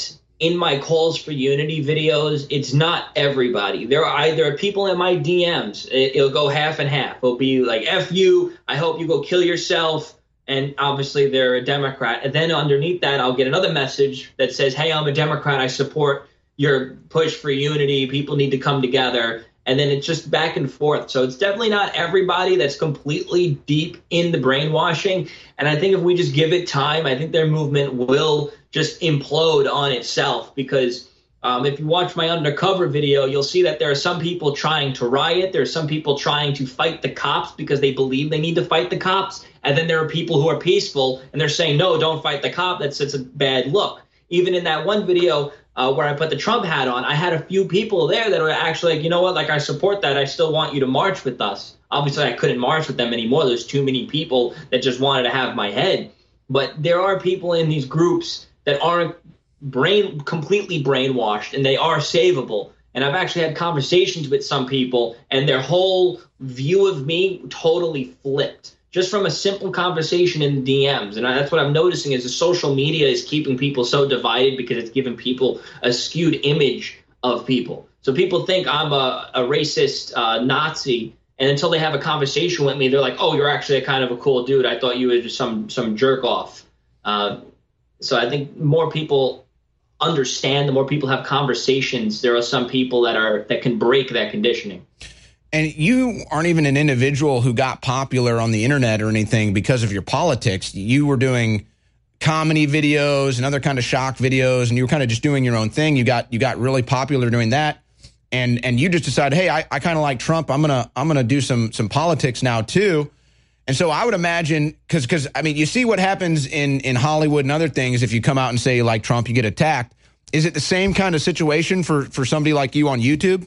in my calls for unity videos, it's not everybody. There are there are people in my D Ms. It, it'll go half and half. It'll be like, F you, I hope you go kill yourself. And obviously they're a Democrat. And then underneath that, I'll get another message that says, hey, I'm a Democrat. I support your push for unity. People need to come together. And then it's just back and forth. So it's definitely not everybody that's completely deep in the brainwashing. And I think if we just give it time, I think their movement will just implode on itself. Because um, if you watch my undercover video, you'll see that there are some people trying to riot. There are some people trying to fight the cops because they believe they need to fight the cops. And then there are people who are peaceful and they're saying, no, don't fight the cop. That's, that's a bad look. Even in that one video uh, where I put the Trump hat on, I had a few people there that were actually like, you know what, like I support that. I still want you to march with us. Obviously, I couldn't march with them anymore. There's too many people that just wanted to have my head. But there are people in these groups that aren't brain completely brainwashed, and they are savable. And I've actually had conversations with some people, and their whole view of me totally flipped just from a simple conversation in the D Ms. And that's what I'm noticing is the social media is keeping people so divided because it's giving people a skewed image of people. So people think I'm a, a racist uh, Nazi, and until they have a conversation with me, they're like, oh, you're actually a kind of a cool dude. I thought you were just some some jerk off. Uh, so I think more people understand, the more people have conversations, there are some people that are that can break that conditioning. And you aren't even an individual who got popular on the internet or anything because of your politics. You were doing comedy videos and other kind of shock videos, and you were kind of just doing your own thing. You got you got really popular doing that, and and you just decided, hey, I, I kind of like Trump. I'm gonna I'm gonna do some some politics now too. And so I would imagine, because because I mean, you see what happens in in Hollywood and other things. If you come out and say you like Trump, you get attacked. Is it the same kind of situation for for somebody like you on YouTube?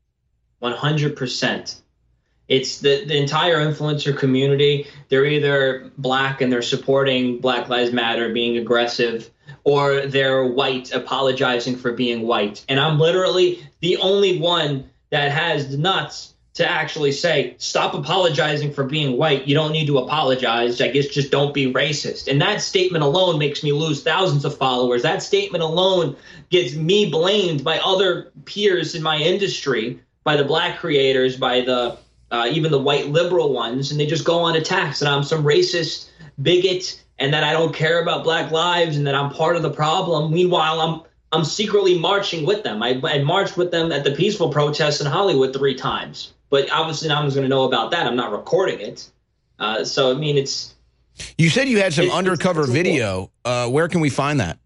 one hundred percent. It's the, the entire influencer community. They're either black and they're supporting Black Lives Matter, being aggressive, or they're white, apologizing for being white. And I'm literally the only one that has the nuts to actually say, stop apologizing for being white. You don't need to apologize. I guess just don't be racist. And that statement alone makes me lose thousands of followers. That statement alone gets me blamed by other peers in my industry, by the black creators, by the uh, even the white liberal ones, and they just go on attacks and I'm some racist bigot and that I don't care about black lives and that I'm part of the problem. Meanwhile, I'm I'm secretly marching with them. I, I marched with them at the peaceful protests in Hollywood three times. But obviously, no one's going to know about that. I'm not recording it. Uh, so, I mean, it's... You said you had some undercover it's, it's video. Uh, where can we find that?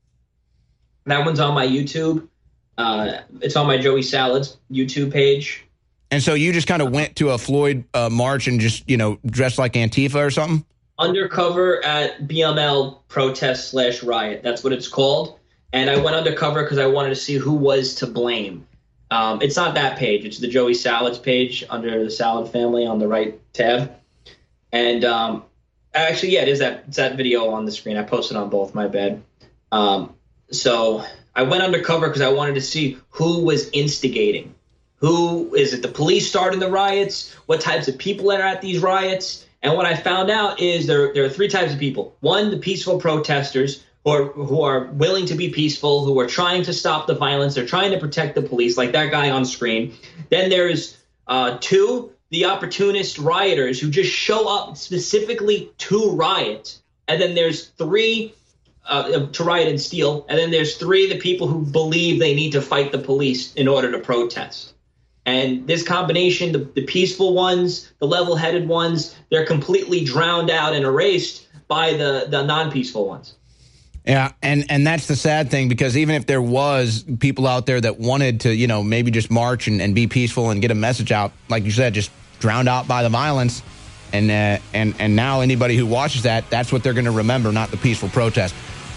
That one's on my YouTube. Uh, it's on my Joey Salads YouTube page. And so you just kind of went to a Floyd uh, march and just, you know, dressed like Antifa or something? Undercover at B M L protest slash riot. That's what it's called. And I went undercover because I wanted to see who was to blame. Um, it's not that page. It's the Joey Salads page under the Salad Family on the right tab. And um, actually, yeah, it is that, it's that video on the screen. I posted on both, my bad. Um, so I went undercover because I wanted to see who was instigating. Who is it? The police starting the riots? What types of people are at these riots? And what I found out is there, there are three types of people. One, the peaceful protesters who are, who are willing to be peaceful, who are trying to stop the violence. They're trying to protect the police, like that guy on screen. Then there's uh, two, the opportunist rioters who just show up specifically to riot. And then there's three, uh, to riot and steal. And then there's three, the people who believe they need to fight the police in order to protest. And this combination, the, the peaceful ones, the level-headed ones, they're completely drowned out and erased by the, the non-peaceful ones. Yeah, and, and that's the sad thing, because even if there was people out there that wanted to, you know, maybe just march and, and be peaceful and get a message out, like you said, just drowned out by the violence. And, uh, and, and now anybody who watches that, that's what they're going to remember, not the peaceful protest.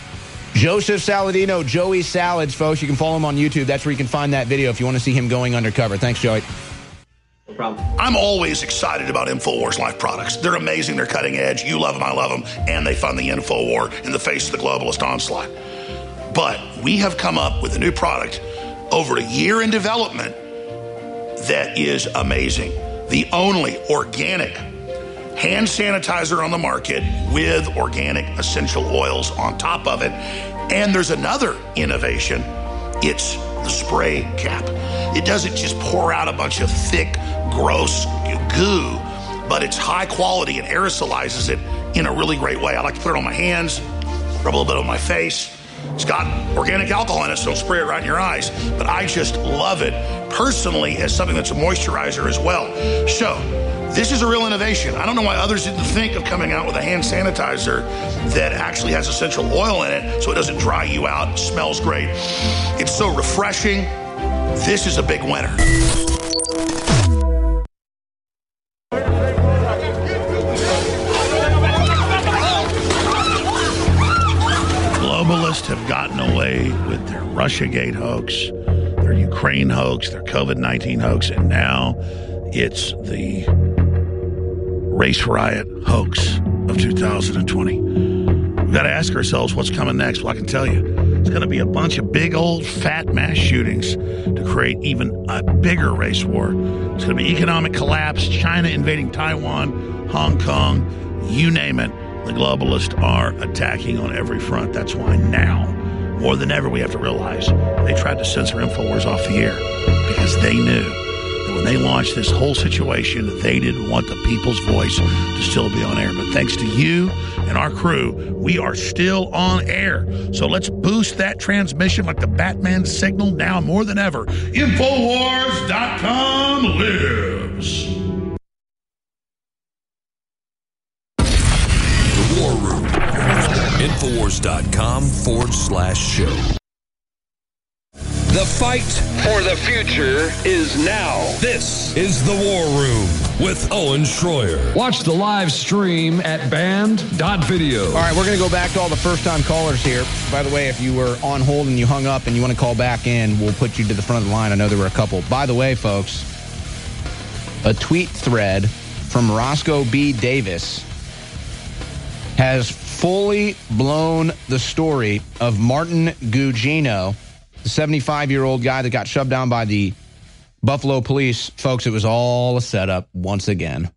Joseph Saladino, Joey Salads, folks. You can follow him on YouTube. That's where you can find that video if you want to see him going undercover. Thanks, Joey. No problem. I'm always excited about InfoWars Life products. They're amazing. They're cutting edge. You love them. I love them. And they fund the InfoWar in the face of the globalist onslaught. But we have come up with a new product over a year in development that is amazing. The only organic hand sanitizer on the market with organic essential oils on top of it. And there's another innovation. It's the spray cap. It doesn't just pour out a bunch of thick, gross goo, but it's high quality and aerosolizes it in a really great way. I like to put it on my hands, rub a little bit on my face. It's got organic alcohol in it, so don't spray it right in your eyes. But I just love it personally as something that's a moisturizer as well. So this is a real innovation. I don't know why others didn't think of coming out with a hand sanitizer that actually has essential oil in it so it doesn't dry you out, smells great. It's so refreshing. This is a big winner. Globalists have gotten away with their Russiagate hoax, their Ukraine hoax, their COVID nineteen hoax, and now it's the race riot hoax of two thousand twenty. We've got to ask ourselves what's coming next. Well, I can tell you, it's going to be a bunch of big old fat mass shootings to create even a bigger race war. It's going to be economic collapse, China invading Taiwan, Hong Kong, you name it. The globalists are attacking on every front. That's why now, more than ever, we have to realize they tried to censor InfoWars off the air because they knew that when they launched this whole situation, they didn't want the people's voice to still be on air. But thanks to you and our crew, we are still on air. So let's boost that transmission like the Batman signal now more than ever. Infowars dot com lives. War Room. Infowars.com forward slash show. The fight for the future is now. This is the War Room with Owen Schroyer. Watch the live stream at band dot video. All right, we're going to go back to all the first-time callers here. By the way, if you were on hold and you hung up and you want to call back in, we'll put you to the front of the line. I know there were a couple. By the way, folks, a tweet thread from Roscoe B. Davis has fully blown the story of Martin Gugino, the seventy-five-year-old guy that got shoved down by the Buffalo police. Folks, it was all a setup once again.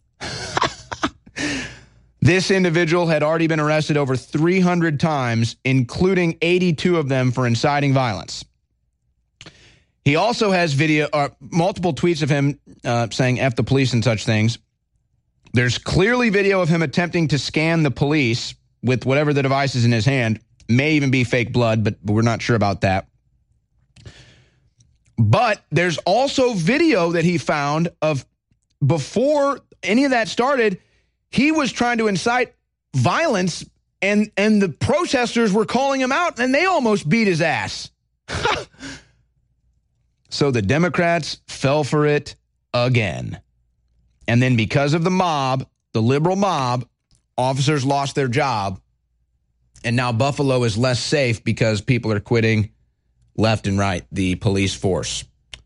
This individual had already been arrested over three hundred times, including eighty-two of them for inciting violence. He also has video, uh, multiple tweets of him uh, saying F the police and such things. There's clearly video of him attempting to scan the police with whatever the device is in his hand. May even be fake blood, but, but we're not sure about that. But there's also video that he found of before any of that started, he was trying to incite violence, and, and the protesters were calling him out, and they almost beat his ass. So the Democrats fell for it again. And then because of the mob, the liberal mob, officers lost their job. And now Buffalo is less safe because people are quitting left and right, the police force.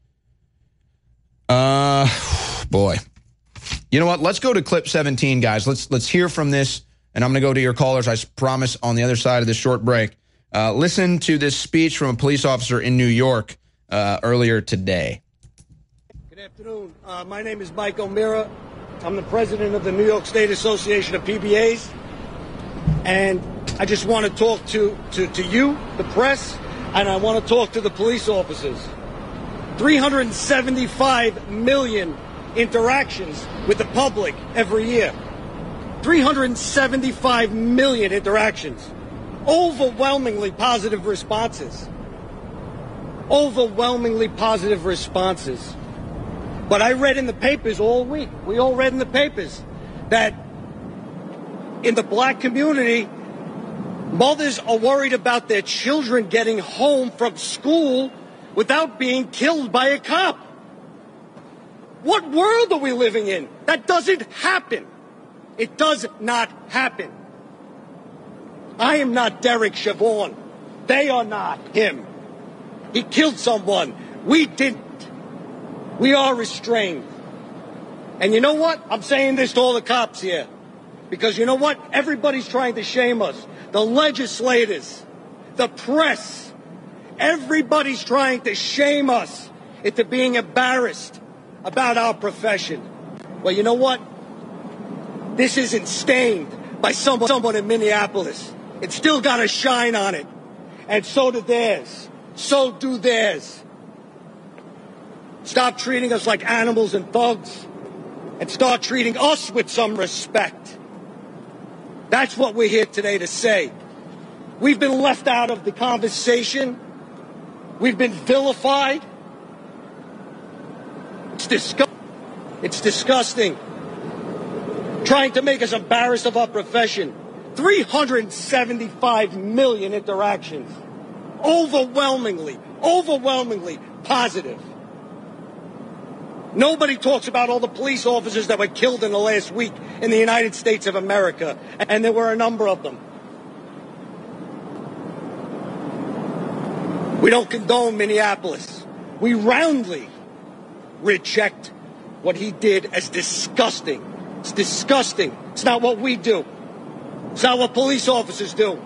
Uh, boy. You know what? Let's go to clip seventeen, guys. Let's let's hear from this, and I'm going to go to your callers, I promise, on the other side of this short break. Uh, listen to this speech from a police officer in New York uh, earlier today. Good afternoon. Uh, my name is Mike O'Meara. I'm the president of the New York State Association of P B As. And I just want to talk to, to, to you, the press, and I want to talk to the police officers. three hundred seventy-five million interactions with the public every year. three hundred seventy-five million interactions. Overwhelmingly positive responses. Overwhelmingly positive responses. But I read in the papers all week, we all read in the papers, that in the black community, mothers are worried about their children getting home from school without being killed by a cop. What world are we living in? That doesn't happen. It does not happen. I am not Derek Chauvin. They are not him. He killed someone. We didn't. We are restrained. And you know what? I'm saying this to all the cops here. Because you know what? Everybody's trying to shame us. The legislators, the press, everybody's trying to shame us into being embarrassed about our profession. Well, you know what? this isn't stained by someone, someone in Minneapolis. It's still got a shine on it. And so do theirs. So do theirs. Stop treating us like animals and thugs and start treating us with some respect. That's what we're here today to say. We've been left out of the conversation. We've been vilified. It's disgusting. It's disgusting. Trying to make us embarrassed of our profession. three hundred seventy-five million interactions. Overwhelmingly, overwhelmingly positive. Nobody talks about all the police officers that were killed in the last week in the United States of America, and there were a number of them. We don't condone Minneapolis. We roundly reject what he did as disgusting. It's disgusting. It's not what we do. It's not what police officers do.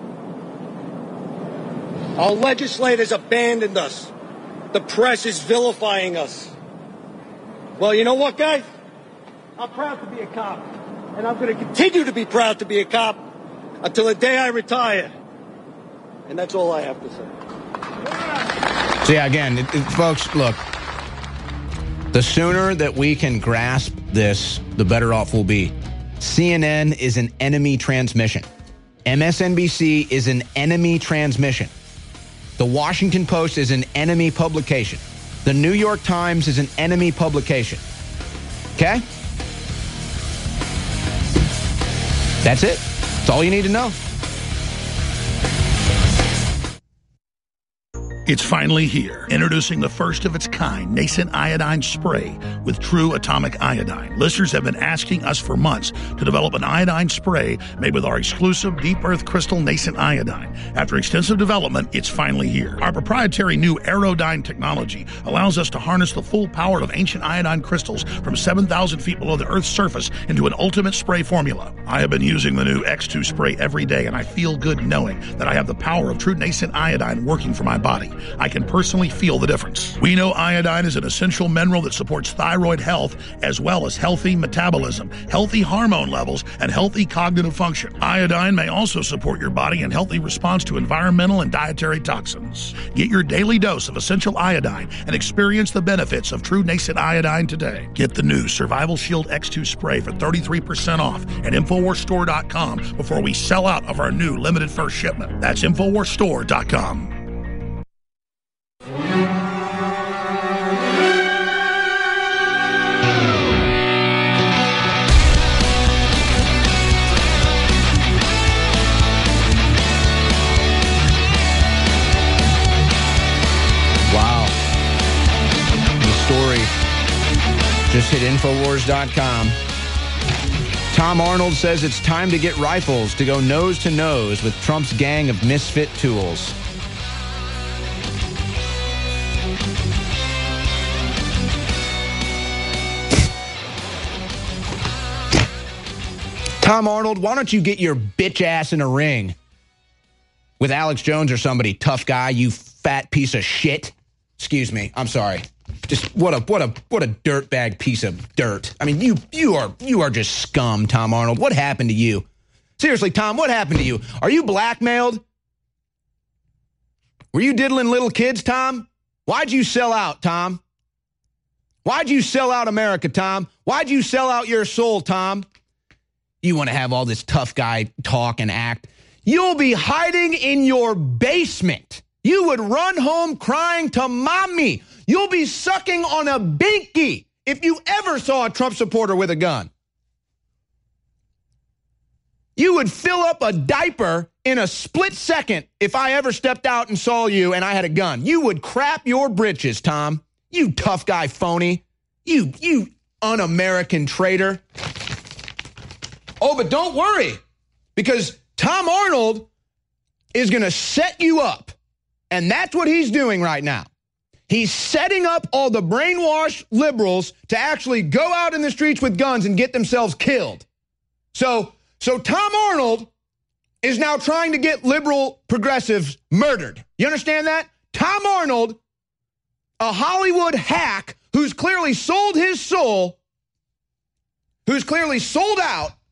Our legislators abandoned us. The press is vilifying us. Well, you know what, guys? I'm proud to be a cop. And I'm going to continue to be proud to be a cop until the day I retire. And that's all I have to say. So, yeah, again, it, it, folks, look, the sooner that we can grasp this, the better off we'll be. C N N is an enemy transmission. M S N B C is an enemy transmission. The Washington Post is an enemy publication. The New York Times is an enemy publication. Okay? That's it. That's all you need to know. It's finally here. Introducing the first of its kind nascent iodine spray with true atomic iodine. Listeners have been asking us for months to develop an iodine spray made with our exclusive deep earth crystal nascent iodine. After extensive development, it's finally here. Our proprietary new Aerodyne technology allows us to harness the full power of ancient iodine crystals from seven thousand feet below the Earth's surface into an ultimate spray formula. I have been using the new X two spray every day, and I feel good knowing that I have the power of true nascent iodine working for my body. I can personally feel the difference. We know iodine is an essential mineral that supports thyroid health as well as healthy metabolism, healthy hormone levels, and healthy cognitive function. Iodine may also support your body in healthy response to environmental and dietary toxins. Get your daily dose of essential iodine and experience the benefits of true nascent iodine today. Get the new Survival Shield X two spray for thirty-three percent off at Infowars Store dot com before we sell out of our new limited first shipment. That's Infowars Store dot com. Just hit Infowars dot com. Tom Arnold says it's time to get rifles to go nose to nose with Trump's gang of misfit tools. Tom Arnold, why don't you get your bitch ass in a ring with Alex Jones or somebody, tough guy, you fat piece of shit. Excuse me, I'm sorry. Just what a what a what a dirtbag piece of dirt. I mean, you you are you are just scum, Tom Arnold. What happened to you? Seriously, Tom, what happened to you? Are you blackmailed? Were you diddling little kids, Tom? Why'd you sell out, Tom? Why'd you sell out America, Tom? Why'd you sell out your soul, Tom? You want to have all this tough guy talk and act. You'll be hiding in your basement. You would run home crying to mommy. You'll be sucking on a binky if you ever saw a Trump supporter with a gun. You would fill up a diaper in a split second if I ever stepped out and saw you and I had a gun. You would crap your britches, Tom. You tough guy phony. You, you un-American traitor. Oh, but don't worry, because Tom Arnold is going to set you up. And that's what he's doing right now. He's setting up all the brainwashed liberals to actually go out in the streets with guns and get themselves killed. So, so Tom Arnold is now trying to get liberal progressives murdered. You understand that? Tom Arnold, a Hollywood hack who's clearly sold his soul, who's clearly sold out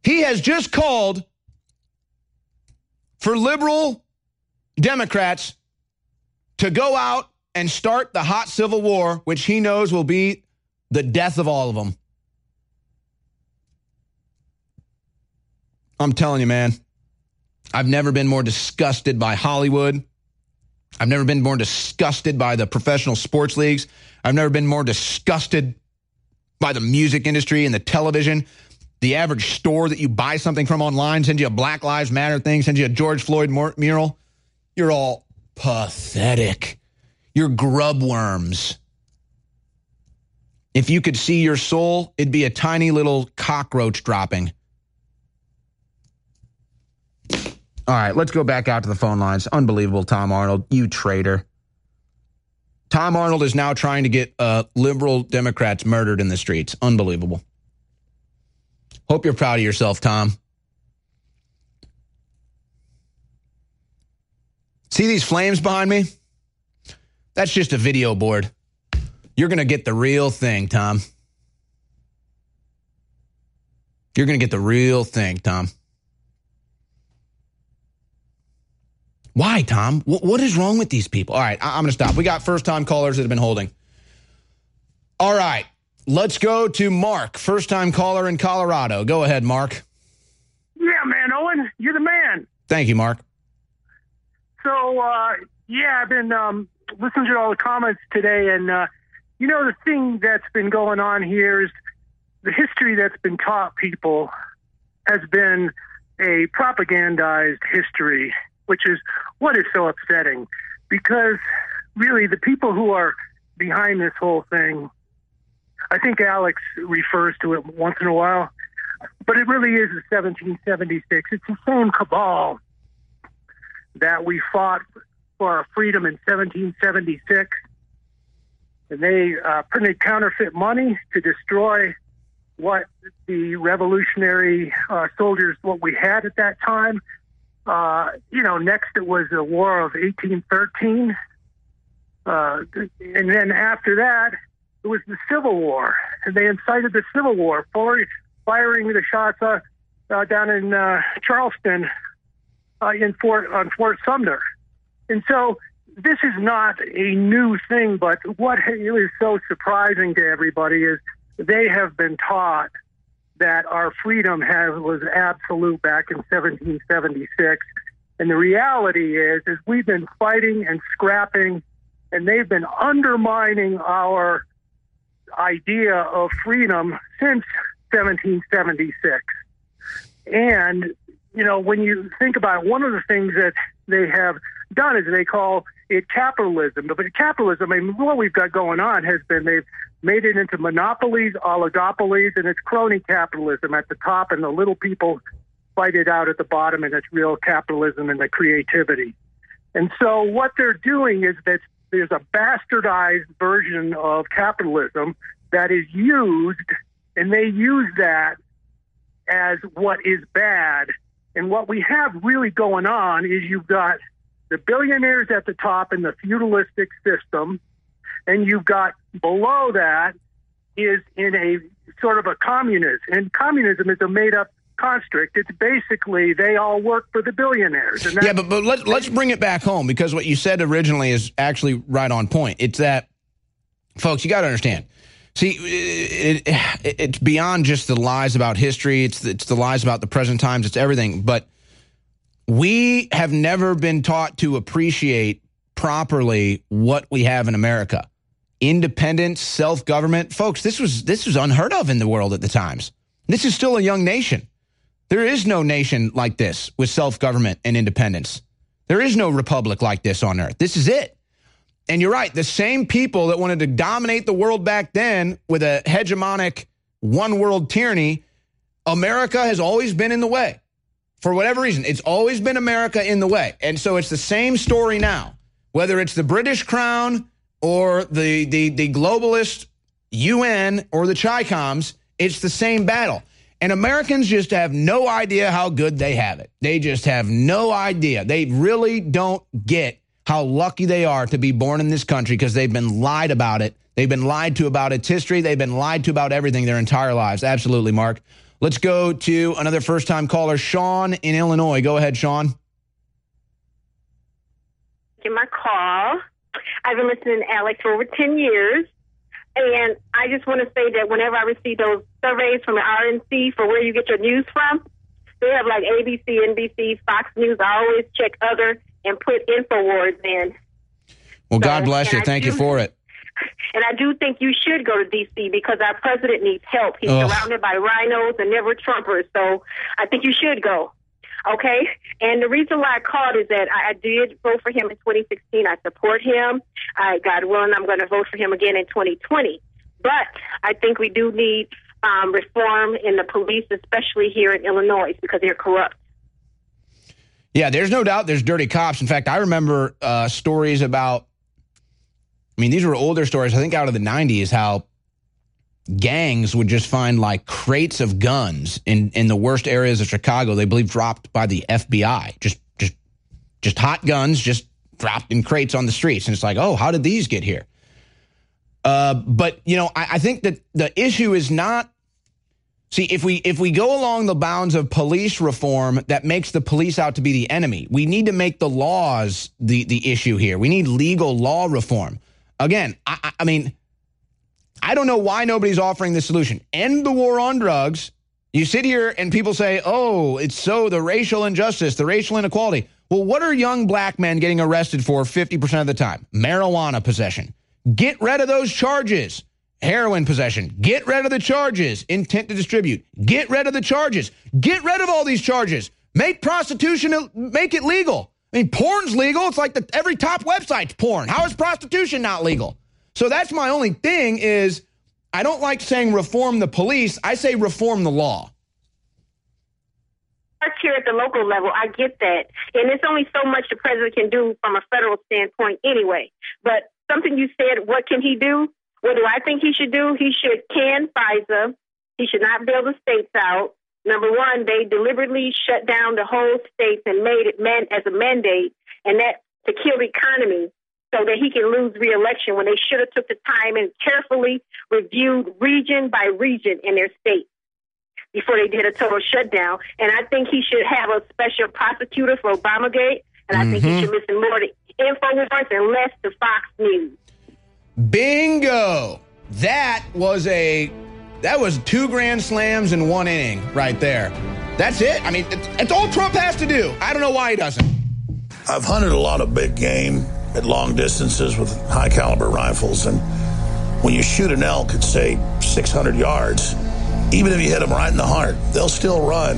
He has just called for liberal Democrats to go out and start the hot civil war, which he knows will be the death of all of them. I'm telling you, man, I've never been more disgusted by Hollywood. I've never been more disgusted by the professional sports leagues. I've never been more disgusted by the music industry and the television. The average store that you buy something from online sends you a Black Lives Matter thing, sends you a George Floyd mural. You're all pathetic. You're grub worms. If you could see your soul, it'd be a tiny little cockroach dropping. All right, let's go back out to the phone lines. Unbelievable, Tom Arnold, you traitor. Tom Arnold is now trying to get uh, liberal Democrats murdered in the streets. Unbelievable. Hope you're proud of yourself, Tom. See these flames behind me? That's just a video board. You're going to get the real thing, Tom. You're going to get the real thing, Tom. Why, Tom? W- what is wrong with these people? All right, I- I'm going to stop. We got first-time callers that have been holding. All right, let's go to Mark, first-time caller in Colorado. Go ahead, Mark. Yeah, man, Owen, you're the man. Thank you, Mark. So, uh, yeah, I've been um, listening to all the comments today, and, uh, you know, the thing that's been going on here is the history that's been taught people has been a propagandized history, which is what is so upsetting, because really the people who are behind this whole thing, I think Alex refers to it once in a while, but it really is the seventeen seventy-six. It's the same cabal that we fought for our freedom in seventeen seventy-six, and they uh, printed counterfeit money to destroy what the revolutionary uh, soldiers, what we had at that time. Uh, you know, next it was the War of eighteen thirteen. Uh, and then after that, it was the Civil War. And they incited the Civil War, for firing the shots uh, uh, down in uh, Charleston uh, in Fort on Fort Sumner. And so this is not a new thing, but what is so surprising to everybody is they have been taught that our freedom has, was absolute back in seventeen seventy-six. And the reality is, is we've been fighting and scrapping, and they've been undermining our idea of freedom since seventeen seventy-six. And, you know, when you think about it, one of the things that they have done is they call it capitalism. But capitalism, I mean, what we've got going on has been they've made it into monopolies, oligopolies, and it's crony capitalism at the top, and the little people fight it out at the bottom, and it's real capitalism and the creativity. And so what they're doing is that there's a bastardized version of capitalism that is used, and they use that as what is bad. And what we have really going on is you've got the billionaires at the top in the feudalistic system, and you've got below that is in a sort of a communism. And communism is a made-up construct. It's basically they all work for the billionaires. And yeah, but, but let, let's bring it back home, because what you said originally is actually right on point. It's that, folks, you got to understand. See, it, it, it's beyond just the lies about history. It's, it's the lies about the present times. It's everything. But we have never been taught to appreciate properly what we have in America. Independence, self-government. Folks, this was this was unheard of in the world at the times. This is still a young nation. There is no nation like this with self-government and independence. There is no republic like this on earth. This is it. And you're right, the same people that wanted to dominate the world back then with a hegemonic one-world tyranny, America has always been in the way. For whatever reason, it's always been America in the way. And so it's the same story now, whether it's the British Crown or the, the, the globalist U N or the Chi-Coms, it's the same battle. And Americans just have no idea how good they have it. They just have no idea. They really don't get how lucky they are to be born in this country, because they've been lied about it. They've been lied to about its history. They've been lied to about everything their entire lives. Absolutely, Mark. Let's go to another first-time caller, Sean in Illinois. Go ahead, Sean. In my call, I've been listening to Alex for over ten years, and I just want to say that whenever I receive those surveys from the R N C for where you get your news from, they have like A B C, N B C, Fox News. I always check other and put InfoWars in. Well, So, God bless you. and I Thank you do- for it. And I do think you should go to D C because our president needs help. He's Ugh. surrounded by rhinos and never Trumpers. So I think you should go. Okay? And the reason why I called is that I, I did vote for him in twenty sixteen. I support him. I, God willing, I'm going to vote for him again in twenty twenty. But I think we do need um, reform in the police, especially here in Illinois, because they're corrupt. Yeah, there's no doubt there's dirty cops. In fact, I remember uh, stories about, I mean, these were older stories, I think out of the nineties, how gangs would just find like crates of guns in, in the worst areas of Chicago, they believe dropped by the F B I. Just, just, just hot guns, just dropped in crates on the streets. And it's like, oh, how did these get here? Uh, but, you know, I, I think that the issue is not, see, if we if we go along the bounds of police reform that makes the police out to be the enemy, we need to make the laws the, the issue here. We need legal law reform. Again, I, I mean, I don't know why nobody's offering this solution. End the war on drugs. You sit here and people say, oh, it's so the racial injustice, the racial inequality. Well, what are young black men getting arrested for fifty percent of the time? Marijuana possession. Get rid of those charges. Heroin possession. Get rid of the charges. Intent to distribute. Get rid of the charges. Get rid of all these charges. Make prostitution, make it legal. I mean, porn's legal. It's like the, every top website's porn. How is prostitution not legal? So that's my only thing is I don't like saying reform the police. I say reform the law. Us here at the local level, I get that. And there's only so much the president can do from a federal standpoint anyway. But something you said, what can he do? What do I think he should do? He should can FISA. He should not bail the states out. Number one, they deliberately shut down the whole states and made it man as a mandate, and that to kill the economy so that he can lose re-election when they should have took the time and carefully reviewed region by region in their state before they did a total shutdown. And I think he should have a special prosecutor for Obamagate, and I think he should listen more to InfoWars and less to Fox News. Bingo. That was a that was two grand slams in one inning right there. That's it. I mean, it's, it's all Trump has to do. I don't know why he doesn't. I've hunted a lot of big game at long distances with high caliber rifles, and when you shoot an elk at say six hundred yards, even if you hit them right in the heart, they'll still run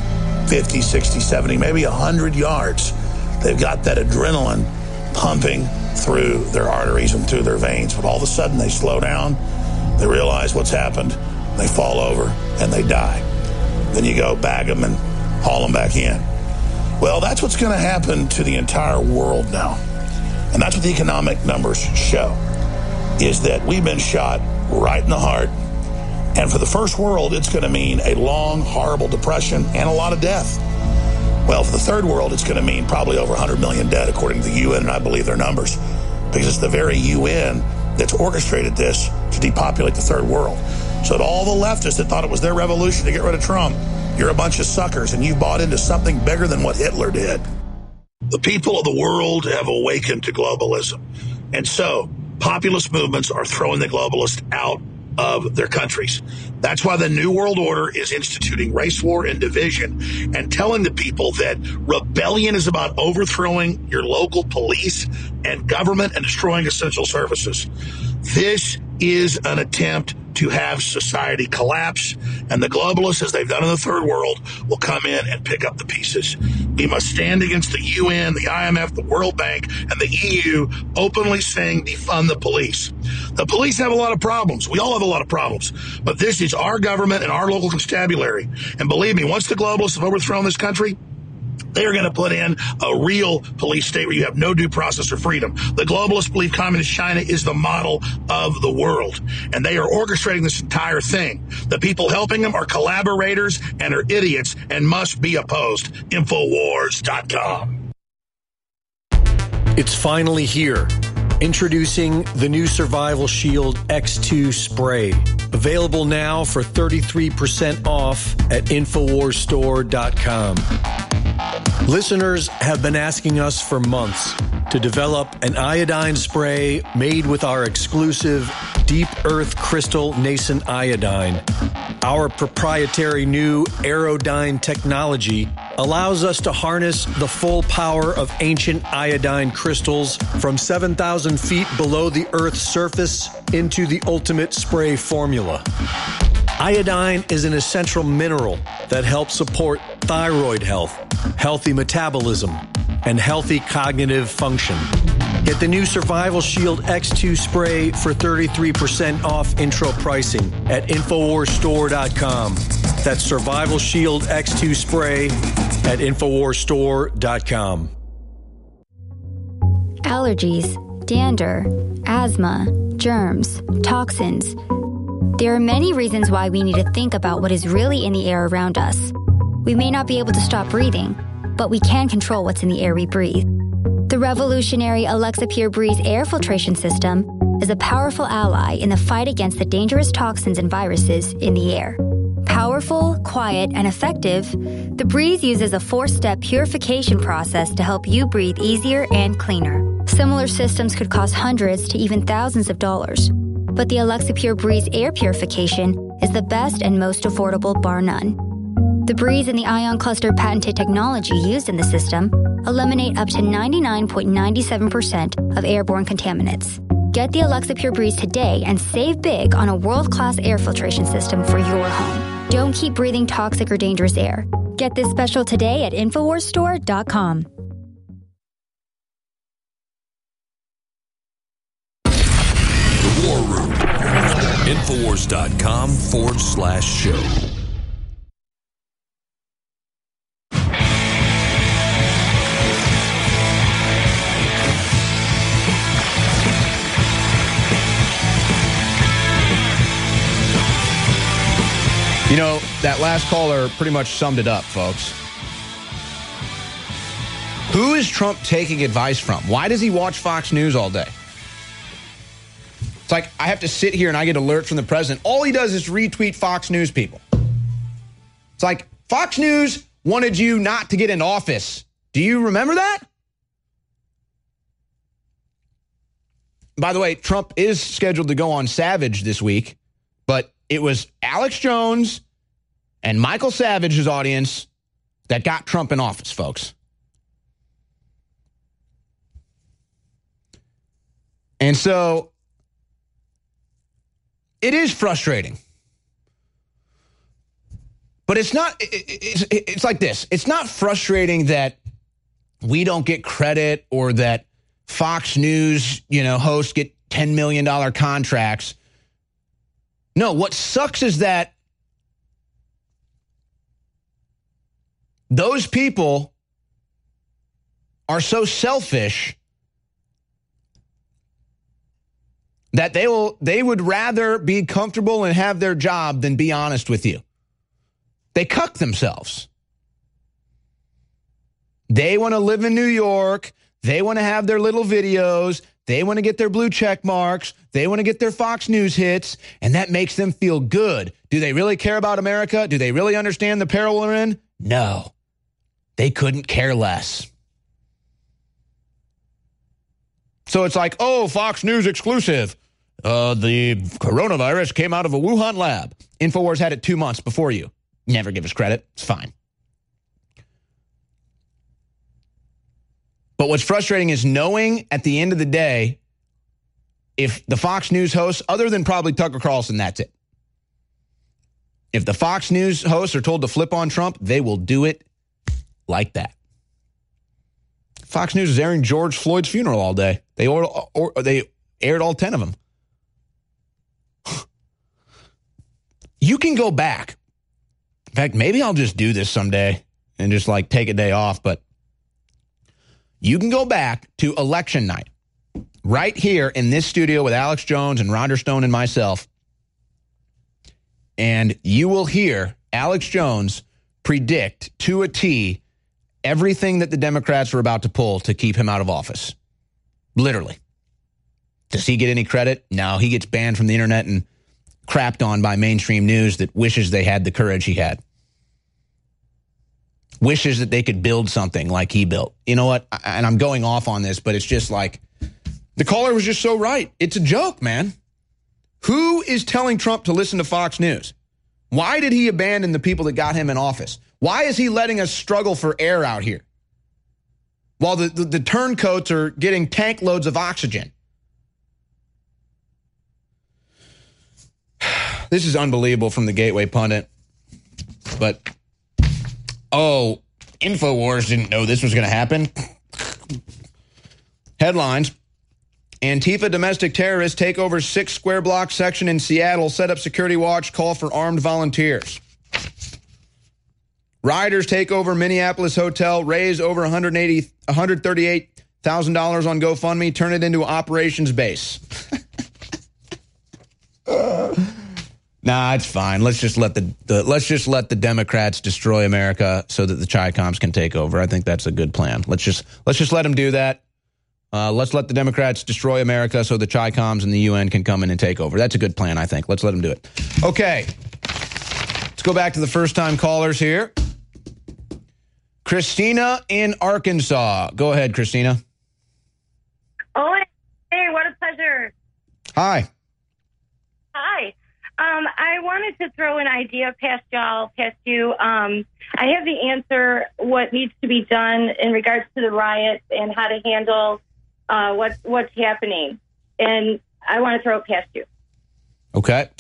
fifty, sixty, seventy, maybe one hundred yards. They've got that adrenaline pumping through their arteries and through their veins, but all of a sudden they slow down, they realize what's happened, they fall over and they die. Then you go bag them and haul them back in. Well, that's what's going to happen to the entire world now. And that's what the economic numbers show, is that we've been shot right in the heart. And for the first world, it's going to mean a long, horrible depression and a lot of death. Well, for the third world, it's going to mean probably over one hundred million dead, according to the U N, and I believe their numbers, because it's the very U N that's orchestrated this to depopulate the third world. So that all the leftists that thought it was their revolution to get rid of Trump, you're a bunch of suckers, and you've bought into something bigger than what Hitler did. The people of the world have awakened to globalism. And so populist movements are throwing the globalists out of their countries. That's why the New World Order is instituting race war and division and telling the people that rebellion is about overthrowing your local police and government and destroying essential services. This is an attempt to have society collapse, and the globalists, as they've done in the third world, will come in and pick up the pieces. We must stand against the U N, the I M F, the World Bank, and the E U openly saying defund the police. The police have a lot of problems. We all have a lot of problems. But this is our government and our local constabulary. And believe me, once the globalists have overthrown this country, they are going to put in a real police state where you have no due process or freedom. The globalists believe communist China is the model of the world, and they are orchestrating this entire thing. The people helping them are collaborators and are idiots and must be opposed. Infowars dot com. It's finally here. Introducing the new Survival Shield X two spray. Available now for thirty-three percent off at Infowars Store dot com. Listeners have been asking us for months to develop an iodine spray made with our exclusive Deep Earth Crystal Nascent Iodine. Our proprietary new Aerodyne technology allows us to harness the full power of ancient iodine crystals from seven thousand feet below the Earth's surface into the ultimate spray formula. Iodine is an essential mineral that helps support thyroid health, healthy metabolism, and healthy cognitive function. Get the new Survival Shield X two spray for thirty-three percent off intro pricing at Infowars Store dot com. That's Survival Shield X two spray at Infowars Store dot com. Allergies, dander, asthma, germs, toxins. There are many reasons why we need to think about what is really in the air around us. We may not be able to stop breathing, but we can control what's in the air we breathe. The revolutionary Alexa Pure Breeze air filtration system is a powerful ally in the fight against the dangerous toxins and viruses in the air. Powerful, quiet, and effective, the Breeze uses a four-step purification process to help you breathe easier and cleaner. Similar systems could cost hundreds to even thousands of dollars, but the Alexa Pure Breeze air purification is the best and most affordable, bar none. The Breeze and the Ion Cluster patented technology used in the system eliminate up to ninety-nine point nine seven percent of airborne contaminants. Get the Alexa Pure Breeze today and save big on a world-class air filtration system for your home. Don't keep breathing toxic or dangerous air. Get this special today at Infowars Store dot com. The War Room. Infowars.com forward slash show. You know, that last caller pretty much summed it up, folks. Who is Trump taking advice from? Why does he watch Fox News all day? It's like I have to sit here and I get alerts from the president. All he does is retweet Fox News people. It's like Fox News wanted you not to get in office. Do you remember that? By the way, Trump is scheduled to go on Savage this week, but it was Alex Jones and Michael Savage's audience that got Trump in office, folks. And so it is frustrating. But it's not, it's, it's like this. It's not frustrating that we don't get credit or that Fox News, you know, hosts get ten million dollars contracts. No, what sucks is that those people are so selfish that they will they would rather be comfortable and have their job than be honest with you. They cuck themselves. They want to live in New York. They want to have their little videos. They want to get their blue check marks. They want to get their Fox News hits, and that makes them feel good. Do they really care about America? Do they really understand the peril we're in? No. They couldn't care less. So it's like, oh, Fox News exclusive. Uh, the coronavirus came out of a Wuhan lab. InfoWars had it two months before you. Never give us credit. It's fine. But what's frustrating is knowing at the end of the day, if the Fox News hosts, other than probably Tucker Carlson, that's it. If the Fox News hosts are told to flip on Trump, they will do it like that. Fox News is airing George Floyd's funeral all day. They or, or they aired all ten of them. You can go back. In fact, maybe I'll just do this someday and just like take a day off, but you can go back to election night right here in this studio with Alex Jones and Roger Stone and myself, and you will hear Alex Jones predict to a T everything that the Democrats are about to pull to keep him out of office. Literally. Does he get any credit? No, he gets banned from the internet and crapped on by mainstream news that wishes they had the courage he had. Wishes that they could build something like he built. You know what? And I'm going off on this, but it's just like, the caller was just so right. It's a joke, man. Who is telling Trump to listen to Fox News? Why did he abandon the people that got him in office? Why is he letting us struggle for air out here? While the, the, the turncoats are getting tank loads of oxygen. This is unbelievable from the Gateway Pundit. But, oh, InfoWars didn't know this was going to happen. Headlines. Antifa domestic terrorists take over six square block section in Seattle, set up security watch, call for armed volunteers. Rioters take over Minneapolis hotel, raise over one hundred eighty, one hundred thirty-eight thousand dollars on GoFundMe, turn it into an operations base. Nah, it's fine. Let's just let the, the let's just let the Democrats destroy America so that the Chi-Coms can take over. I think that's a good plan. Let's just let's just let them do that. Uh, let's let the Democrats destroy America so the Chi-Coms and the U N can come in and take over. That's a good plan, I think. Let's let them do it. Okay. Let's go back to the first-time callers here. Christina in Arkansas. Go ahead, Christina. Oh, hey, what a pleasure. Hi. Hi. Um, I wanted to throw an idea past y'all, past you. Um, I have the answer, what needs to be done in regards to the riots and how to handle uh, what, what's happening. And I want to throw it past you. Okay.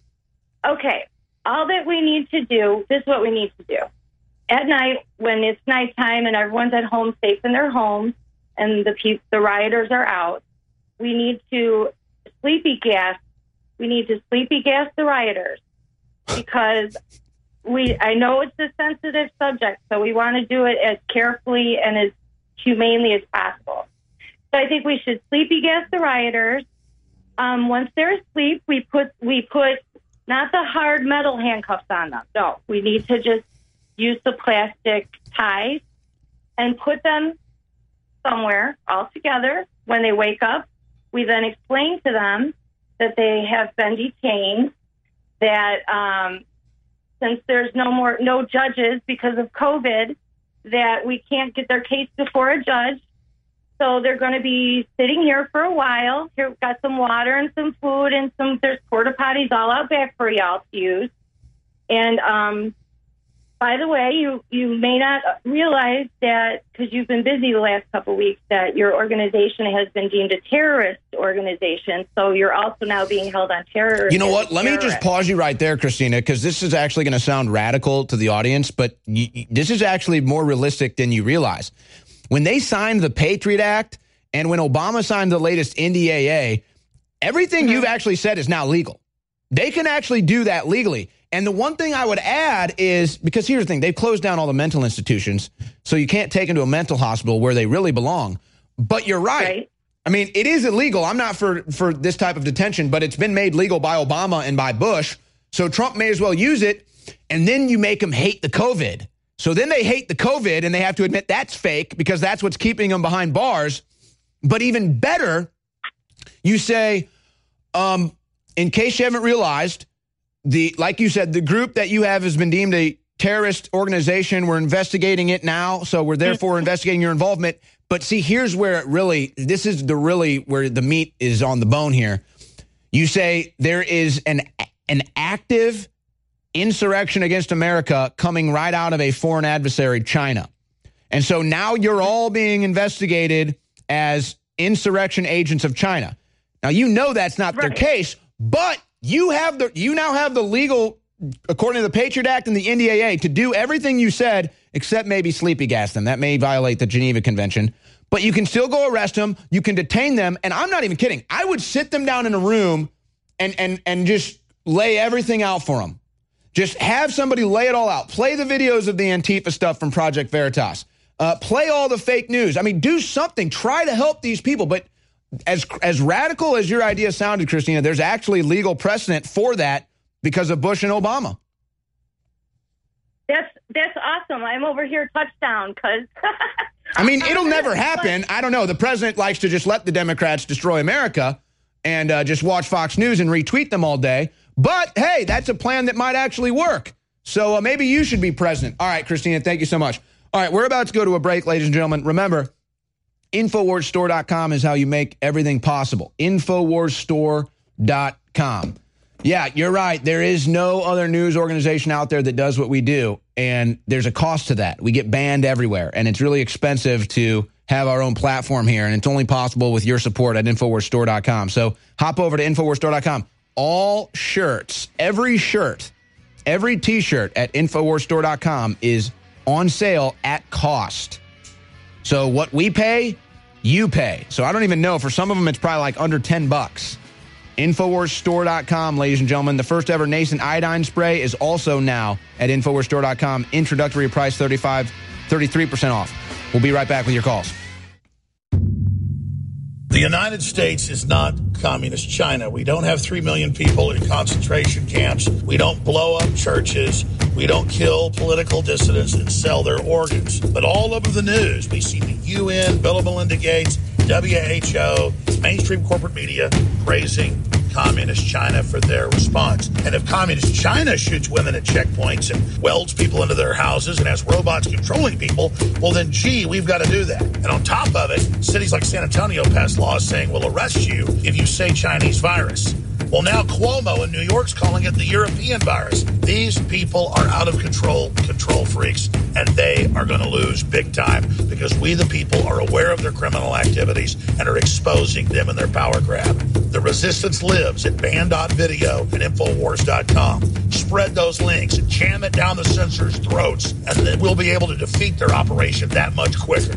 Okay. All that we need to do, this is what we need to do. At night, when it's nighttime and everyone's at home safe in their homes and the pe- the rioters are out, we need to sleepy gas. We need to sleepy gas the rioters because we. I know it's a sensitive subject, so we want to do it as carefully and as humanely as possible. So I think we should sleepy gas the rioters. Um, once they're asleep, we put we put not the hard metal handcuffs on them. No, we need to just use the plastic ties and put them somewhere all together. When they wake up, we then explain to them that they have been detained, that um, since there's no more no judges because of COVID, that we can't get their case before a judge. So they're going to be sitting here for a while. Here, we've got some water and some food and some, there's porta potties all out back for y'all to use. And um, by the way, you, you may not realize that, because you've been busy the last couple of weeks, that your organization has been deemed a terrorist organization. So you're also now being held on terror. You know what? Let me just pause you right there, Christina, because this is actually going to sound radical to the audience, but y- this is actually more realistic than you realize. When they signed the Patriot Act and when Obama signed the latest N D A A, everything mm-hmm. you've actually said is now legal. They can actually do that legally. And the one thing I would add is, because here's the thing, they've closed down all the mental institutions, so you can't take them to a mental hospital where they really belong. But you're right. right. I mean, it is illegal. I'm not for, for this type of detention, but it's been made legal by Obama and by Bush. So Trump may as well use it. And then you make them hate the COVID. So then they hate the COVID and they have to admit that's fake because that's what's keeping them behind bars. But even better, you say, um, in case you haven't realized, the like you said, the group that you have has been deemed a terrorist organization. We're investigating it now, so we're therefore investigating your involvement. But see, here's where it really, this is the really where the meat is on the bone here. You say there is an an active insurrection against America coming right out of a foreign adversary, China. And so now you're all being investigated as insurrection agents of China. Now, you know that's not right. their case, but you have the you now have the legal, according to the Patriot Act and the N D A A, to do everything you said, except maybe sleepy gas them. That may violate the Geneva Convention. But you can still go arrest them. You can detain them. And I'm not even kidding. I would sit them down in a room and and and just lay everything out for them. Just have somebody lay it all out. Play the videos of the Antifa stuff from Project Veritas. Uh, play all the fake news. I mean, do something. Try to help these people. But as as radical as your idea sounded, Christina, there's actually legal precedent for that because of Bush and Obama. That's that's awesome. I'm over here touchdown because. I mean, it'll never happen. I don't know. The president likes to just let the Democrats destroy America. and uh, just watch Fox News and retweet them all day. But, hey, that's a plan that might actually work. So uh, maybe you should be president. All right, Christina, thank you so much. All right, we're about to go to a break, ladies and gentlemen. Remember, Infowars Store dot com is how you make everything possible. Infowars Store dot com. Yeah, you're right. There is no other news organization out there that does what we do, and there's a cost to that. We get banned everywhere, and it's really expensive to have our own platform here, and it's only possible with your support at Infowars Store dot com. So hop over to Infowars Store dot com. All shirts, every shirt, every T-shirt at Infowars Store dot com is on sale at cost. So what we pay, you pay. So I don't even know. For some of them, it's probably like under ten bucks. Infowars Store dot com, ladies and gentlemen. The first ever nascent iodine spray is also now at Infowars Store dot com. Introductory price thirty-five, thirty-three percent off. We'll be right back with your calls. The United States is not communist China. We don't have three million people in concentration camps. We don't blow up churches. We don't kill political dissidents and sell their organs. But all over the news, we see the U N, Bill and Melinda Gates, W H O, mainstream corporate media praising communist China for their response. And if communist China shoots women at checkpoints and welds people into their houses and has robots controlling people, well then, gee, we've got to do that. And on top of it, cities like San Antonio passed laws saying we'll arrest you if you say Chinese virus. Well, now Cuomo in New York's calling it the European virus. These people are out of control, control freaks, and they are going to lose big time because we, the people, are aware of their criminal activities and are exposing them in their power grab. The resistance lives at band dot video and Infowars dot com. Spread those links and jam it down the censors' throats, and then we'll be able to defeat their operation that much quicker.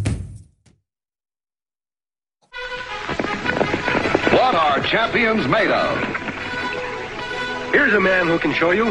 What are champions made of? Here's a man who can show you.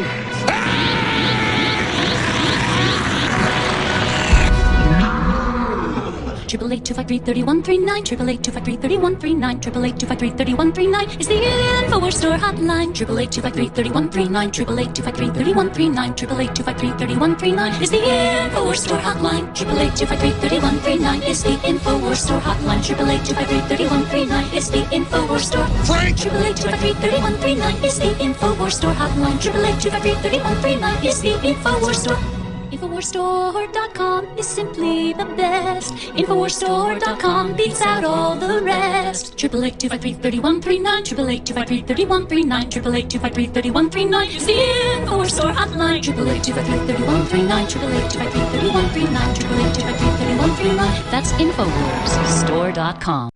Triple eight two five three thirty one three nine. Triple eight two five three thirty one three nine. Triple eight two five three thirty one three nine is the Infowars Store hotline. Triple eight two five three thirty one three nine. Triple eight two five three thirty one three nine. Triple eight two five three thirty one three nine is the Infowars Store hotline. Triple eight two five three thirty one three nine is the Infowars Store hotline. Triple eight two five three thirty one three nine is the Infowars Store. Frank. Triple eight two five three thirty one three nine is the Infowars Store hotline. Triple eight two five three thirty one three nine is the Infowars Store. Infowars Store dot com is simply the best. Infowars Store dot com beats out all the rest. Triple eight two five three thirty one three nine. Triple eight two five three thirty one three nine. Triple eight two five three thirty one three nine is the Infowars Store hotline. Triple eight two five three thirty one three nine. Triple eight two five three thirty one three nine. Triple eight two five three thirty one three nine. That's Infowars Store dot com.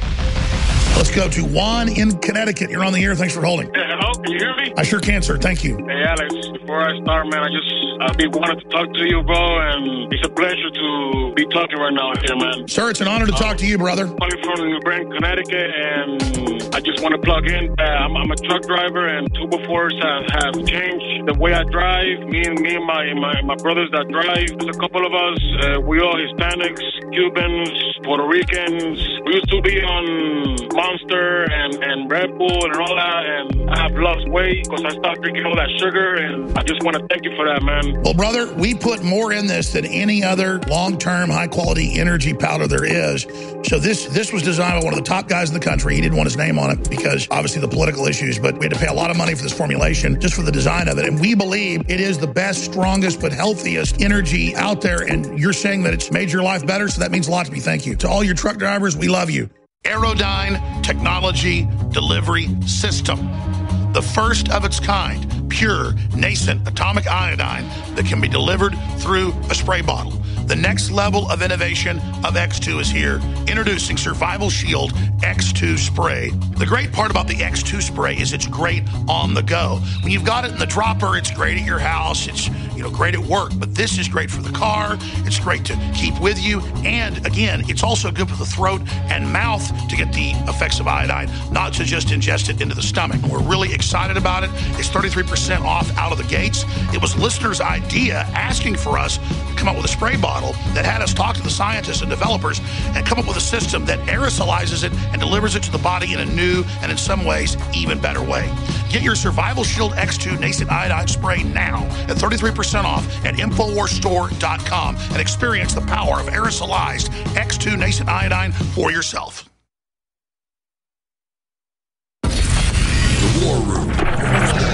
Let's go to Juan in Connecticut. You're on the air. Thanks for holding. Yeah, hello? Can you hear me? I sure can, sir. Thank you. Hey, Alex. Before I start, man, I just I be wanted to talk to you, bro, and it's a pleasure to be talking right now here, man. Sir, it's an honor to talk to you, brother. I'm calling from New Britain, Connecticut, and I just want to plug in. Uh, I'm, I'm a truck driver, and two before have, have changed the way I drive. Me and me and my my, my brothers that drive. There's a couple of us. Uh, we all Hispanics, Cubans, Puerto Ricans. We used to be on Monster and, and Red Bull and all that, and I have lost weight because I stopped drinking all that sugar, and I just want to thank you for that, man. Well, brother, we put more in this than any other long-term, high-quality energy powder there is. So this this was designed by one of the top guys in the country. He didn't want his name on it because, obviously, the political issues, but we had to pay a lot of money for this formulation just for the design of it. And we believe it is the best, strongest, but healthiest energy out there. And you're saying that it's made your life better, so that means a lot to me. Thank you. To all your truck drivers, we love you. Aerodyne Technology Delivery System. The first of its kind, pure, nascent atomic iodine that can be delivered through a spray bottle. The next level of innovation of X two is here. Introducing Survival Shield X two Spray. The great part about the X two Spray is it's great on the go. When you've got it in the dropper, it's great at your house. It's, you know, great at work. But this is great for the car. It's great to keep with you. And again, it's also good for the throat and mouth to get the effects of iodine, not to just ingest it into the stomach. We're really excited about it. It's thirty-three percent off out of the gates. It was listeners' idea asking for us to come up with a spray bottle that had us talk to the scientists and developers and come up with a system that aerosolizes it and delivers it to the body in a new and in some ways even better way. Get your Survival Shield X two Nascent Iodine Spray now at thirty-three percent off at Infowars Store dot com and experience the power of aerosolized X two Nascent Iodine for yourself.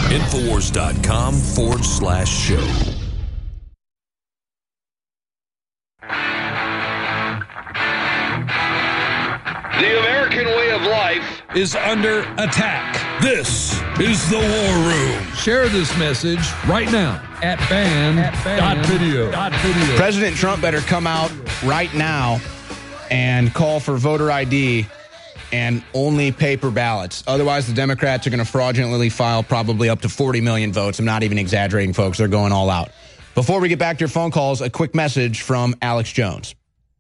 Infowars.com forward slash show. The American way of life is under attack. This is the War Room. Share this message right now at band dot video. President Trump better come out right now and call for voter I D and only paper ballots. Otherwise, the Democrats are going to fraudulently file probably up to forty million votes. I'm not even exaggerating, folks. They're going all out. Before we get back to your phone calls, a quick message from Alex Jones.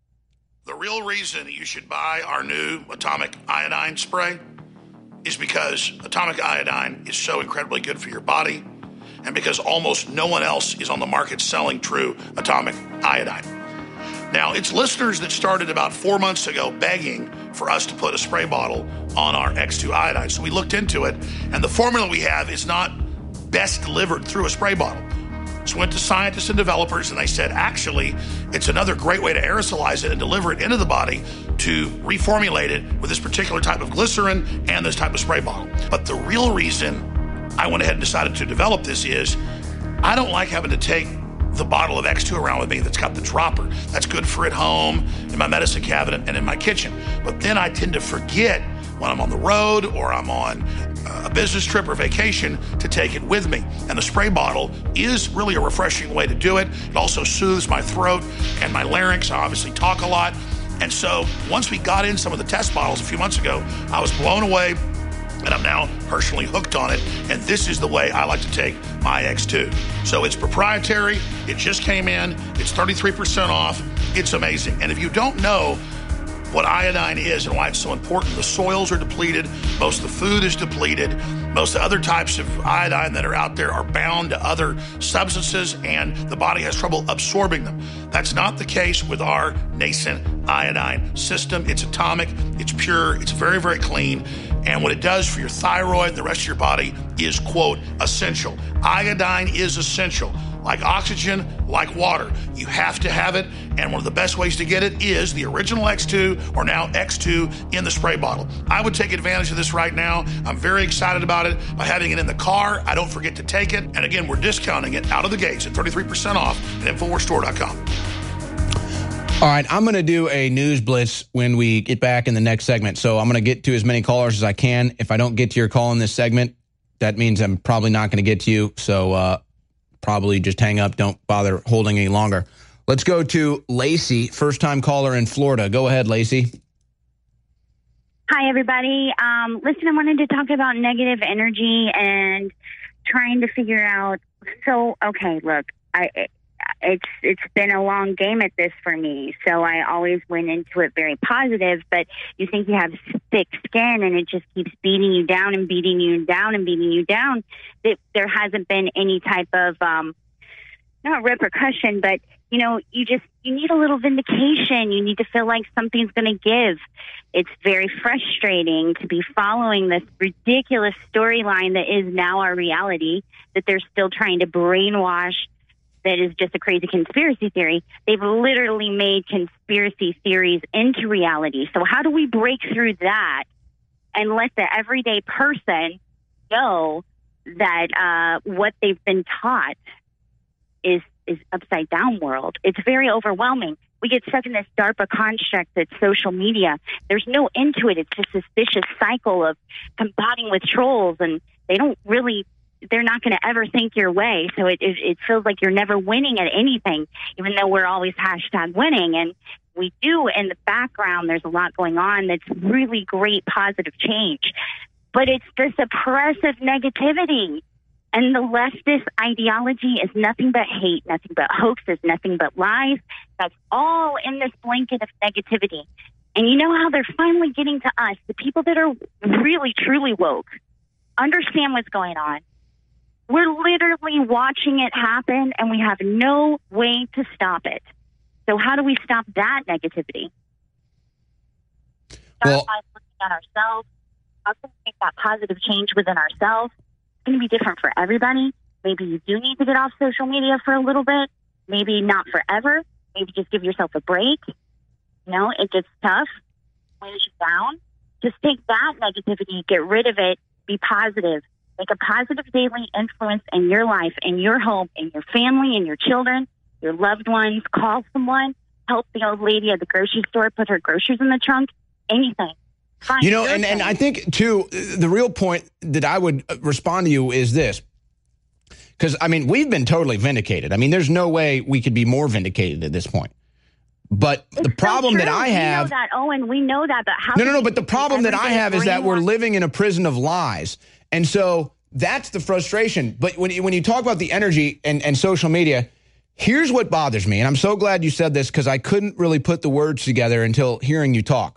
The real reason you should buy our new atomic iodine spray is because atomic iodine is so incredibly good for your body and because almost no one else is on the market selling true atomic iodine. Now, it's listeners that started about four months ago begging for us to put a spray bottle on our X two iodine. So we looked into it, and the formula we have is not best delivered through a spray bottle. So we went to scientists and developers, and they said, actually, it's another great way to aerosolize it and deliver it into the body to reformulate it with this particular type of glycerin and this type of spray bottle. But the real reason I went ahead and decided to develop this is I don't like having to take the bottle of X two around with me that's got the dropper. That's good for at home, in my medicine cabinet, and in my kitchen. But then I tend to forget when I'm on the road or I'm on a business trip or vacation to take it with me. And the spray bottle is really a refreshing way to do it. It also soothes my throat and my larynx. I obviously talk a lot. And so once we got in some of the test bottles a few months ago, I was blown away, and I'm now personally hooked on it. And this is the way I like to take my X two. So it's proprietary. It just came in. It's thirty-three percent off. It's amazing. And if you don't know what iodine is and why it's so important, the soils are depleted. Most of the food is depleted. Most of the other types of iodine that are out there are bound to other substances, and the body has trouble absorbing them. That's not the case with our nascent iodine system. It's atomic, it's pure, it's very, very clean. And what it does for your thyroid and the rest of your body is, quote, essential. Iodine is essential. Like oxygen, like water. You have to have it, and one of the best ways to get it is the original X two or now X two in the spray bottle. I would take advantage of this right now. I'm very excited about it. By having it in the car, I don't forget to take it. And again, we're discounting it out of the gates at thirty-three percent off at Infowars Store dot com. All right, I'm going to do a news blitz when we get back in the next segment. So I'm going to get to as many callers as I can. If I don't get to your call in this segment, that means I'm probably not going to get to you. So uh, probably just hang up. Don't bother holding any longer. Let's go to Lacey, first-time caller in Florida. Go ahead, Lacey. Hi, everybody. Um, listen, I wanted to talk about negative energy and trying to figure out. So, okay, look, I. It's it's been a long game at this for me, so I always went into it very positive, but you think you have thick skin and it just keeps beating you down and beating you down and beating you down. It, there hasn't been any type of, um, not repercussion, but, you know, you just, you need a little vindication. You need to feel like something's going to give. It's very frustrating to be following this ridiculous storyline that is now our reality, that they're still trying to brainwash. That is just a crazy conspiracy theory. They've literally made conspiracy theories into reality. So how do we break through that and let the everyday person know that uh, what they've been taught is is upside down world? It's very overwhelming. We get stuck in this DARPA construct that's social media. There's no end to it. It's just this vicious cycle of combating with trolls, and they don't really... they're not going to ever think your way. So it, it it feels like you're never winning at anything, even though we're always hashtag winning. And we do in the background, there's a lot going on that's really great positive change. But it's this oppressive negativity. And the leftist ideology is nothing but hate, nothing but hoaxes, nothing but lies. That's all in this blanket of negativity. And you know how they're finally getting to us, the people that are really, truly woke, understand what's going on. We're literally watching it happen, and we have no way to stop it. So how do we stop that negativity? Start Well, by looking at ourselves. How can we make that positive change within ourselves? It's going to be different for everybody. Maybe you do need to get off social media for a little bit. Maybe not forever. Maybe just give yourself a break. You know, it gets tough. Weighs you down. Just take that negativity, get rid of it, be positive. Make a positive daily influence in your life, in your home, in your family, in your children, your loved ones. Call someone. Help the old lady at the grocery store put her groceries in the trunk. Anything. Fine. You know, and, and I think, too, the real point that I would respond to you is this. Because, I mean, we've been totally vindicated. I mean, there's no way we could be more vindicated at this point. But it's the problem so that I have... We know that, Owen. We know that. But how no, no, no. But the problem that I have is that we're living in a prison of lies. And so that's the frustration. But when you, when you talk about the energy and, and social media, here's what bothers me. And I'm so glad you said this because I couldn't really put the words together until hearing you talk.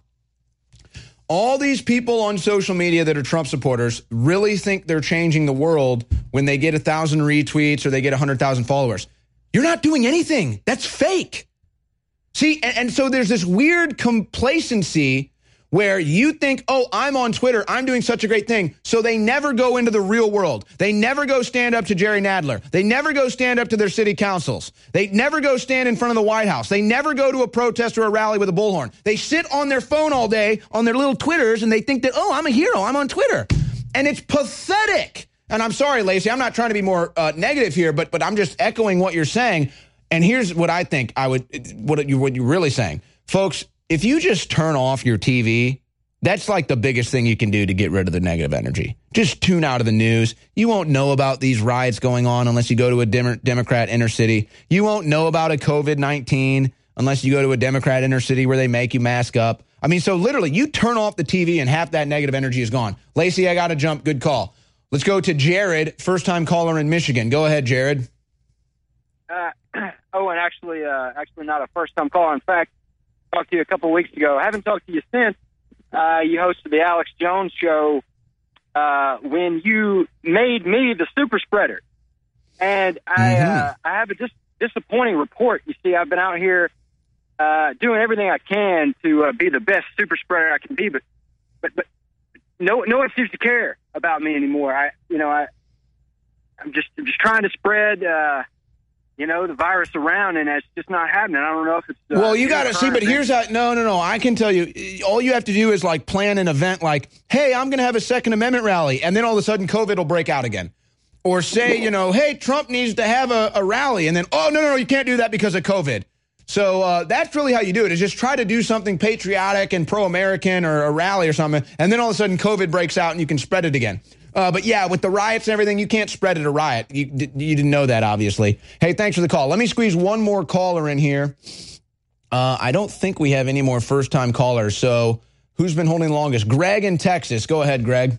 All these people on social media that are Trump supporters really think they're changing the world when they get a thousand retweets or they get one hundred thousand followers. You're not doing anything. That's fake. See, and, and so there's this weird complacency where you think, oh, I'm on Twitter, I'm doing such a great thing. So they never go into the real world. They never go stand up to Jerry Nadler. They never go stand up to their city councils. They never go stand in front of the White House. They never go to a protest or a rally with a bullhorn. They sit on their phone all day on their little Twitters and they think that, oh, I'm a hero, I'm on Twitter. And it's pathetic. And I'm sorry, Lacey, I'm not trying to be more uh, negative here, but but I'm just echoing what you're saying. And here's what I think I would, what, you, what you're really saying. Folks, if you just turn off your T V, that's like the biggest thing you can do to get rid of the negative energy. Just tune out of the news. You won't know about these riots going on unless you go to a Dem- Democrat inner city. You won't know about a COVID nineteen unless you go to a Democrat inner city where they make you mask up. I mean, so literally, you turn off the T V and half that negative energy is gone. Lacey, I got to jump. Good call. Let's go to Jared, first-time caller in Michigan. Go ahead, Jared. Uh, oh, and actually, uh, actually not a first-time caller. In fact, I talked to you a couple weeks ago. I haven't talked to you since. Uh, you hosted the Alex Jones show uh, when you made me the super spreader. And I mm-hmm. uh, I have a dis- disappointing report. You see, I've been out here uh, doing everything I can to uh, be the best super spreader I can be, but but but no no one seems to care about me anymore. I you know I I'm just I'm just trying to spread uh, you know the virus around, and it's just not happening. I don't know if it's uh, well. You got to see, but here's how. No, no, no. I can tell you. All you have to do is like plan an event, like, hey, I'm going to have a Second Amendment rally, and then all of a sudden, COVID will break out again. Or say, you know, hey, Trump needs to have a, a rally, and then, oh no, no, no, you can't do that because of COVID. So uh, that's really how you do it. Is just try to do something patriotic and pro-American or a rally or something, and then all of a sudden, COVID breaks out, and you can spread it again. Uh, but yeah, with the riots and everything, you can't spread it a riot. You, you didn't know that, obviously. Hey, thanks for the call. Let me squeeze one more caller in here. Uh, I don't think we have any more first-time callers. So who's been holding the longest? Greg in Texas. Go ahead, Greg.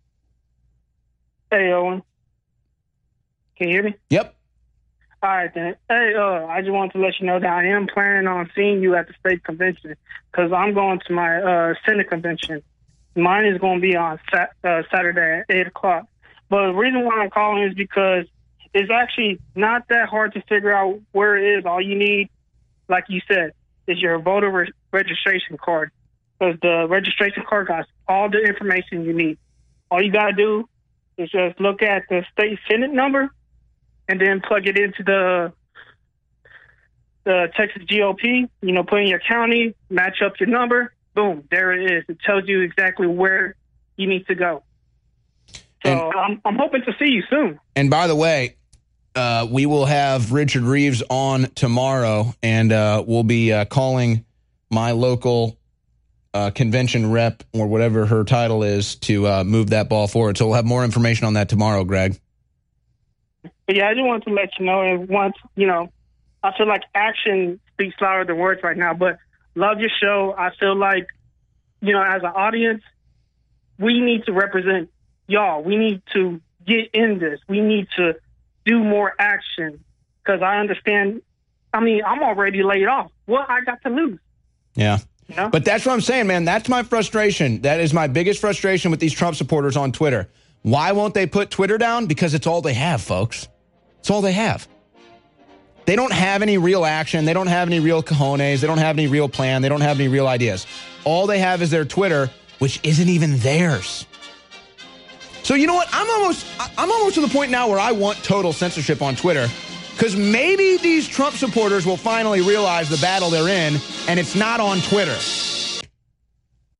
Hey, Owen. Can you hear me? Yep. All right, then. Hey, uh, I just wanted to let you know that I am planning on seeing you at the state convention because I'm going to my uh, Senate convention. Mine is going to be on sat- uh, Saturday at eight o'clock. But the reason why I'm calling is because it's actually not that hard to figure out where it is. All you need, like you said, is your voter re- registration card. Because the registration card got all the information you need. All you got to do is just look at the state Senate number and then plug it into the the Texas G O P, you know, put in your county, match up your number. Boom, there it is. It tells you exactly where you need to go. So and, I'm, I'm hoping to see you soon. And by the way, uh, we will have Richard Reeves on tomorrow, and uh, we'll be uh, calling my local uh, convention rep, or whatever her title is, to uh, move that ball forward. So we'll have more information on that tomorrow, Greg. But yeah, I just wanted to let you know, and once, you know, I feel like action speaks louder than words right now, but love your show. I feel like, you know, as an audience, we need to represent y'all. We need to get in this. We need to do more action because I understand. I mean, I'm already laid off. What I got to lose? Yeah. You know? But that's what I'm saying, man. That's my frustration. That is my biggest frustration with these Trump supporters on Twitter. Why won't they put Twitter down? Because it's all they have, folks. It's all they have. They don't have any real action. They don't have any real cojones. They don't have any real plan. They don't have any real ideas. All they have is their Twitter, which isn't even theirs. So you know what? I'm almost I'm almost to the point now where I want total censorship on Twitter, because maybe these Trump supporters will finally realize the battle they're in, and it's not on Twitter.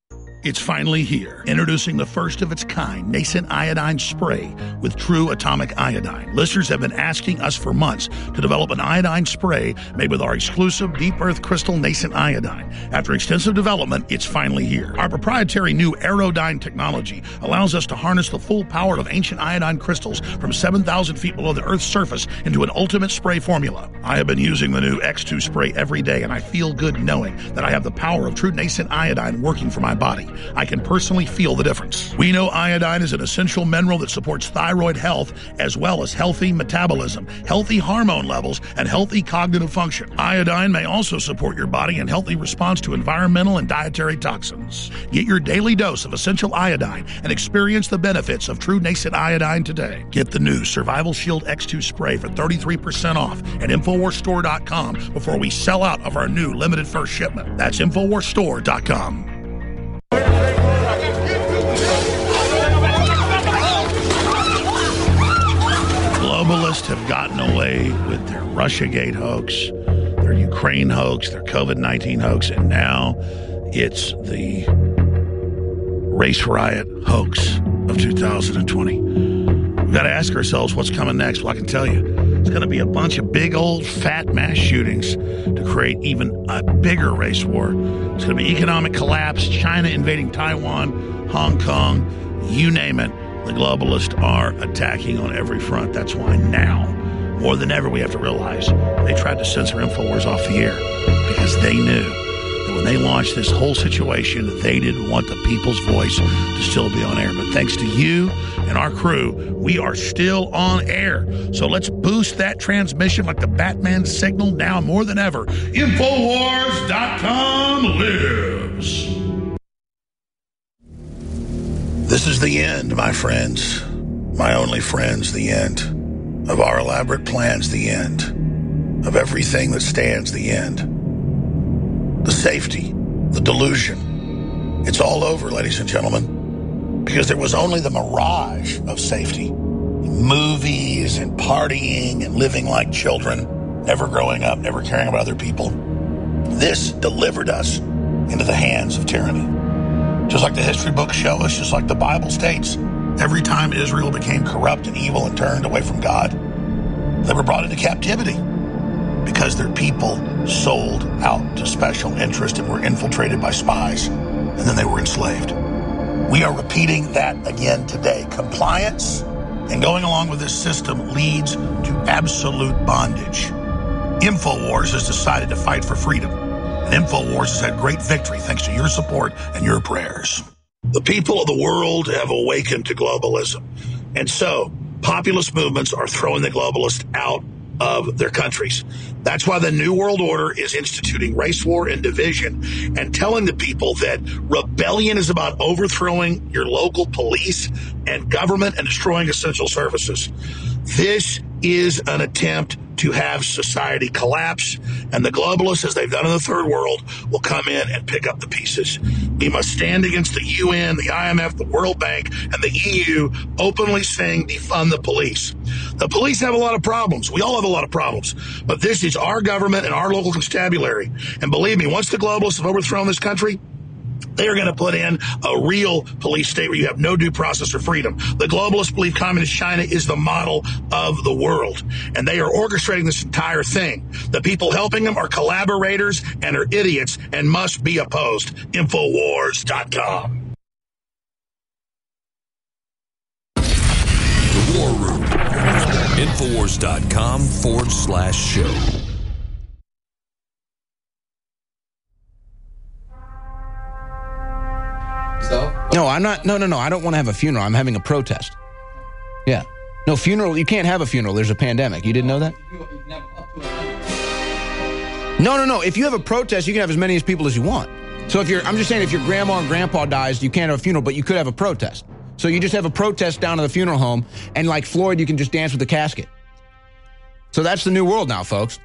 It's finally here. Introducing the first of its kind nascent iodine spray with true atomic iodine. Listeners have been asking us for months to develop an iodine spray made with our exclusive deep earth crystal nascent iodine. After extensive development, it's finally here. Our proprietary new Aerodyne technology allows us to harness the full power of ancient iodine crystals from seven thousand feet below the Earth's surface into an ultimate spray formula. I have been using the new X two spray every day, and I feel good knowing that I have the power of true nascent iodine working for my body. I can personally feel the difference. We know iodine is an essential mineral that supports thyroid health as well as healthy metabolism, healthy hormone levels, and healthy cognitive function. Iodine may also support your body in healthy response to environmental and dietary toxins. Get your daily dose of essential iodine and experience the benefits of true nascent iodine today. Get the new Survival Shield X two spray for thirty-three percent off at Infowars Store dot com before we sell out of our new limited first shipment. That's Infowars Store dot com. Globalists have gotten away with their Russiagate hoax, their Ukraine hoax, their COVID nineteen hoax, and now it's the race riot hoax of two thousand twenty. We've got to ask ourselves what's coming next. Well, I can tell you, it's going to be a bunch of big old fat mass shootings to create even a bigger race war. It's going to be economic collapse, China invading Taiwan, Hong Kong, you name it. The globalists are attacking on every front. That's why now, more than ever, we have to realize they tried to censor InfoWars off the air because they knew that when they launched this whole situation, they didn't want the people's voice to still be on air. But thanks to you and our crew, we are still on air. So let's boost that transmission like the Batman signal now more than ever. Infowars dot com lives. This is the end, my friends, my only friends, the end of our elaborate plans, the end of everything that stands, the end. The safety, the delusion. It's all over, ladies and gentlemen, because there was only the mirage of safety. Movies and partying and living like children, never growing up, never caring about other people. This delivered us into the hands of tyranny. Just like the history books show us, just like the Bible states, every time Israel became corrupt and evil and turned away from God, they were brought into captivity because their people sold out to special interest and were infiltrated by spies, and then they were enslaved. We are repeating that again today. Compliance and going along with this system leads to absolute bondage. InfoWars has decided to fight for freedom. And InfoWars has had great victory thanks to your support and your prayers. The people of the world have awakened to globalism. And so, populist movements are throwing the globalists out of their countries. That's why the New World Order is instituting race war and division and telling the people that rebellion is about overthrowing your local police and government and destroying essential services. This is an attempt to have society collapse, and the globalists, as they've done in the third world, will come in and pick up the pieces. We must stand against the U N, the I M F, the World Bank, and the E U openly saying defund the police. The police have a lot of problems. We all have a lot of problems. But this is our government and our local constabulary. And believe me, once the globalists have overthrown this country, they are going to put in a real police state where you have no due process or freedom. The globalists believe communist China is the model of the world, and they are orchestrating this entire thing. The people helping them are collaborators and are idiots and must be opposed. Infowars dot com. The War Room. Infowars dot com forward slash show. No, I'm not. No, no, no. I don't want to have a funeral. I'm having a protest. Yeah. No, funeral. You can't have a funeral. There's a pandemic. You didn't know that? No, no, no. If you have a protest, you can have as many as people as you want. So if you're, I'm just saying, if your grandma and grandpa dies, you can't have a funeral, but you could have a protest. So you just have a protest down at the funeral home, and like Floyd, you can just dance with the casket. So that's the new world now, folks.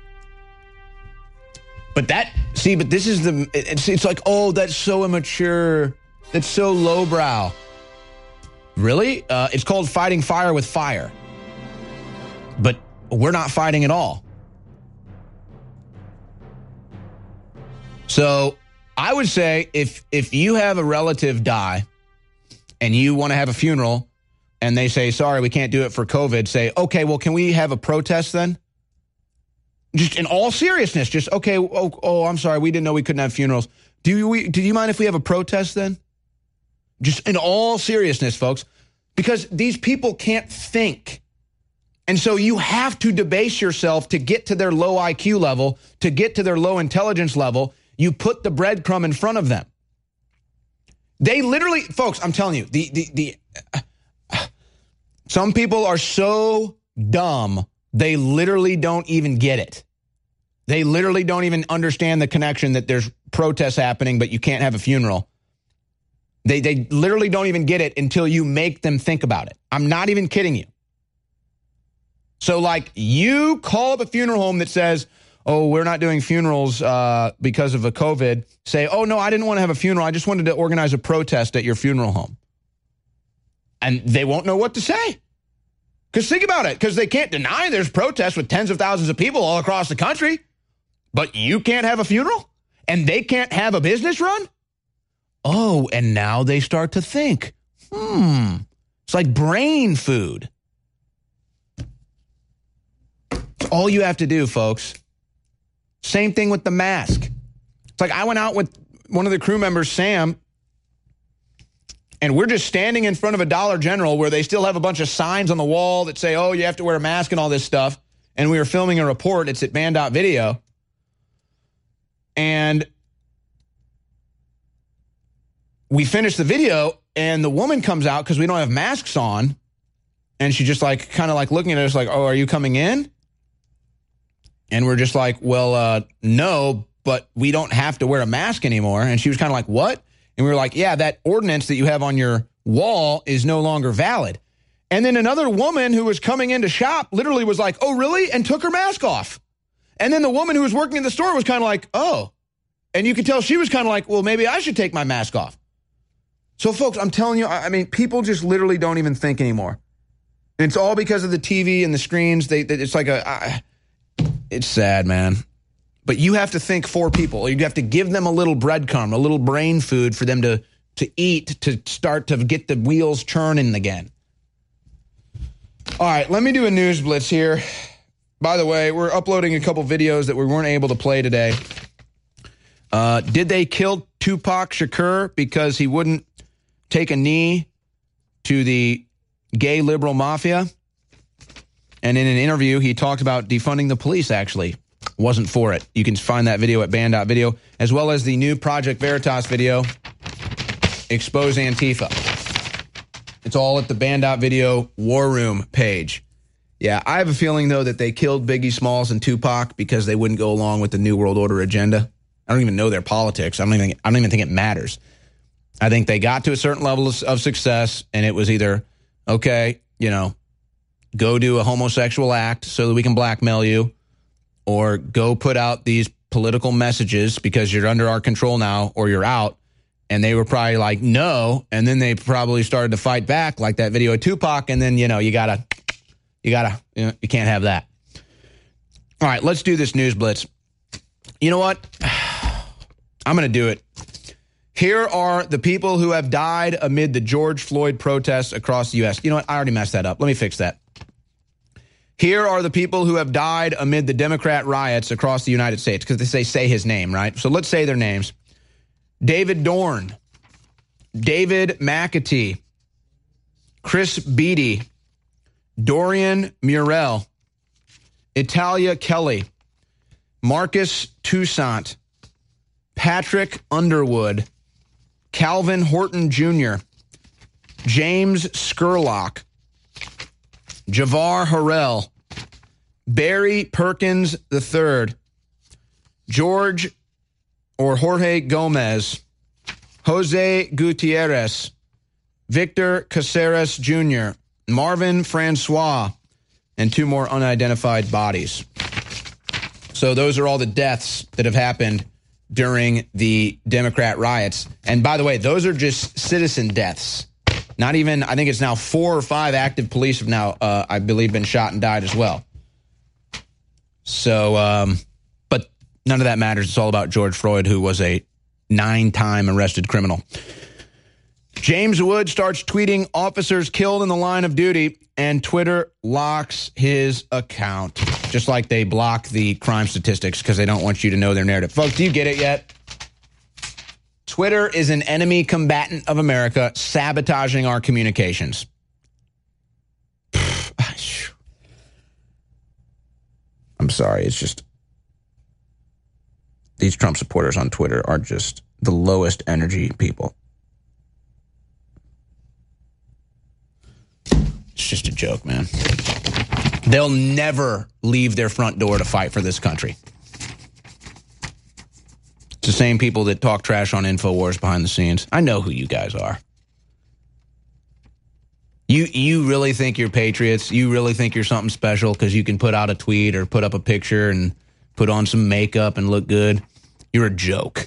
But that, see, but this is the, it's, it's like, oh, that's so immature. That's so lowbrow. Really? Uh, it's called fighting fire with fire. But we're not fighting at all. So I would say if if you have a relative die and you want to have a funeral and they say, sorry, we can't do it for COVID, say, okay, well, can we have a protest then? Just in all seriousness, just, okay, oh, oh I'm sorry, we didn't know we couldn't have funerals. Do you, we, do you mind if we have a protest then? Just in all seriousness, folks, because these people can't think. And so you have to debase yourself to get to their low I Q level, to get to their low intelligence level. You put the breadcrumb in front of them. They literally, folks, I'm telling you, the the the uh, some people are so dumb, they literally don't even get it. They literally don't even understand the connection that there's protests happening, but you can't have a funeral. They they literally don't even get it until you make them think about it. I'm not even kidding you. So, like, you call up a funeral home that says, oh, we're not doing funerals uh, because of a COVID. Say, oh, no, I didn't want to have a funeral. I just wanted to organize a protest at your funeral home. And they won't know what to say. Because think about it. Because they can't deny there's protests with tens of thousands of people all across the country. But you can't have a funeral? And they can't have a business run? Oh, and now they start to think, hmm, it's like brain food. It's all you have to do, folks. Same thing with the mask. It's like I went out with one of the crew members, Sam, and we're just standing in front of a Dollar General where they still have a bunch of signs on the wall that say, oh, you have to wear a mask and all this stuff. And we were filming a report. It's at band dot video. And we finished the video, and the woman comes out because we don't have masks on. And she just like kind of like looking at us like, oh, are you coming in? And we're just like, well, uh, no, but we don't have to wear a mask anymore. And she was kind of like, what? And we were like, yeah, that ordinance that you have on your wall is no longer valid. And then another woman who was coming in to shop literally was like, oh, really? And took her mask off. And then the woman who was working in the store was kind of like, oh. And you could tell she was kind of like, well, maybe I should take my mask off. So, folks, I'm telling you, I mean, people just literally don't even think anymore. And it's all because of the T V and the screens. They, it's like a... I, It's sad, man. But you have to think for people. You have to give them a little breadcrumb, a little brain food for them to, to eat, to start to get the wheels churning again. All right, let me do a news blitz here. By the way, we're uploading a couple videos that we weren't able to play today. Uh, did they kill Tupac Shakur because he wouldn't take a knee to the gay liberal mafia? And in an interview, he talked about defunding the police, actually. Wasn't for it. You can find that video at band dot video, as well as the new Project Veritas video, Expose Antifa. It's all at the band dot video War Room page. Yeah, I have a feeling, though, that they killed Biggie Smalls and Tupac because they wouldn't go along with the New World Order agenda. I don't even know their politics. I don't even, I don't even think it matters. I think they got to a certain level of, of success, and it was either, okay, you know, go do a homosexual act so that we can blackmail you, or go put out these political messages because you're under our control now, or you're out. And they were probably like, no. And then they probably started to fight back, like that video of Tupac. And then, you know, you gotta, you gotta, you know, you can't have that. All right, let's do this news blitz. You know what? I'm going to do it. Here are the people who have died amid the George Floyd protests across the U S. You know what? I already messed that up. Let me fix that. Here are the people who have died amid the Democrat riots across the United States, because they say, say his name, right? So let's say their names. David Dorn, David McAtee, Chris Beatty, Dorian Murrell, Italia Kelly, Marcus Toussaint, Patrick Underwood, Calvin Horton Junior, James Scurlock, Javar Harrell, Barry Perkins the third, George or Jorge Gomez, Jose Gutierrez, Victor Caceres Junior, Marvin Francois, and two more unidentified bodies. So those are all the deaths that have happened during the Democrat riots. And by the way, those are just citizen deaths. Not even, I think it's now four or five active police have now, uh, I believe, been shot and died as well. So, um, but none of that matters. It's all about George Floyd, who was a nine-time arrested criminal. James Wood starts tweeting officers killed in the line of duty, and Twitter locks his account, just like they block the crime statistics because they don't want you to know their narrative. Folks, do you get it yet? Twitter is an enemy combatant of America, sabotaging our communications. I'm sorry, it's just... These Trump supporters on Twitter are just the lowest energy people. It's just a joke, man. They'll never leave their front door to fight for this country. It's the same people that talk trash on InfoWars behind the scenes. I know who you guys are. You you really think you're patriots? You really think you're something special because you can put out a tweet or put up a picture and put on some makeup and look good? You're a joke.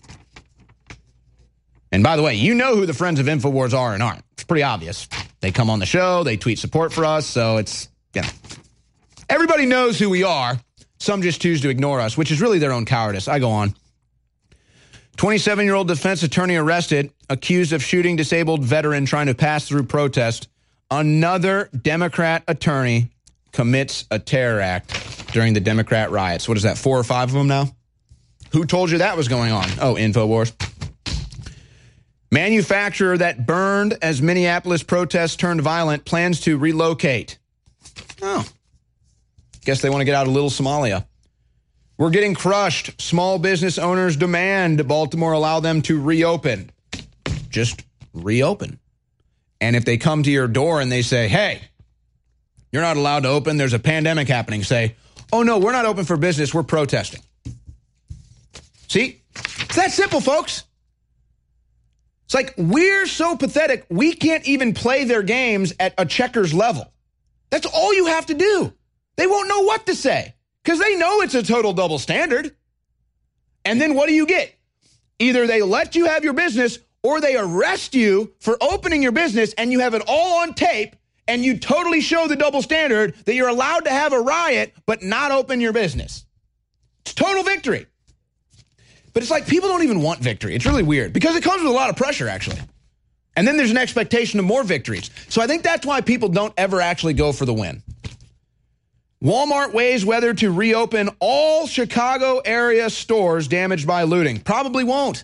And by the way, you know who the friends of InfoWars are and aren't. It's pretty obvious. They come on the show. They tweet support for us. So it's, you know, everybody knows who we are. Some just choose to ignore us, which is really their own cowardice. I go on. twenty-seven-year-old defense attorney arrested, accused of shooting disabled veteran trying to pass through protest. Another Democrat attorney commits a terror act during the Democrat riots. What is that, four or five of them now? Who told you that was going on? Oh, InfoWars. Manufacturer that burned as Minneapolis protests turned violent plans to relocate. Oh. Guess they want to get out of Little Somalia. We're getting crushed. Small business owners demand Baltimore allow them to reopen. Just reopen. And if they come to your door and they say, hey, you're not allowed to open, there's a pandemic happening, say, oh, no, we're not open for business, we're protesting. See? It's that simple, folks. It's like we're so pathetic, we can't even play their games at a checkers level. That's all you have to do. They won't know what to say because they know it's a total double standard. And then what do you get? Either they let you have your business or they arrest you for opening your business and you have it all on tape and you totally show the double standard that you're allowed to have a riot but not open your business. It's total victory. But it's like people don't even want victory. It's really weird because it comes with a lot of pressure, actually. And then there's an expectation of more victories. So I think that's why people don't ever actually go for the win. Walmart weighs whether to reopen all Chicago area stores damaged by looting. Probably won't.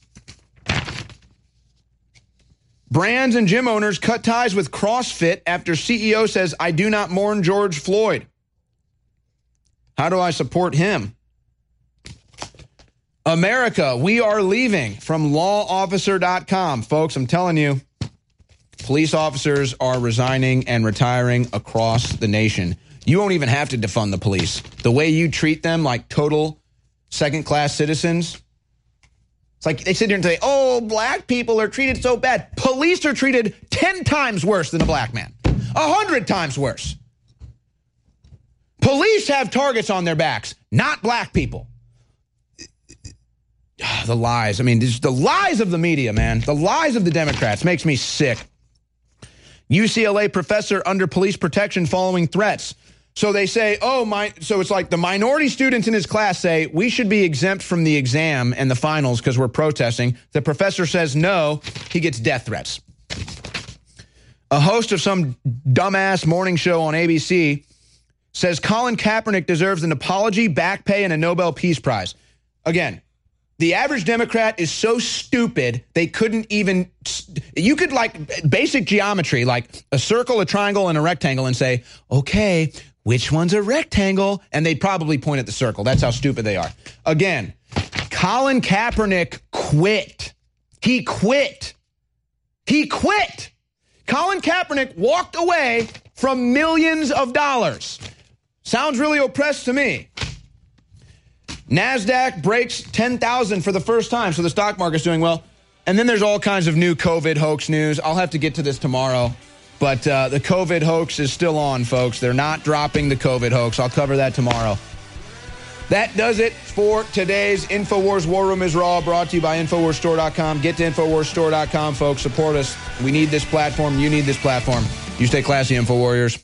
Brands and gym owners cut ties with CrossFit after C E O says, I do not mourn George Floyd. How do I support him? America, we are leaving from law officer dot com. Folks, I'm telling you, police officers are resigning and retiring across the nation. You won't even have to defund the police. The way you treat them like total second-class citizens, it's like they sit here and say, oh, black people are treated so bad. Police are treated ten times worse than a black man, one hundred times worse. Police have targets on their backs, not black people. The lies. I mean, the lies of the media, man. The lies of the Democrats makes me sick. U C L A professor under police protection following threats. So they say, oh, my. So it's like the minority students in his class say, we should be exempt from the exam and the finals because we're protesting. The professor says no. He gets death threats. A host of some dumbass morning show on A B C says Colin Kaepernick deserves an apology, back pay, and a Nobel Peace Prize. Again, the average Democrat is so stupid, they couldn't even, you could like basic geometry, like a circle, a triangle, and a rectangle and say, okay, which one's a rectangle? And they'd probably point at the circle. That's how stupid they are. Again, Colin Kaepernick quit. He quit. He quit. Colin Kaepernick walked away from millions of dollars. Sounds really oppressed to me. NASDAQ breaks ten thousand for the first time, so the stock market's doing well. And then there's all kinds of new COVID hoax news. I'll have to get to this tomorrow. But uh, the COVID hoax is still on, folks. They're not dropping the COVID hoax. I'll cover that tomorrow. That does it for today's InfoWars War Room is Raw, brought to you by InfoWars Store dot com. Get to InfoWars Store dot com, folks. Support us. We need this platform. You need this platform. You stay classy, InfoWarriors.